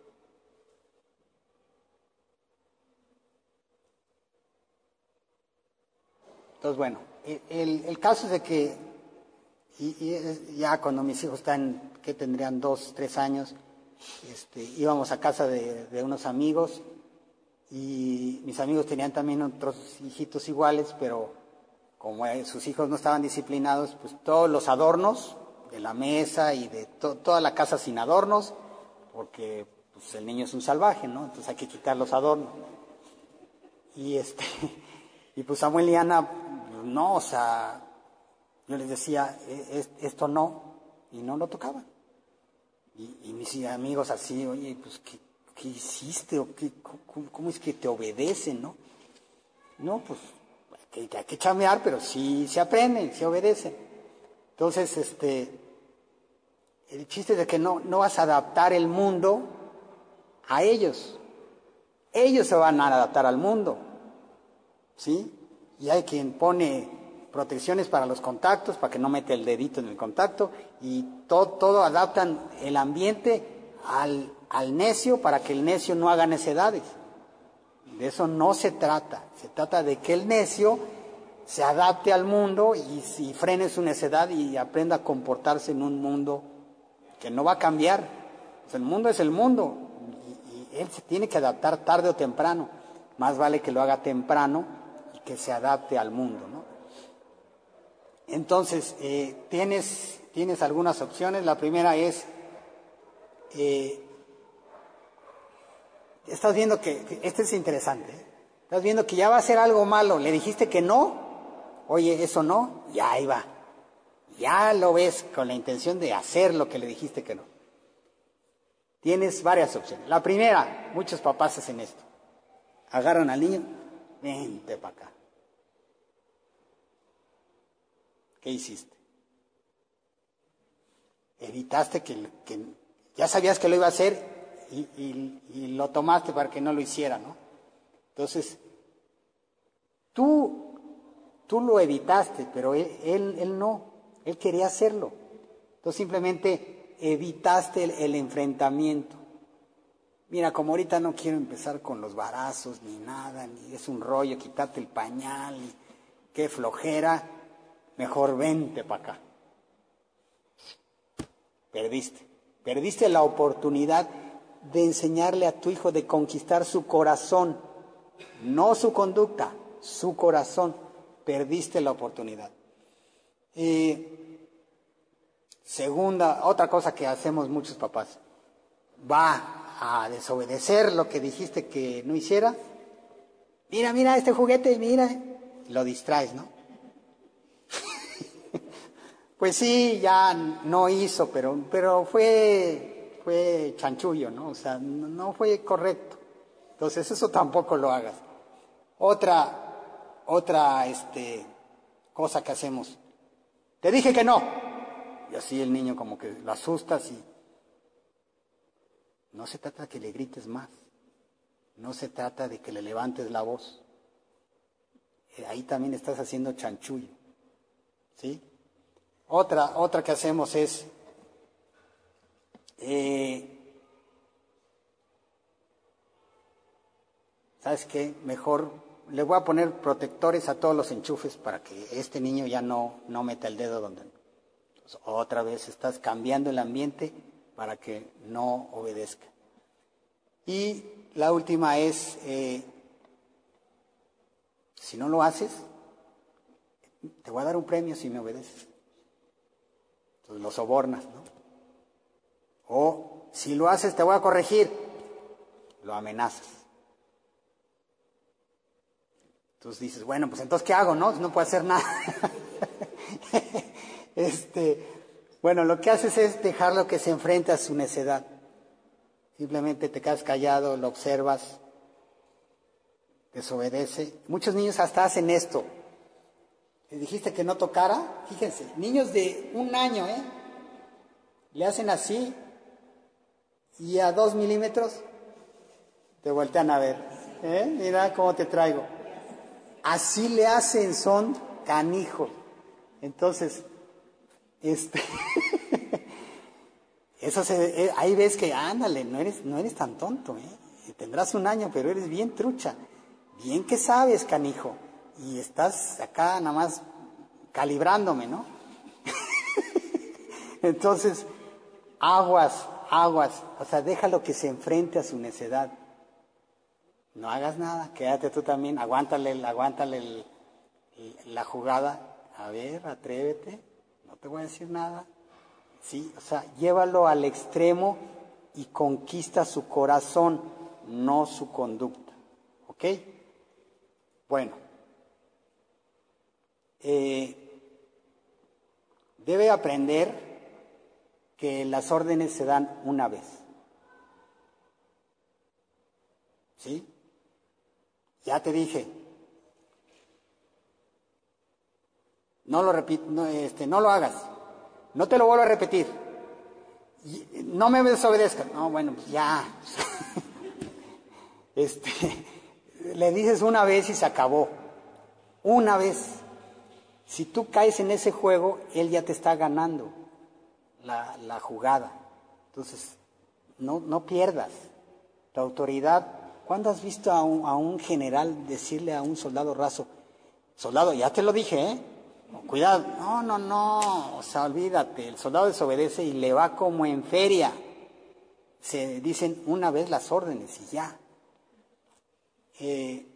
Entonces, bueno, el, el caso es de que y, y ya cuando mis hijos están, que tendrían dos, tres años, este, íbamos a casa de, de unos amigos y mis amigos tenían también otros hijitos iguales, pero como sus hijos no estaban disciplinados, pues todos los adornos de la mesa y de to, toda la casa sin adornos, porque pues, el niño es un salvaje, ¿no? Entonces hay que quitar los adornos. Y este, y pues Samuel y Ana, no, o sea, yo les decía, esto no, y no lo tocaban. Y, y mis amigos así, oye, pues, ¿qué, qué hiciste? ¿O qué, cómo, ¿Cómo es que te obedecen, no? No, pues, hay que, hay que chamear, pero sí se aprenden, se obedecen. Entonces, este, el chiste es de que no, no vas a adaptar el mundo a ellos. Ellos se van a adaptar al mundo, ¿sí? Y hay quien pone protecciones para los contactos, para que no mete el dedito en el contacto, y todo, todo adaptan el ambiente al, al necio para que el necio no haga necedades. De eso no se trata, se trata de que el necio se adapte al mundo y, y frene su necedad y aprenda a comportarse en un mundo que no va a cambiar. Pues el mundo es el mundo y, y él se tiene que adaptar tarde o temprano. Más vale que lo haga temprano y que se adapte al mundo, ¿no? Entonces, eh, tienes, tienes algunas opciones. La primera es, eh, estás viendo que, que, esto es interesante, ¿eh? Estás viendo que ya va a ser algo malo, le dijiste que no, oye, eso no, ya ahí va. Ya lo ves con la intención de hacer lo que le dijiste que no. Tienes varias opciones. La primera, muchos papás hacen esto. Agarran al niño, vente para acá. ¿Qué hiciste? Evitaste que, que ya sabías que lo iba a hacer y, y, y lo tomaste para que no lo hiciera, ¿no? Entonces, tú, tú lo evitaste, pero él, él, él no, él quería hacerlo. Entonces simplemente evitaste el, el enfrentamiento. Mira, como ahorita no quiero empezar con los varazos ni nada, ni es un rollo, quitarte el pañal, y qué flojera. Mejor vente para acá. Perdiste. Perdiste la oportunidad de enseñarle a tu hijo, de conquistar su corazón. No su conducta, su corazón. Perdiste la oportunidad. Eh, segunda, otra cosa que hacemos muchos papás. Va a desobedecer lo que dijiste que no hiciera. Mira, mira este juguete, mira. Lo distraes, ¿no? Pues sí, ya no hizo, pero, pero fue, fue chanchullo, ¿no? O sea, no, no fue correcto. Entonces eso tampoco lo hagas. Otra, otra, este, cosa que hacemos. Te dije que no. Y así el niño como que lo asustas y no se trata de que le grites más. No se trata de que le levantes la voz. Ahí también estás haciendo chanchullo. ¿Sí? Otra, otra que hacemos es, eh, ¿sabes qué? Mejor le voy a poner protectores a todos los enchufes para que este niño ya no, no meta el dedo donde... Entonces, otra vez estás cambiando el ambiente para que no obedezca. Y la última es, eh, si no lo haces, te voy a dar un premio si me obedeces. Entonces lo sobornas, ¿no? O si lo haces te voy a corregir, lo amenazas. Entonces dices, bueno, pues entonces ¿qué hago? No, no puedo hacer nada. este, bueno, lo que haces es dejarlo que se enfrente a su necedad. Simplemente te quedas callado, lo observas, desobedece. Muchos niños hasta hacen esto. ¿Le dijiste que no tocara? Fíjense, niños de un año, ¿eh? Le hacen así y a dos milímetros te voltean a ver. ¿Eh? Mira cómo te traigo. Así le hacen, son canijos. Entonces, este, eso se, eh, ahí ves que, ándale, no eres, no eres tan tonto, ¿eh? Tendrás un año, pero eres bien trucha. Bien que sabes, canijo. Y estás acá nada más calibrándome, ¿no? Entonces, aguas, aguas. O sea, déjalo que se enfrente a su necedad. No hagas nada, quédate tú también, aguántale, aguántale el, el, la jugada. A ver, atrévete, no te voy a decir nada. Sí, o sea, llévalo al extremo y conquista su corazón, no su conducta. ¿Ok? Bueno. Eh, debe aprender que las órdenes se dan una vez. ¿Sí? Ya te dije, no lo repito, no, este, no lo hagas, no te lo vuelvo a repetir, y, no me desobedezcas. No, bueno, pues ya. este, le dices una vez y se acabó. Una vez. Si tú caes en ese juego, él ya te está ganando la, la jugada. Entonces, no, no pierdas la autoridad. ¿Cuándo has visto a un, a un general decirle a un soldado raso, soldado, ya te lo dije, ¿eh? Cuidado. No, no, no, o sea, olvídate. El soldado desobedece y le va como en feria. Se dicen una vez las órdenes y ya. Eh,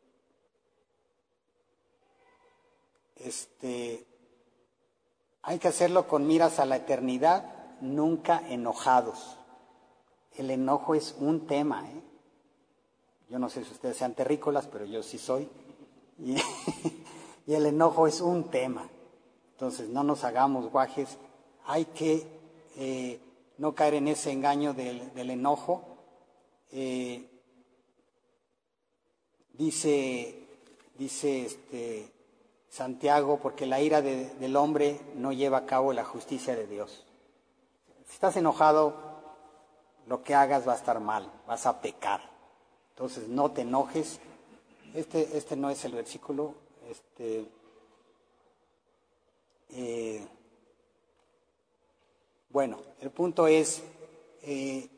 este, hay que hacerlo con miras a la eternidad, nunca enojados. El enojo es un tema, ¿eh? Yo no sé si ustedes sean terrícolas, pero yo sí soy. Y, y el enojo es un tema. Entonces, no nos hagamos guajes. Hay que eh, no caer en ese engaño del, del enojo. Eh, dice, dice este Santiago, porque la ira de, del hombre no lleva a cabo la justicia de Dios. Si estás enojado, lo que hagas va a estar mal, vas a pecar. Entonces no te enojes. Este, este no es el versículo. Este, eh, bueno, el punto es, eh,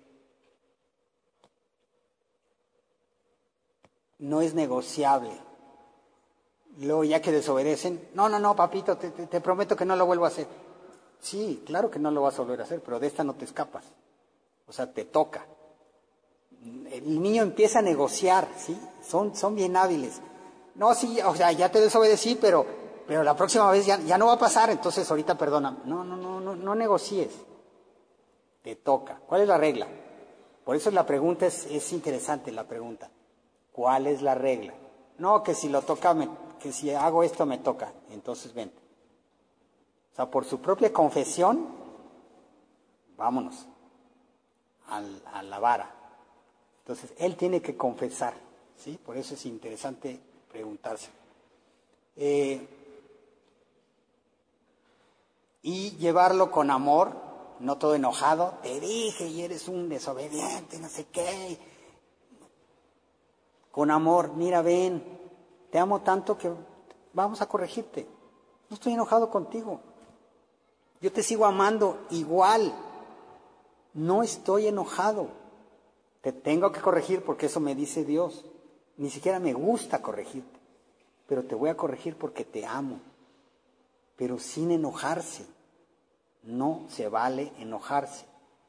no es negociable. Luego ya que desobedecen, no, no, no, papito, te, te, te prometo que no lo vuelvo a hacer. Sí, claro que no lo vas a volver a hacer, pero de esta no te escapas. O sea, te toca. El niño empieza a negociar, ¿sí? Son, son bien hábiles. No, sí, o sea, ya te desobedecí, pero, pero la próxima vez ya, ya no va a pasar, entonces ahorita perdóname. No, no, no, no, no negocies. Te toca. ¿Cuál es la regla? Por eso la pregunta es, es interesante, la pregunta. ¿Cuál es la regla? No, que si lo toca, me, que si hago esto me toca. Entonces vente. O sea, por su propia confesión, vámonos al, a la vara. Entonces, él tiene que confesar, ¿sí? Por eso es interesante preguntarse. Eh, y llevarlo con amor, no todo enojado. Te dije y eres un desobediente, no sé qué. con amor, mira, ven, te amo tanto que vamos a corregirte. No estoy enojado contigo. Yo te sigo amando igual. No estoy enojado. Te tengo que corregir porque eso me dice Dios. Ni siquiera me gusta corregirte, pero te voy a corregir porque te amo. Pero sin enojarse. No se vale enojarse.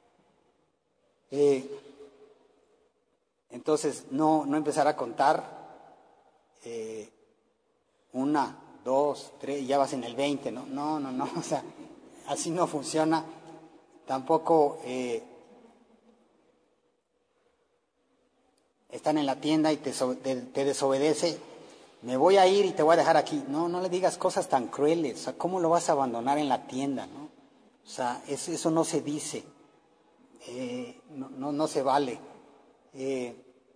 Eh, entonces, no, no empezar a contar eh, una, dos, tres, y ya vas en el veinte, ¿no? No, no, no, o sea, así no funciona. Tampoco eh, están en la tienda y te, te, te desobedece, me voy a ir y te voy a dejar aquí. No, no le digas cosas tan crueles. O sea, ¿cómo lo vas a abandonar en la tienda, no? O sea, eso, eso no se dice. Eh, no, no, no se vale. Eh,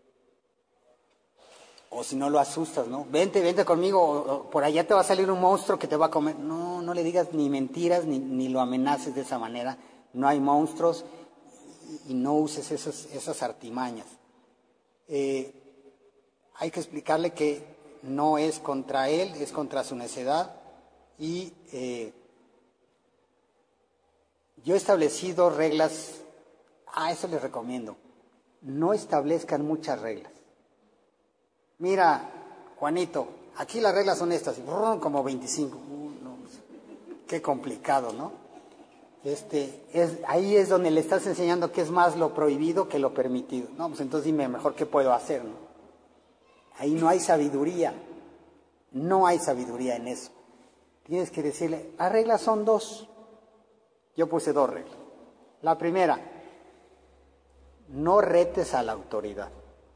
o si no lo asustas, ¿no? Vente, vente conmigo, o, o por allá te va a salir un monstruo que te va a comer. No, no le digas ni mentiras, ni, ni lo amenaces de esa manera. No hay monstruos y, y no uses esas, esas artimañas. Eh, hay que explicarle que no es contra él, es contra su necedad. Y eh, yo he establecido reglas. Ah, eso les recomiendo. No establezcan muchas reglas. Mira, Juanito, aquí las reglas son estas, como veinticinco. Uh, no, qué complicado, ¿no? Este, es, ahí es donde le estás enseñando que es más lo prohibido que lo permitido. No, pues entonces dime mejor qué puedo hacer, ¿no? Ahí no hay sabiduría. No hay sabiduría en eso. Tienes que decirle, las reglas son dos. Yo puse dos reglas. La primera, no retes a la autoridad.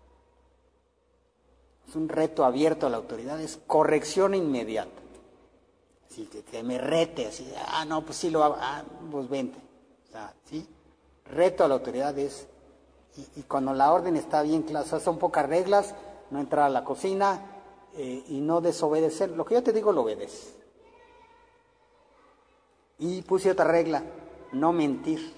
Es un reto abierto a la autoridad, es corrección inmediata. Así que, que me rete, así, ah, no, pues sí lo hago, ah, pues vente. O sea, ¿sí? Reto a la autoridad es, y, y cuando la orden está bien clara, o sea, son pocas reglas, no entrar a la cocina eh, y no desobedecer. Lo que yo te digo lo obedeces. Y puse otra regla, no mentir.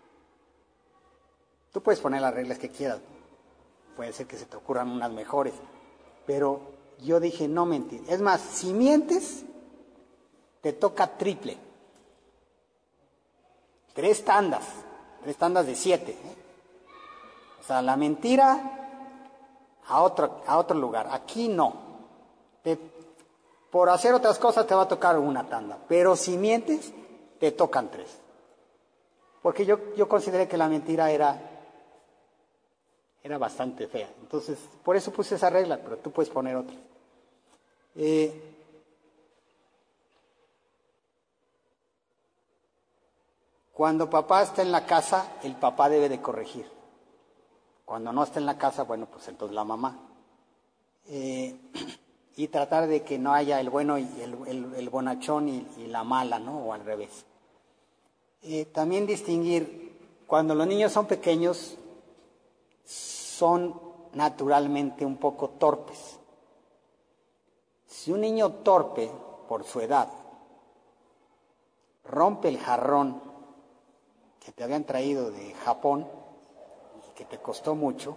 Tú puedes poner las reglas que quieras, puede ser que se te ocurran unas mejores, pero yo dije no mentir. Es más, si mientes, te toca triple. Tres tandas, tres tandas de siete. ¿eh? O sea, la mentira a otro, a otro lugar. Aquí no. Te, por hacer otras cosas te va a tocar una tanda, pero si mientes, te tocan tres. Porque yo, yo consideré que la mentira era, era bastante fea. Entonces, por eso puse esa regla, pero tú puedes poner otra. Eh, Cuando papá está en la casa, el papá debe de corregir. Cuando no está en la casa, bueno, pues entonces la mamá. Eh, y tratar de que no haya el bueno y el, el, el bonachón y, y la mala, ¿no? O al revés. Eh, también distinguir, cuando los niños son pequeños, son naturalmente un poco torpes. Si un niño torpe, por su edad, rompe el jarrón que te habían traído de Japón, que te costó mucho,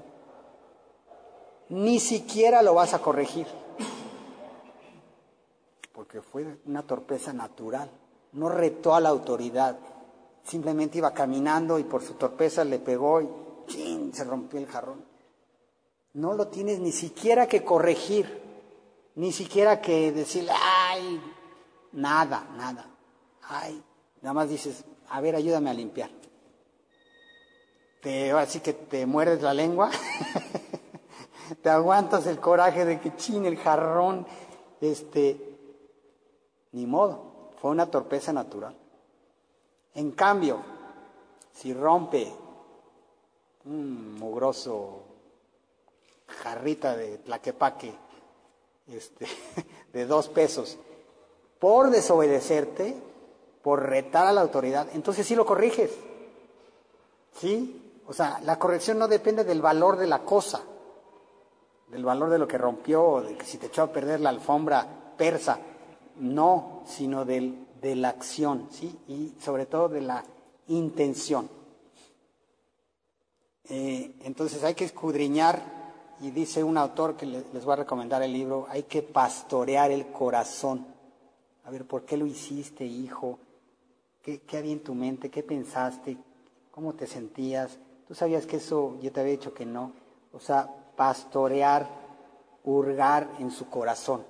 ni siquiera lo vas a corregir, porque fue una torpeza natural, no retó a la autoridad, simplemente iba caminando y por su torpeza le pegó y ¡chin!, se rompió el jarrón. No lo tienes ni siquiera que corregir, ni siquiera que decirle, ¡ay! Nada, nada, ¡ay! Nada más dices, a ver, ayúdame a limpiar. Te, ahora sí que te muerdes la lengua, te aguantas el coraje de que chine el jarrón, este, ni modo, fue una torpeza natural. En cambio, si rompe un mugroso jarrita de tlaquepaque, este, de dos pesos, por desobedecerte, por retar a la autoridad, entonces sí lo corriges, ¿sí? O sea, la corrección no depende del valor de la cosa, del valor de lo que rompió, de que si te echó a perder la alfombra persa, no, sino del, de la acción, ¿sí? Y sobre todo de la intención. Eh, entonces hay que escudriñar y dice un autor que les voy a recomendar el libro, hay que pastorear el corazón. A ver, ¿por qué lo hiciste, hijo? ¿Qué, qué había en tu mente? ¿Qué pensaste? ¿Cómo te sentías? ¿Tú sabías que eso yo te había dicho que no? O sea, pastorear, hurgar en su corazón.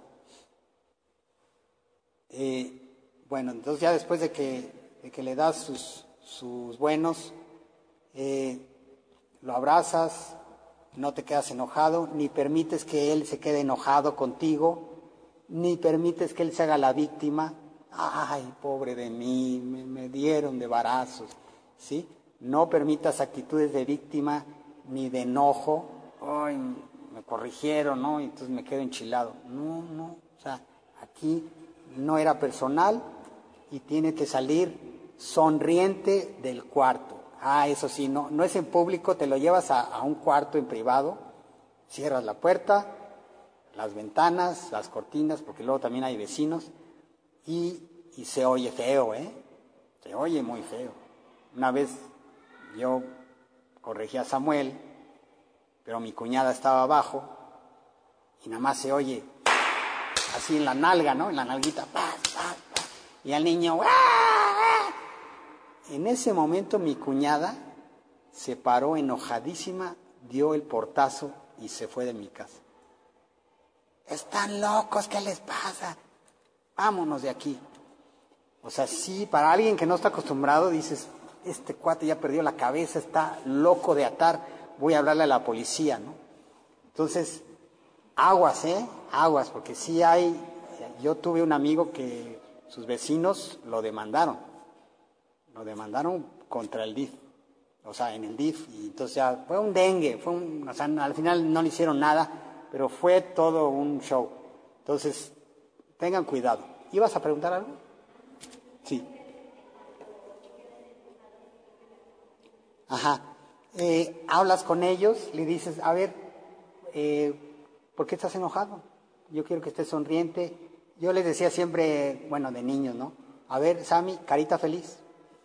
Eh, bueno, entonces ya después de que, de que le das sus, sus buenos, eh, lo abrazas, no te quedas enojado, ni permites que él se quede enojado contigo, ni permites que él se haga la víctima. Ay, pobre de mí, me, me dieron de varazos, ¿sí? No permitas actitudes de víctima ni de enojo. Ay, me corrigieron, ¿no? Y entonces me quedo enchilado. No, no, o sea, aquí no era personal y tiene que salir sonriente del cuarto. Ah, eso sí, no, no es en público, te lo llevas a, a un cuarto en privado, cierras la puerta, las ventanas, las cortinas, porque luego también hay vecinos, y, y se oye feo, ¿eh? Se oye muy feo. Una vez yo corregí a Samuel, pero mi cuñada estaba abajo, y nada más se oye así en la nalga, ¿no? En la nalguita, pa, pa, pa, y al niño, ¡ah! En ese momento mi cuñada se paró enojadísima, dio el portazo y se fue de mi casa. Están locos, ¿qué les pasa? Vámonos de aquí. O sea, sí, para alguien que no está acostumbrado, dices, este cuate ya perdió la cabeza, está loco de atar, voy a hablarle a la policía, ¿no? Entonces, aguas, ¿eh? Aguas, porque sí hay, yo tuve un amigo que sus vecinos lo demandaron, lo demandaron contra el D I F, o sea, en el D I F, y entonces ya fue un dengue, fue un, o sea, al final no le hicieron nada, pero fue todo un show. Entonces, tengan cuidado. ¿Ibas a preguntar algo? Sí. Ajá. Eh, hablas con ellos, le dices, a ver, eh, ¿por qué estás enojado? Yo quiero que estés sonriente. Yo les decía siempre, bueno, de niños, ¿no? A ver, Sammy, carita feliz.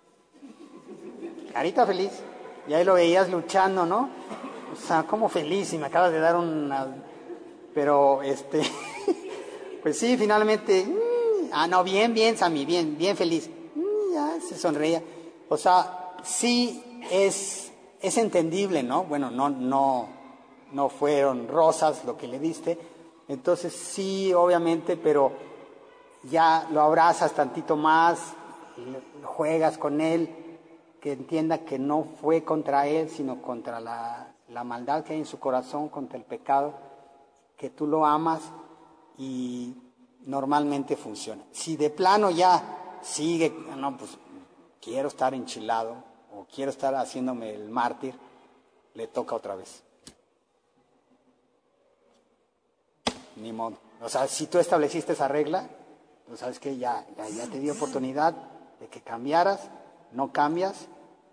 Carita feliz. Y ahí lo veías luchando, ¿no? O sea, como feliz, y me acabas de dar una... Pero, este... pues sí, finalmente... Mmm, ah, no, bien, bien, Sammy, bien, bien feliz. Mmm, ya se sonreía. O sea, sí es, es entendible, ¿no? Bueno, no, no, no fueron rosas lo que le diste. Entonces sí, obviamente, pero ya lo abrazas tantito más, juegas con él, que entienda que no fue contra él, sino contra la, la maldad que hay en su corazón, contra el pecado, que tú lo amas y normalmente funciona. Si de plano ya sigue, no, pues quiero estar enchilado o quiero estar haciéndome el mártir, le toca otra vez. Ni modo. O sea, si tú estableciste esa regla, pues sabes que ya, ya, ya te di oportunidad de que cambiaras, no cambias,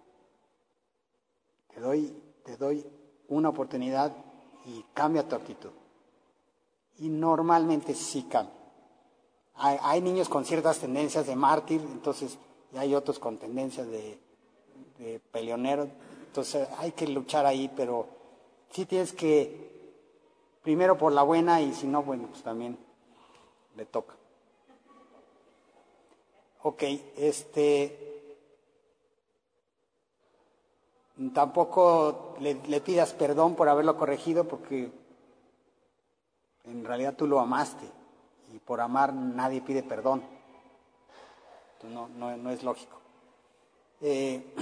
te doy, te doy una oportunidad y cambia tu actitud. Y normalmente sí cambia. Hay, hay niños con ciertas tendencias de mártir, entonces, y hay otros con tendencias de, de peleonero, entonces hay que luchar ahí, pero sí tienes que, primero por la buena, y si no, bueno, pues también le toca. Ok, este, tampoco le, le pidas perdón por haberlo corregido, porque en realidad tú lo amaste, y por amar nadie pide perdón. Entonces no, no, no es lógico. Eh,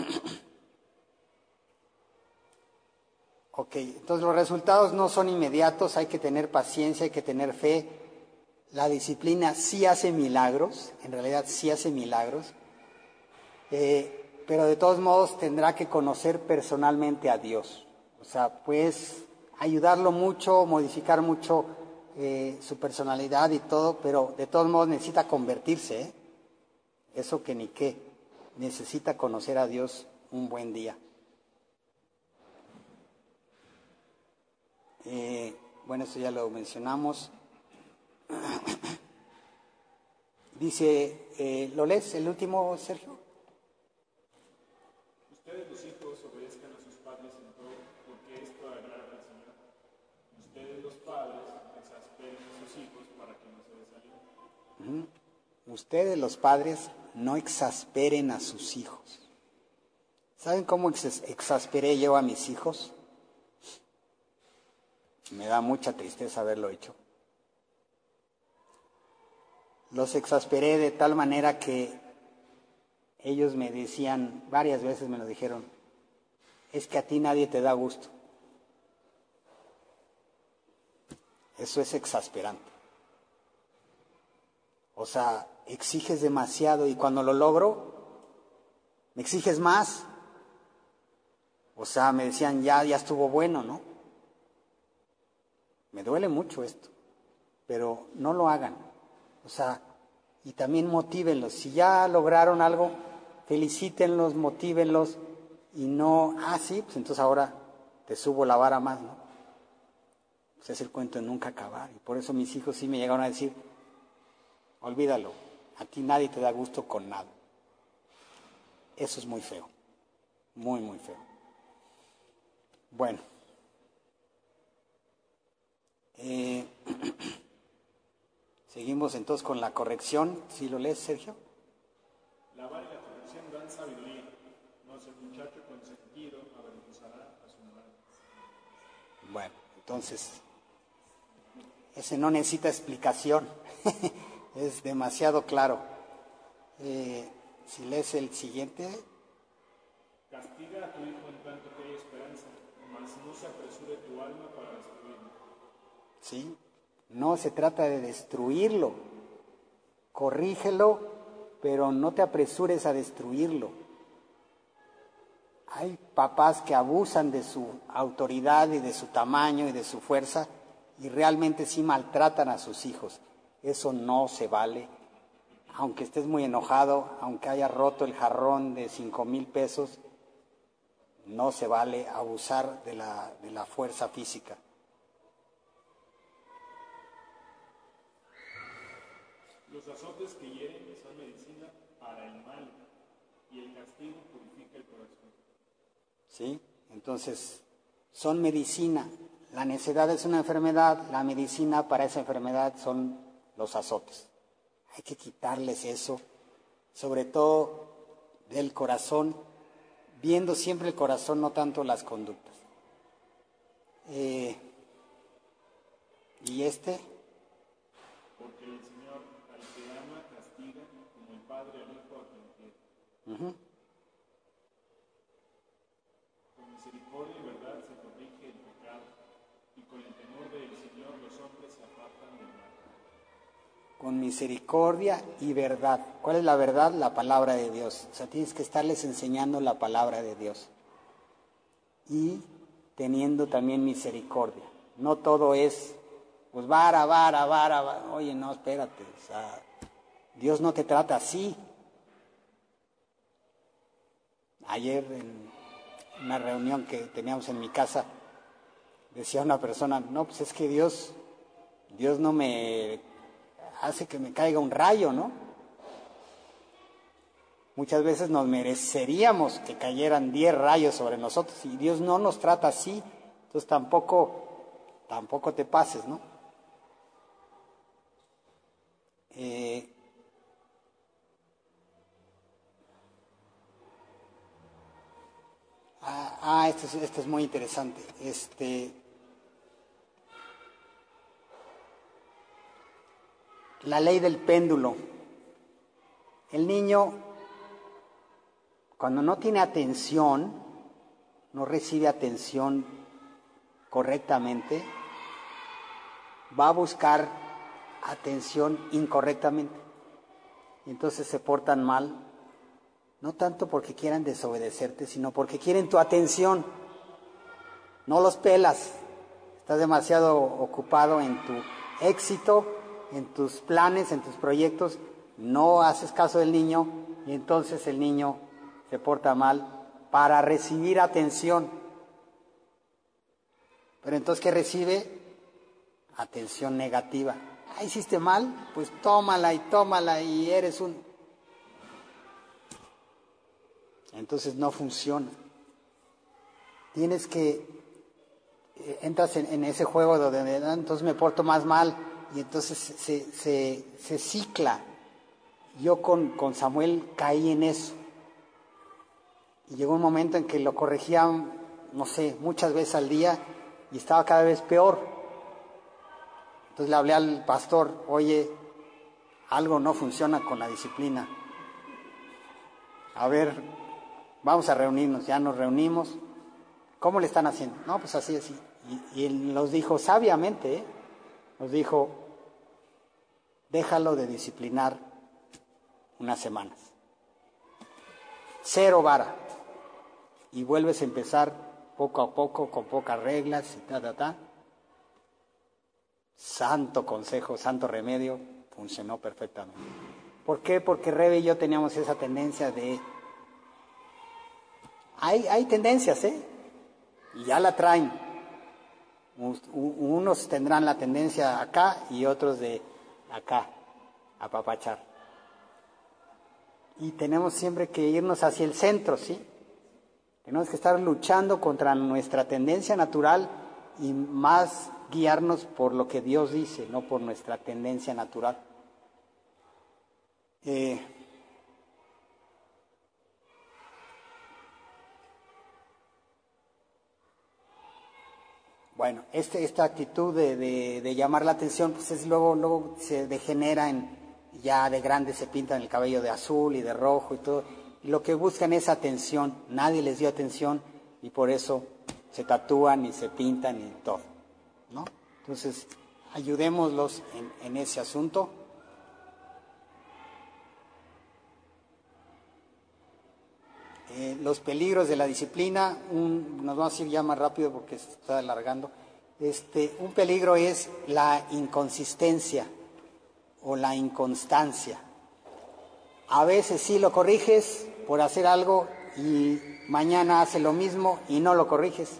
ok, entonces los resultados no son inmediatos, hay que tener paciencia, hay que tener fe. La disciplina sí hace milagros, en realidad sí hace milagros, eh, pero de todos modos tendrá que conocer personalmente a Dios. O sea, pues ayudarlo mucho, modificar mucho eh, su personalidad y todo, pero de todos modos necesita convertirse, ¿eh? Eso que ni qué, necesita conocer a Dios un buen día. Eh, bueno, esto ya lo mencionamos. Dice, eh, ¿lo lees el último, Sergio? Ustedes los hijos obedezcan a sus padres en todo, porque esto agrada al Señor. Ustedes, los padres, no exasperen a sus hijos. ¿Saben cómo ex- exasperé yo a mis hijos? Me da mucha tristeza haberlo hecho. Los exasperé de tal manera que ellos me decían, varias veces me lo dijeron, es que a ti nadie te da gusto. Eso es exasperante. O sea, exiges demasiado y cuando lo logro, me exiges más. O sea, me decían, ya, ya estuvo bueno, ¿no? Me duele mucho esto, pero no lo hagan. O sea, y también motívenlos. Si ya lograron algo, felicítenlos, motívenlos y no, ah, sí, pues entonces ahora te subo la vara más, ¿no? Pues es el cuento de nunca acabar. Y por eso mis hijos sí me llegaron a decir, olvídalo, a ti nadie te da gusto con nada. Eso es muy feo, muy, muy feo. Bueno. Eh, seguimos entonces con la corrección. ¿Sí lo lees, Sergio? La vara y la corrección dan sabiduría, mas el muchacho consentido avergonzará a su madre. Bueno, entonces, ese no necesita explicación. Es demasiado claro. Eh, si lees el siguiente. Castiga a tu hijo en tanto que hay esperanza, mas no se apresure tu alma para destruirlo. ¿Sí? No se trata de destruirlo. Corrígelo, pero no te apresures a destruirlo. Hay papás que abusan de su autoridad y de su tamaño y de su fuerza y realmente sí maltratan a sus hijos. Eso no se vale. Aunque estés muy enojado, aunque hayas roto el jarrón de cinco mil pesos, no se vale abusar de la, de la fuerza física. Los azotes que hieren son medicina para el mal y el castigo purifica el corazón. ¿Sí? Entonces, son medicina. La necedad es una enfermedad, la medicina para esa enfermedad son los azotes. Hay que quitarles eso, sobre todo del corazón, viendo siempre el corazón, no tanto las conductas. Eh, ¿Y este? Porque el Señor al que ama castiga como el Padre al Hijo a quien quiere. Uh-huh. Con misericordia y verdad se corrige el pecado, y con el temor del Señor los hombres se apartan del mal. Con misericordia y verdad. ¿Cuál es la verdad? La palabra de Dios. O sea, tienes que estarles enseñando la palabra de Dios. Y teniendo también misericordia. No todo es, pues, vara, vara, vara, vara. Oye, no, espérate. O sea, Dios no te trata así. Ayer en una reunión que teníamos en mi casa, decía una persona, no, pues es que Dios, Dios no me hace que me caiga un rayo, ¿no? Muchas veces nos mereceríamos que cayeran diez rayos sobre nosotros y Dios no nos trata así, entonces tampoco, tampoco te pases, ¿no? Eh, ah, ah esto es, esto es muy interesante. Este, la ley del péndulo. El niño, cuando no tiene atención, no recibe atención correctamente, va a buscar atención incorrectamente. Y entonces se portan mal, no tanto porque quieran desobedecerte, sino porque quieren tu atención. No los pelas, estás demasiado ocupado en tu éxito, en tus planes, en tus proyectos, no haces caso del niño y entonces el niño se porta mal para recibir atención. Pero entonces, ¿qué recibe? Atención negativa. Ah, hiciste mal, pues tómala y tómala y eres un... Entonces no funciona. Tienes que... Entras en, en ese juego donde entonces me porto más mal y entonces se, se, se cicla. Yo con, con Samuel caí en eso. Y llegó un momento en que lo corregía, no sé, muchas veces al día y estaba cada vez peor. Entonces le hablé al pastor, oye, algo no funciona con la disciplina. A ver, vamos a reunirnos, ya nos reunimos. ¿Cómo le están haciendo? No, pues así, así. Y, y él nos dijo sabiamente, ¿eh? Nos dijo, déjalo de disciplinar unas semanas. Cero vara. Y vuelves a empezar poco a poco, con pocas reglas y ta, ta, ta. Santo consejo, santo remedio, funcionó perfectamente. ¿Por qué? Porque Rebe y yo teníamos esa tendencia de... Hay, hay tendencias, ¿eh? Y ya la traen. Unos tendrán la tendencia acá y otros de acá, a apapachar. Y tenemos siempre que irnos hacia el centro, ¿sí? Tenemos que estar luchando contra nuestra tendencia natural y más guiarnos por lo que Dios dice, no por nuestra tendencia natural. Eh, bueno, este, esta actitud de, de, de llamar la atención, pues es luego, luego se degenera en, ya de grande se pintan el cabello de azul y de rojo y todo. Y lo que buscan es atención, nadie les dio atención y por eso se tatúan y se pintan y todo, ¿no? Entonces, ayudémoslos en, en ese asunto. Eh, los peligros de la disciplina, un, nos vamos a ir ya más rápido porque se está alargando. Este, un peligro es la inconsistencia o la inconstancia. A veces sí lo corriges por hacer algo y mañana hace lo mismo y no lo corriges.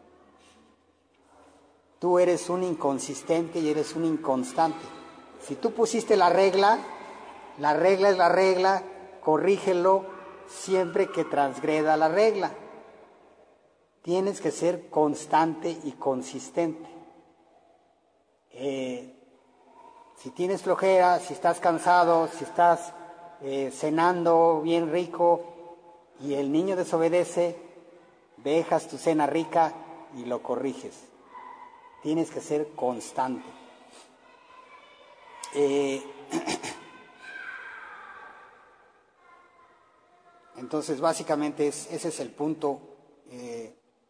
Tú eres un inconsistente y eres un inconstante. Si tú pusiste la regla, la regla es la regla, corrígelo siempre que transgreda la regla. Tienes que ser constante y consistente. Eh, si tienes flojera, si estás cansado, si estás eh, cenando bien rico y el niño desobedece, dejas tu cena rica y lo corriges. Tienes que ser constante. Eh, entonces, básicamente es, ese es el punto. Eh,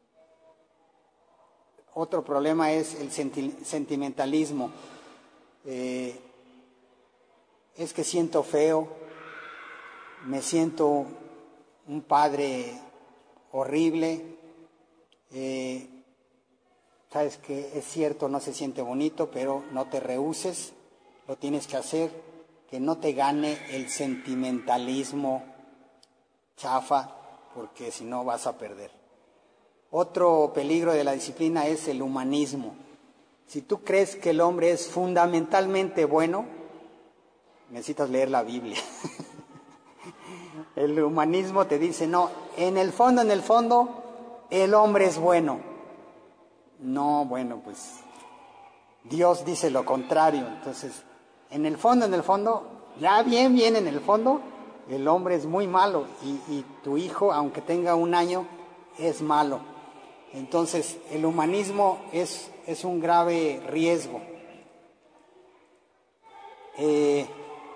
otro problema es el senti- sentimentalismo. Eh, es que siento feo, me siento un padre horrible, eh, sabes que es cierto, no se siente bonito, pero no te rehúses, lo tienes que hacer, que no te gane el sentimentalismo chafa, porque si no vas a perder. Otro peligro de la disciplina es el humanismo. Si tú crees que el hombre es fundamentalmente bueno, necesitas leer la Biblia. El humanismo te dice, no, en el fondo, en el fondo, el hombre es bueno. No, bueno, pues Dios dice lo contrario. Entonces, en el fondo, en el fondo, ya bien, bien en el fondo, el hombre es muy malo y, y tu hijo, aunque tenga un año, es malo. Entonces, el humanismo es, es un grave riesgo. Eh,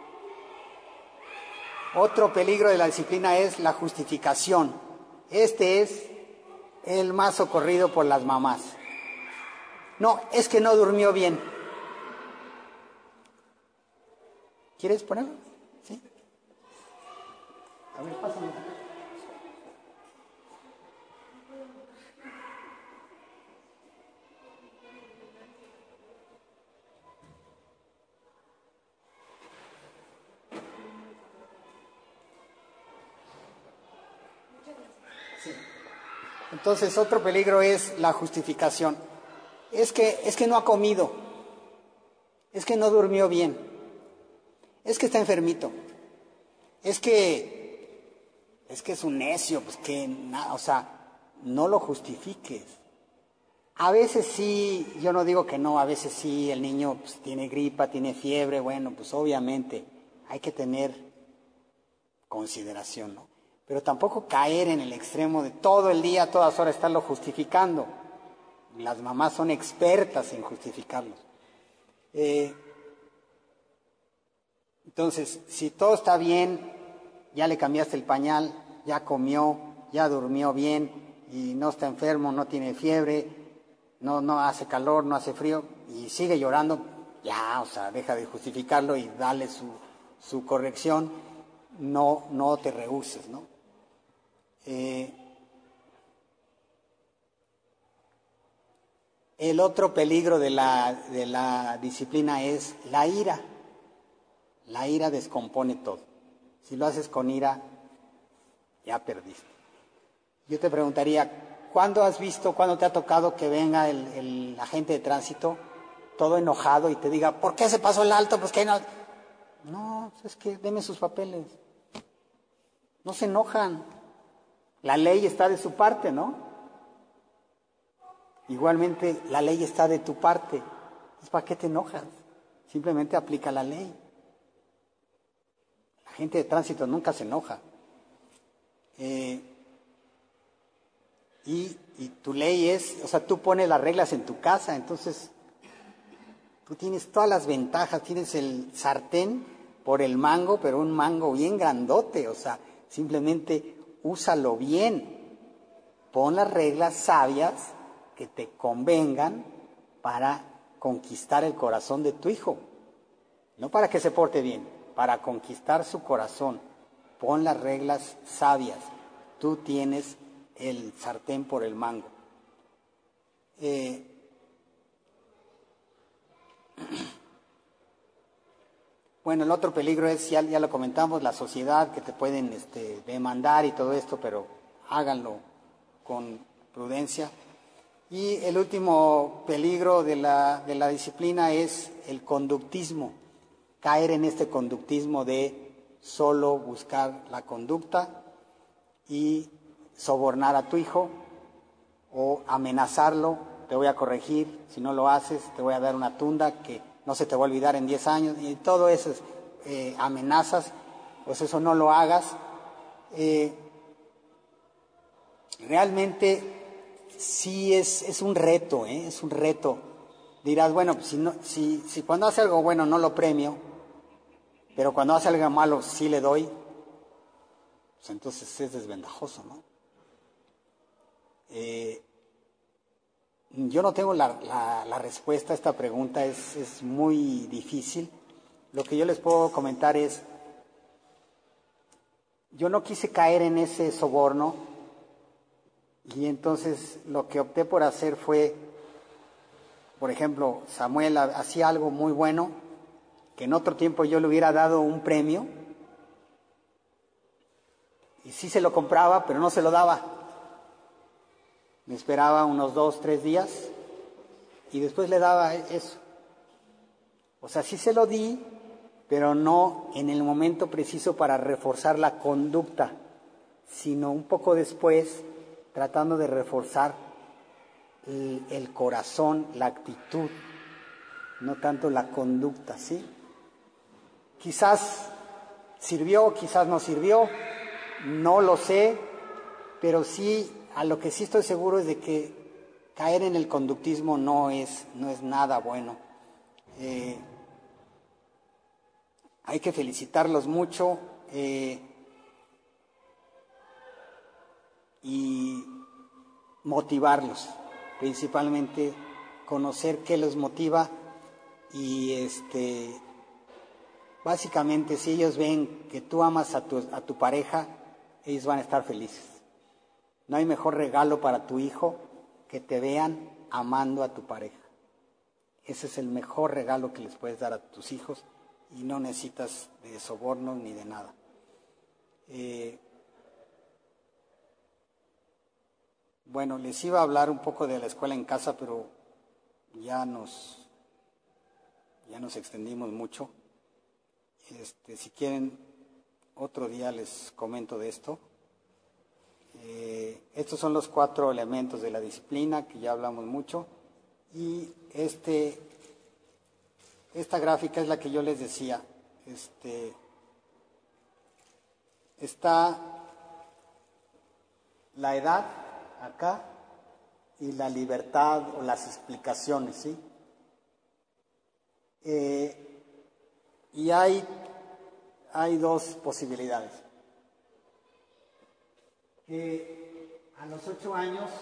otro peligro de la disciplina es la justificación. Este es el más socorrido por las mamás. No, es que no durmió bien. ¿Quieres ponerlo? ¿Sí? A ver, pásame. Sí. Entonces, otro peligro es la justificación. Es que, es que no ha comido. Es que no durmió bien. Es que está enfermito. Es que, es que es un necio, pues que nada, o sea, no lo justifiques. A veces sí, yo no digo que no, a veces sí, el niño pues, tiene gripa, tiene fiebre, bueno, pues obviamente hay que tener consideración, ¿no? Pero tampoco caer en el extremo de todo el día, a todas horas estarlo justificando. Las mamás son expertas en justificarlos. Eh, entonces, si todo está bien, ya le cambiaste el pañal, ya comió, ya durmió bien y no está enfermo, no tiene fiebre, no, no hace calor, no hace frío y sigue llorando, ya, o sea, deja de justificarlo y dale su, su corrección, no, no te rehúses, ¿no? Eh, el otro peligro de la, de la disciplina es la ira. La ira descompone todo. Si lo haces con ira, ya perdiste. Yo te preguntaría, ¿cuándo has visto, cuándo te ha tocado que venga el, el agente de tránsito todo enojado y te diga, ¿por qué se pasó el alto? Pues que no. No, es que deme sus papeles. No se enojan. La ley está de su parte, ¿no? Igualmente, la ley está de tu parte. ¿Para qué te enojas? Simplemente aplica la ley. La gente de tránsito nunca se enoja. Eh, y, y tu ley es, o sea, tú pones las reglas en tu casa, entonces tú tienes todas las ventajas, tienes el sartén por el mango, pero un mango bien grandote, o sea, simplemente úsalo bien. Pon las reglas sabias que te convengan para conquistar el corazón de tu hijo. No para que se porte bien, para conquistar su corazón. Pon las reglas sabias. Tú tienes el sartén por el mango. Eh, bueno, el otro peligro es, ya, ya lo comentamos, la sociedad, que te pueden este, demandar y todo esto, pero háganlo con prudencia. Y el último peligro de la, de la disciplina es el conductismo, caer en este conductismo de solo buscar la conducta y sobornar a tu hijo o amenazarlo, te voy a corregir, si no lo haces te voy a dar una tunda que no se te va a olvidar en diez años, y todo eso es eh, amenazas, pues eso no lo hagas. Eh, realmente sí es, es un reto, ¿eh? Es un reto. Dirás, bueno, si, no, si, si cuando hace algo bueno no lo premio, pero cuando hace algo malo sí le doy, pues entonces es desventajoso, ¿no? Eh, yo no tengo la, la, la respuesta a esta pregunta, es, es muy difícil. Lo que yo les puedo comentar es, yo no quise caer en ese soborno y entonces lo que opté por hacer fue, por ejemplo, Samuel hacía algo muy bueno, que en otro tiempo yo le hubiera dado un premio, y sí se lo compraba, pero no se lo daba. Me esperaba unos dos, tres días, y después le daba eso. O sea, sí se lo di, pero no en el momento preciso para reforzar la conducta, sino un poco después, tratando de reforzar el, el corazón, la actitud, no tanto la conducta, ¿sí? Quizás sirvió, quizás no sirvió, no lo sé, pero sí, a lo que sí estoy seguro es de que caer en el conductismo no es, no es nada bueno. Eh, hay que felicitarlos mucho eh, y motivarlos, principalmente conocer qué los motiva y este básicamente si ellos ven que tú amas a tu, a tu pareja, ellos van a estar felices. No hay mejor regalo para tu hijo que te vean amando a tu pareja. Ese es el mejor regalo que les puedes dar a tus hijos y no necesitas de sobornos ni de nada. Eh, bueno, les iba a hablar un poco de la escuela en casa, pero ya nos, ya nos extendimos mucho. Este, si quieren, otro día les comento de esto. Eh, estos son los cuatro elementos de la disciplina, que ya hablamos mucho. Y este, esta gráfica es la que yo les decía. Este, está la edad acá y la libertad o las explicaciones, ¿sí? Eh, y hay, hay dos posibilidades. Que a los ocho años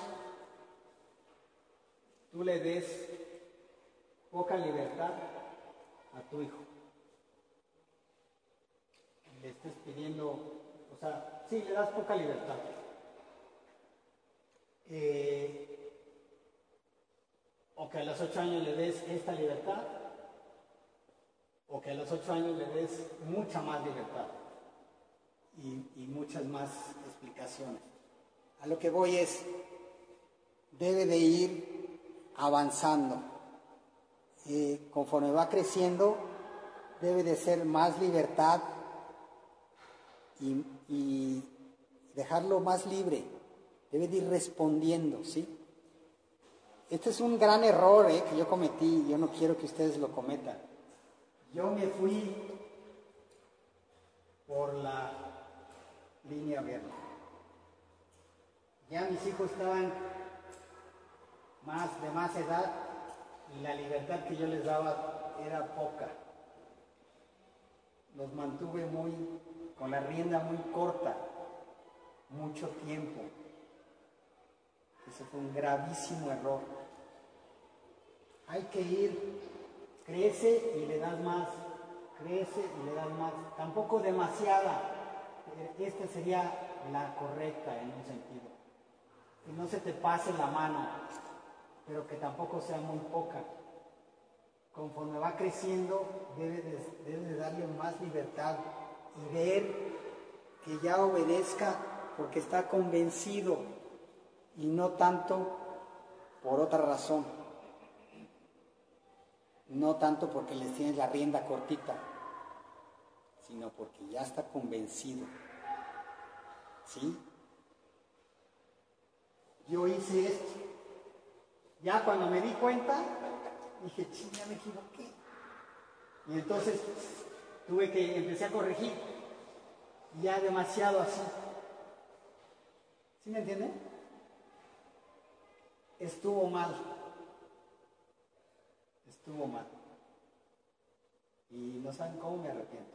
tú le des poca libertad a tu hijo. Le estés pidiendo, o sea, sí, le das poca libertad. Eh, o que a los ocho años le des esta libertad, o que a los ocho años le des mucha más libertad y, y muchas más explicaciones. A lo que voy es, debe de ir avanzando. Eh, conforme va creciendo, debe de ser más libertad y, y dejarlo más libre. Debe de ir respondiendo, ¿sí? Este es un gran error eh, que yo cometí, yo no quiero que ustedes lo cometan. Yo me fui por la línea verde. Ya mis hijos estaban más de más edad y la libertad que yo les daba era poca. Los mantuve muy con la rienda muy corta, mucho tiempo. Ese fue un gravísimo error. Hay que ir, crece y le das más, crece y le das más. Tampoco demasiada. Esta sería la correcta en un sentido. Que no se te pase la mano, pero que tampoco sea muy poca. Conforme va creciendo, debe de, debe de darle más libertad y ver que ya obedezca porque está convencido y no tanto por otra razón. No tanto porque les tienes la rienda cortita, sino porque ya está convencido. ¿Sí? Yo hice esto. Ya cuando me di cuenta, dije, ching, ya me equivoqué. Y entonces tuve que, empecé a corregir. Ya demasiado así. ¿Sí me entienden? Estuvo mal. Estuvo mal. Y no saben cómo me arrepiento.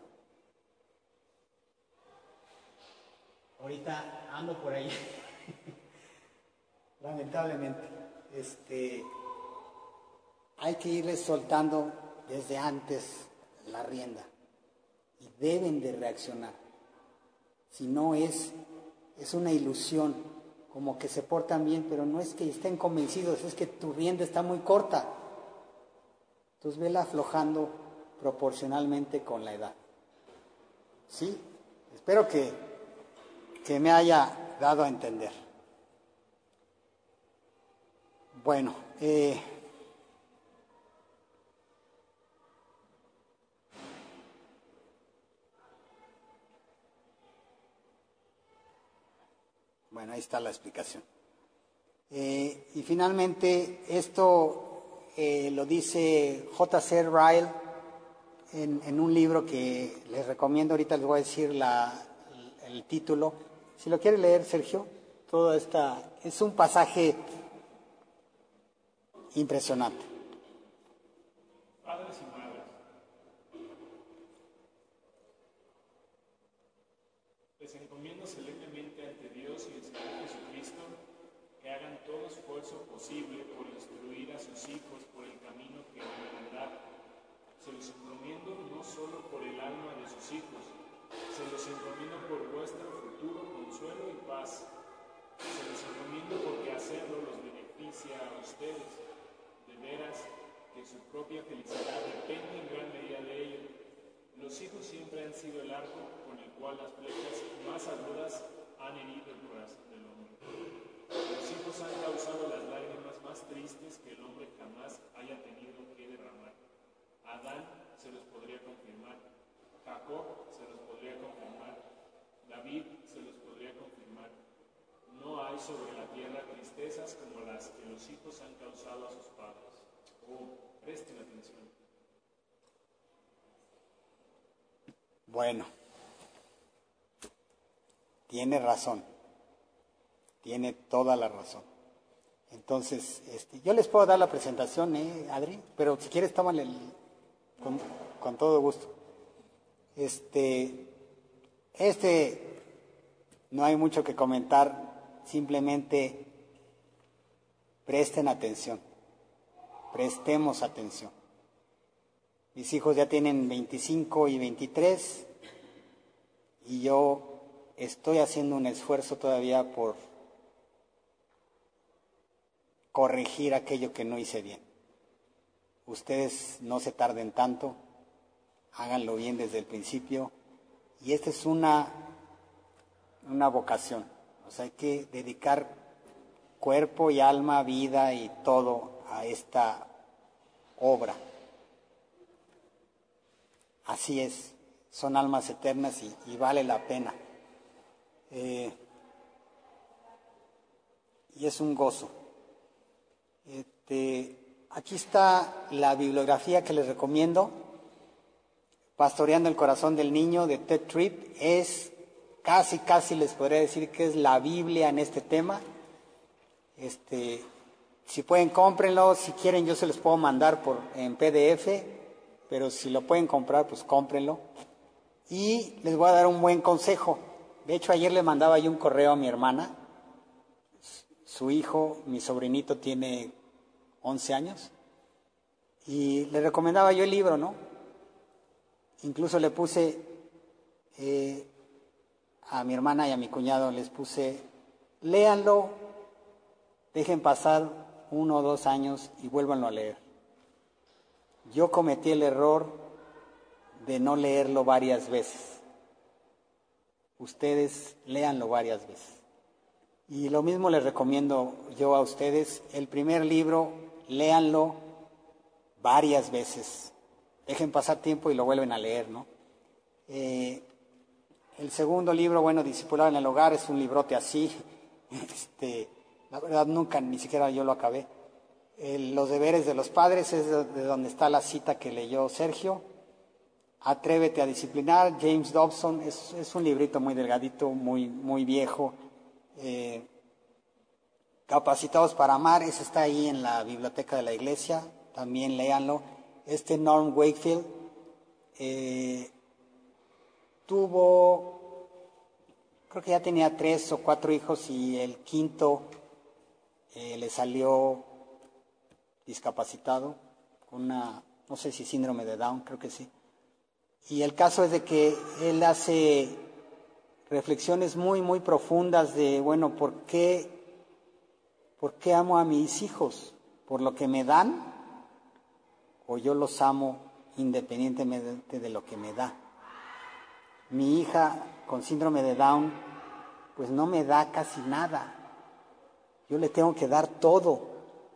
Ahorita ando por ahí. Lamentablemente. Este, hay que irles soltando desde antes la rienda. Y deben de reaccionar. Si no es, es una ilusión. Como que se portan bien, pero no es que estén convencidos, es que tu rienda está muy corta. Entonces vela aflojando proporcionalmente con la edad. ¿Sí? Espero que, que me haya dado a entender. Bueno, eh, bueno, ahí está la explicación. Eh, y finalmente, esto eh, lo dice J C Ryle en, en un libro que les recomiendo, ahorita les voy a decir la, el título. Si lo quiere leer, Sergio, toda esta, es un pasaje impresionante. Padres y madres, les encomiendo solemnemente ante Dios y el Señor Jesucristo que hagan todo esfuerzo posible por instruir a sus hijos por el camino que deben andar. Se los encomiendo no solo por el alma de sus hijos, se los encomiendo por vuestro futuro consuelo y paz. Se los encomiendo porque hacerlo los beneficia a ustedes. De veras que su propia felicidad depende en gran medida de ello. Los hijos siempre han sido el arco con el cual las flechas más agudas han herido el corazón del hombre. Los hijos han causado las lágrimas más tristes que el hombre jamás haya tenido que derramar. Adán se los podría confirmar, Jacob se los podría confirmar, David se los podría confirmar. No hay sobre la tierra tristezas como las que los hijos han causado a sus padres. Oh, presten atención. Bueno, tiene razón, tiene toda la razón. Entonces, este, yo les puedo dar la presentación, ¿eh, Adri? Pero si quieres, tómale el, con, con todo gusto. Este, este, no hay mucho que comentar, simplemente presten atención, prestemos atención. Mis hijos ya tienen veinticinco y veintitrés y yo estoy haciendo un esfuerzo todavía por corregir aquello que no hice bien. Ustedes no se tarden tanto, háganlo bien desde el principio y esta es una, una vocación. O sea, hay que dedicar cuerpo y alma, vida y todo a esta obra. Así es, son almas eternas y, y vale la pena. Eh, y es un gozo. Este, aquí está la bibliografía que les recomiendo. Pastoreando el corazón del niño, de Ted Tripp. Es casi, casi les podría decir que es la Biblia en este tema. Este, si pueden, cómprenlo. Si quieren, yo se los puedo mandar por, en P D F. Pero si lo pueden comprar, pues cómprenlo. Y les voy a dar un buen consejo. De hecho, ayer le mandaba yo un correo a mi hermana. Su hijo, mi sobrinito, tiene once años. Y le recomendaba yo el libro, ¿no? Incluso le puse eh, a mi hermana y a mi cuñado, les puse, léanlo, dejen pasar uno o dos años y vuélvanlo a leer. Yo cometí el error de no leerlo varias veces. Ustedes léanlo varias veces. Y lo mismo les recomiendo yo a ustedes. El primer libro, léanlo varias veces. Dejen pasar tiempo y lo vuelven a leer, ¿no? Eh, el segundo libro, bueno, Discipulado en el Hogar, es un librote así. Este, la verdad, nunca, ni siquiera yo lo acabé. El, los deberes de los padres es de, de donde está la cita que leyó Sergio. Atrévete a disciplinar, James Dobson, es, es un librito muy delgadito, muy, muy viejo. Eh, Capacitados para Amar, ese está ahí en la biblioteca de la iglesia, también léanlo. Este Norm Wakefield eh, tuvo, creo que ya tenía tres o cuatro hijos y el quinto eh, le salió discapacitado, con una, no sé si síndrome de Down, creo que sí. Y el caso es de que él hace reflexiones muy, muy profundas de, bueno, ¿por qué, por qué amo a mis hijos? ¿Por lo que me dan? ¿O yo los amo independientemente de lo que me da? Mi hija con síndrome de Down, pues no me da casi nada. Yo le tengo que dar todo.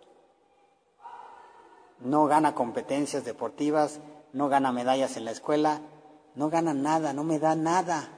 No gana competencias deportivas, no gana medallas en la escuela, no gana nada, no me da nada.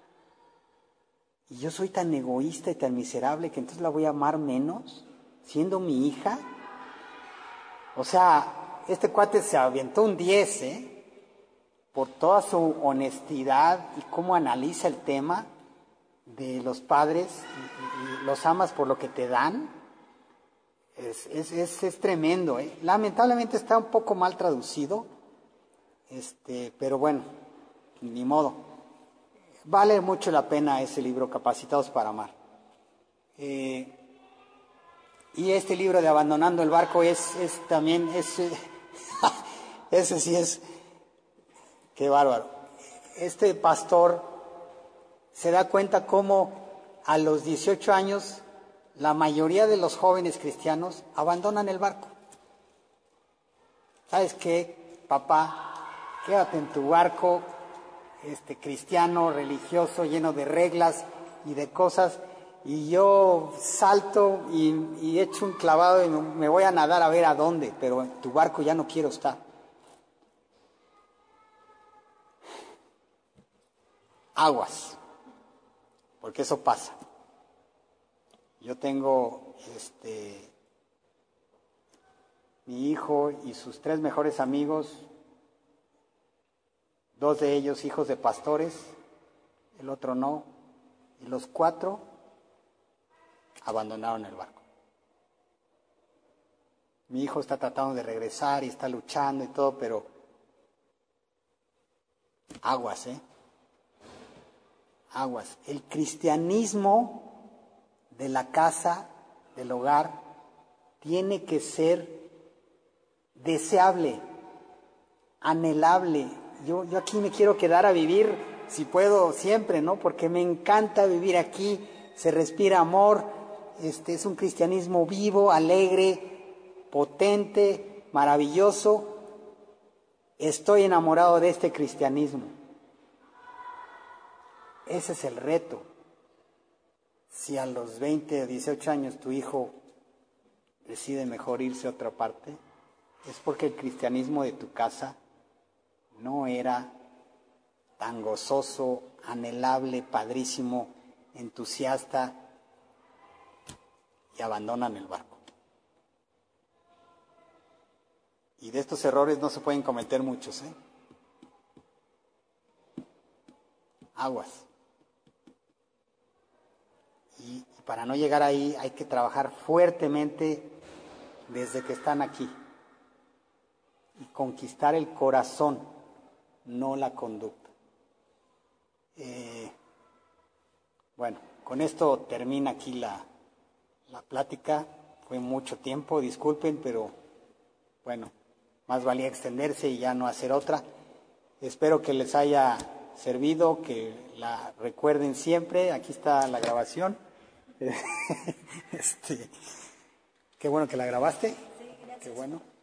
Y yo soy tan egoísta y tan miserable que entonces la voy a amar menos, siendo mi hija. O sea, este cuate se aventó un diez, ¿eh? Por toda su honestidad y cómo analiza el tema de los padres y, y, y los amas por lo que te dan. Es, es, es, es tremendo, ¿eh? Lamentablemente está un poco mal traducido, este, pero bueno, ni modo. Vale mucho la pena ese libro, Capacitados para Amar. Eh, y este libro de Abandonando el Barco es, es también, es, ese sí es, qué bárbaro. Este pastor se da cuenta cómo a los dieciocho años la mayoría de los jóvenes cristianos abandonan el barco. ¿Sabes qué, papá? Quédate en tu barco este, cristiano, religioso, lleno de reglas y de cosas, y yo salto y, y echo un clavado y me voy a nadar a ver a dónde, pero en tu barco ya no quiero estar. Aguas, porque eso pasa. Yo tengo este, mi hijo y sus tres mejores amigos, dos de ellos hijos de pastores, el otro no, y los cuatro abandonaron el barco. Mi hijo está tratando de regresar y está luchando y todo, pero aguas, ¿eh? Aguas. El cristianismo de la casa, del hogar, tiene que ser deseable, anhelable. Yo, yo aquí me quiero quedar a vivir, si puedo, siempre, ¿no? Porque me encanta vivir aquí, se respira amor, este es un cristianismo vivo, alegre, potente, maravilloso. Estoy enamorado de este cristianismo. Ese es el reto. Si a los veinte o dieciocho años tu hijo decide mejor irse a otra parte, es porque el cristianismo de tu casa no era tan gozoso, anhelable, padrísimo, entusiasta, y abandonan el barco. Y de estos errores no se pueden cometer muchos, ¿eh? Aguas. Y para no llegar ahí hay que trabajar fuertemente desde que están aquí. Y conquistar el corazón, no la conducta. Eh, bueno, con esto termina aquí la, la plática. Fue mucho tiempo, disculpen, pero bueno, más valía extenderse y ya no hacer otra. Espero que les haya servido, que la recuerden siempre. Aquí está la grabación. este, qué bueno que la grabaste. Sí, gracias. Qué bueno.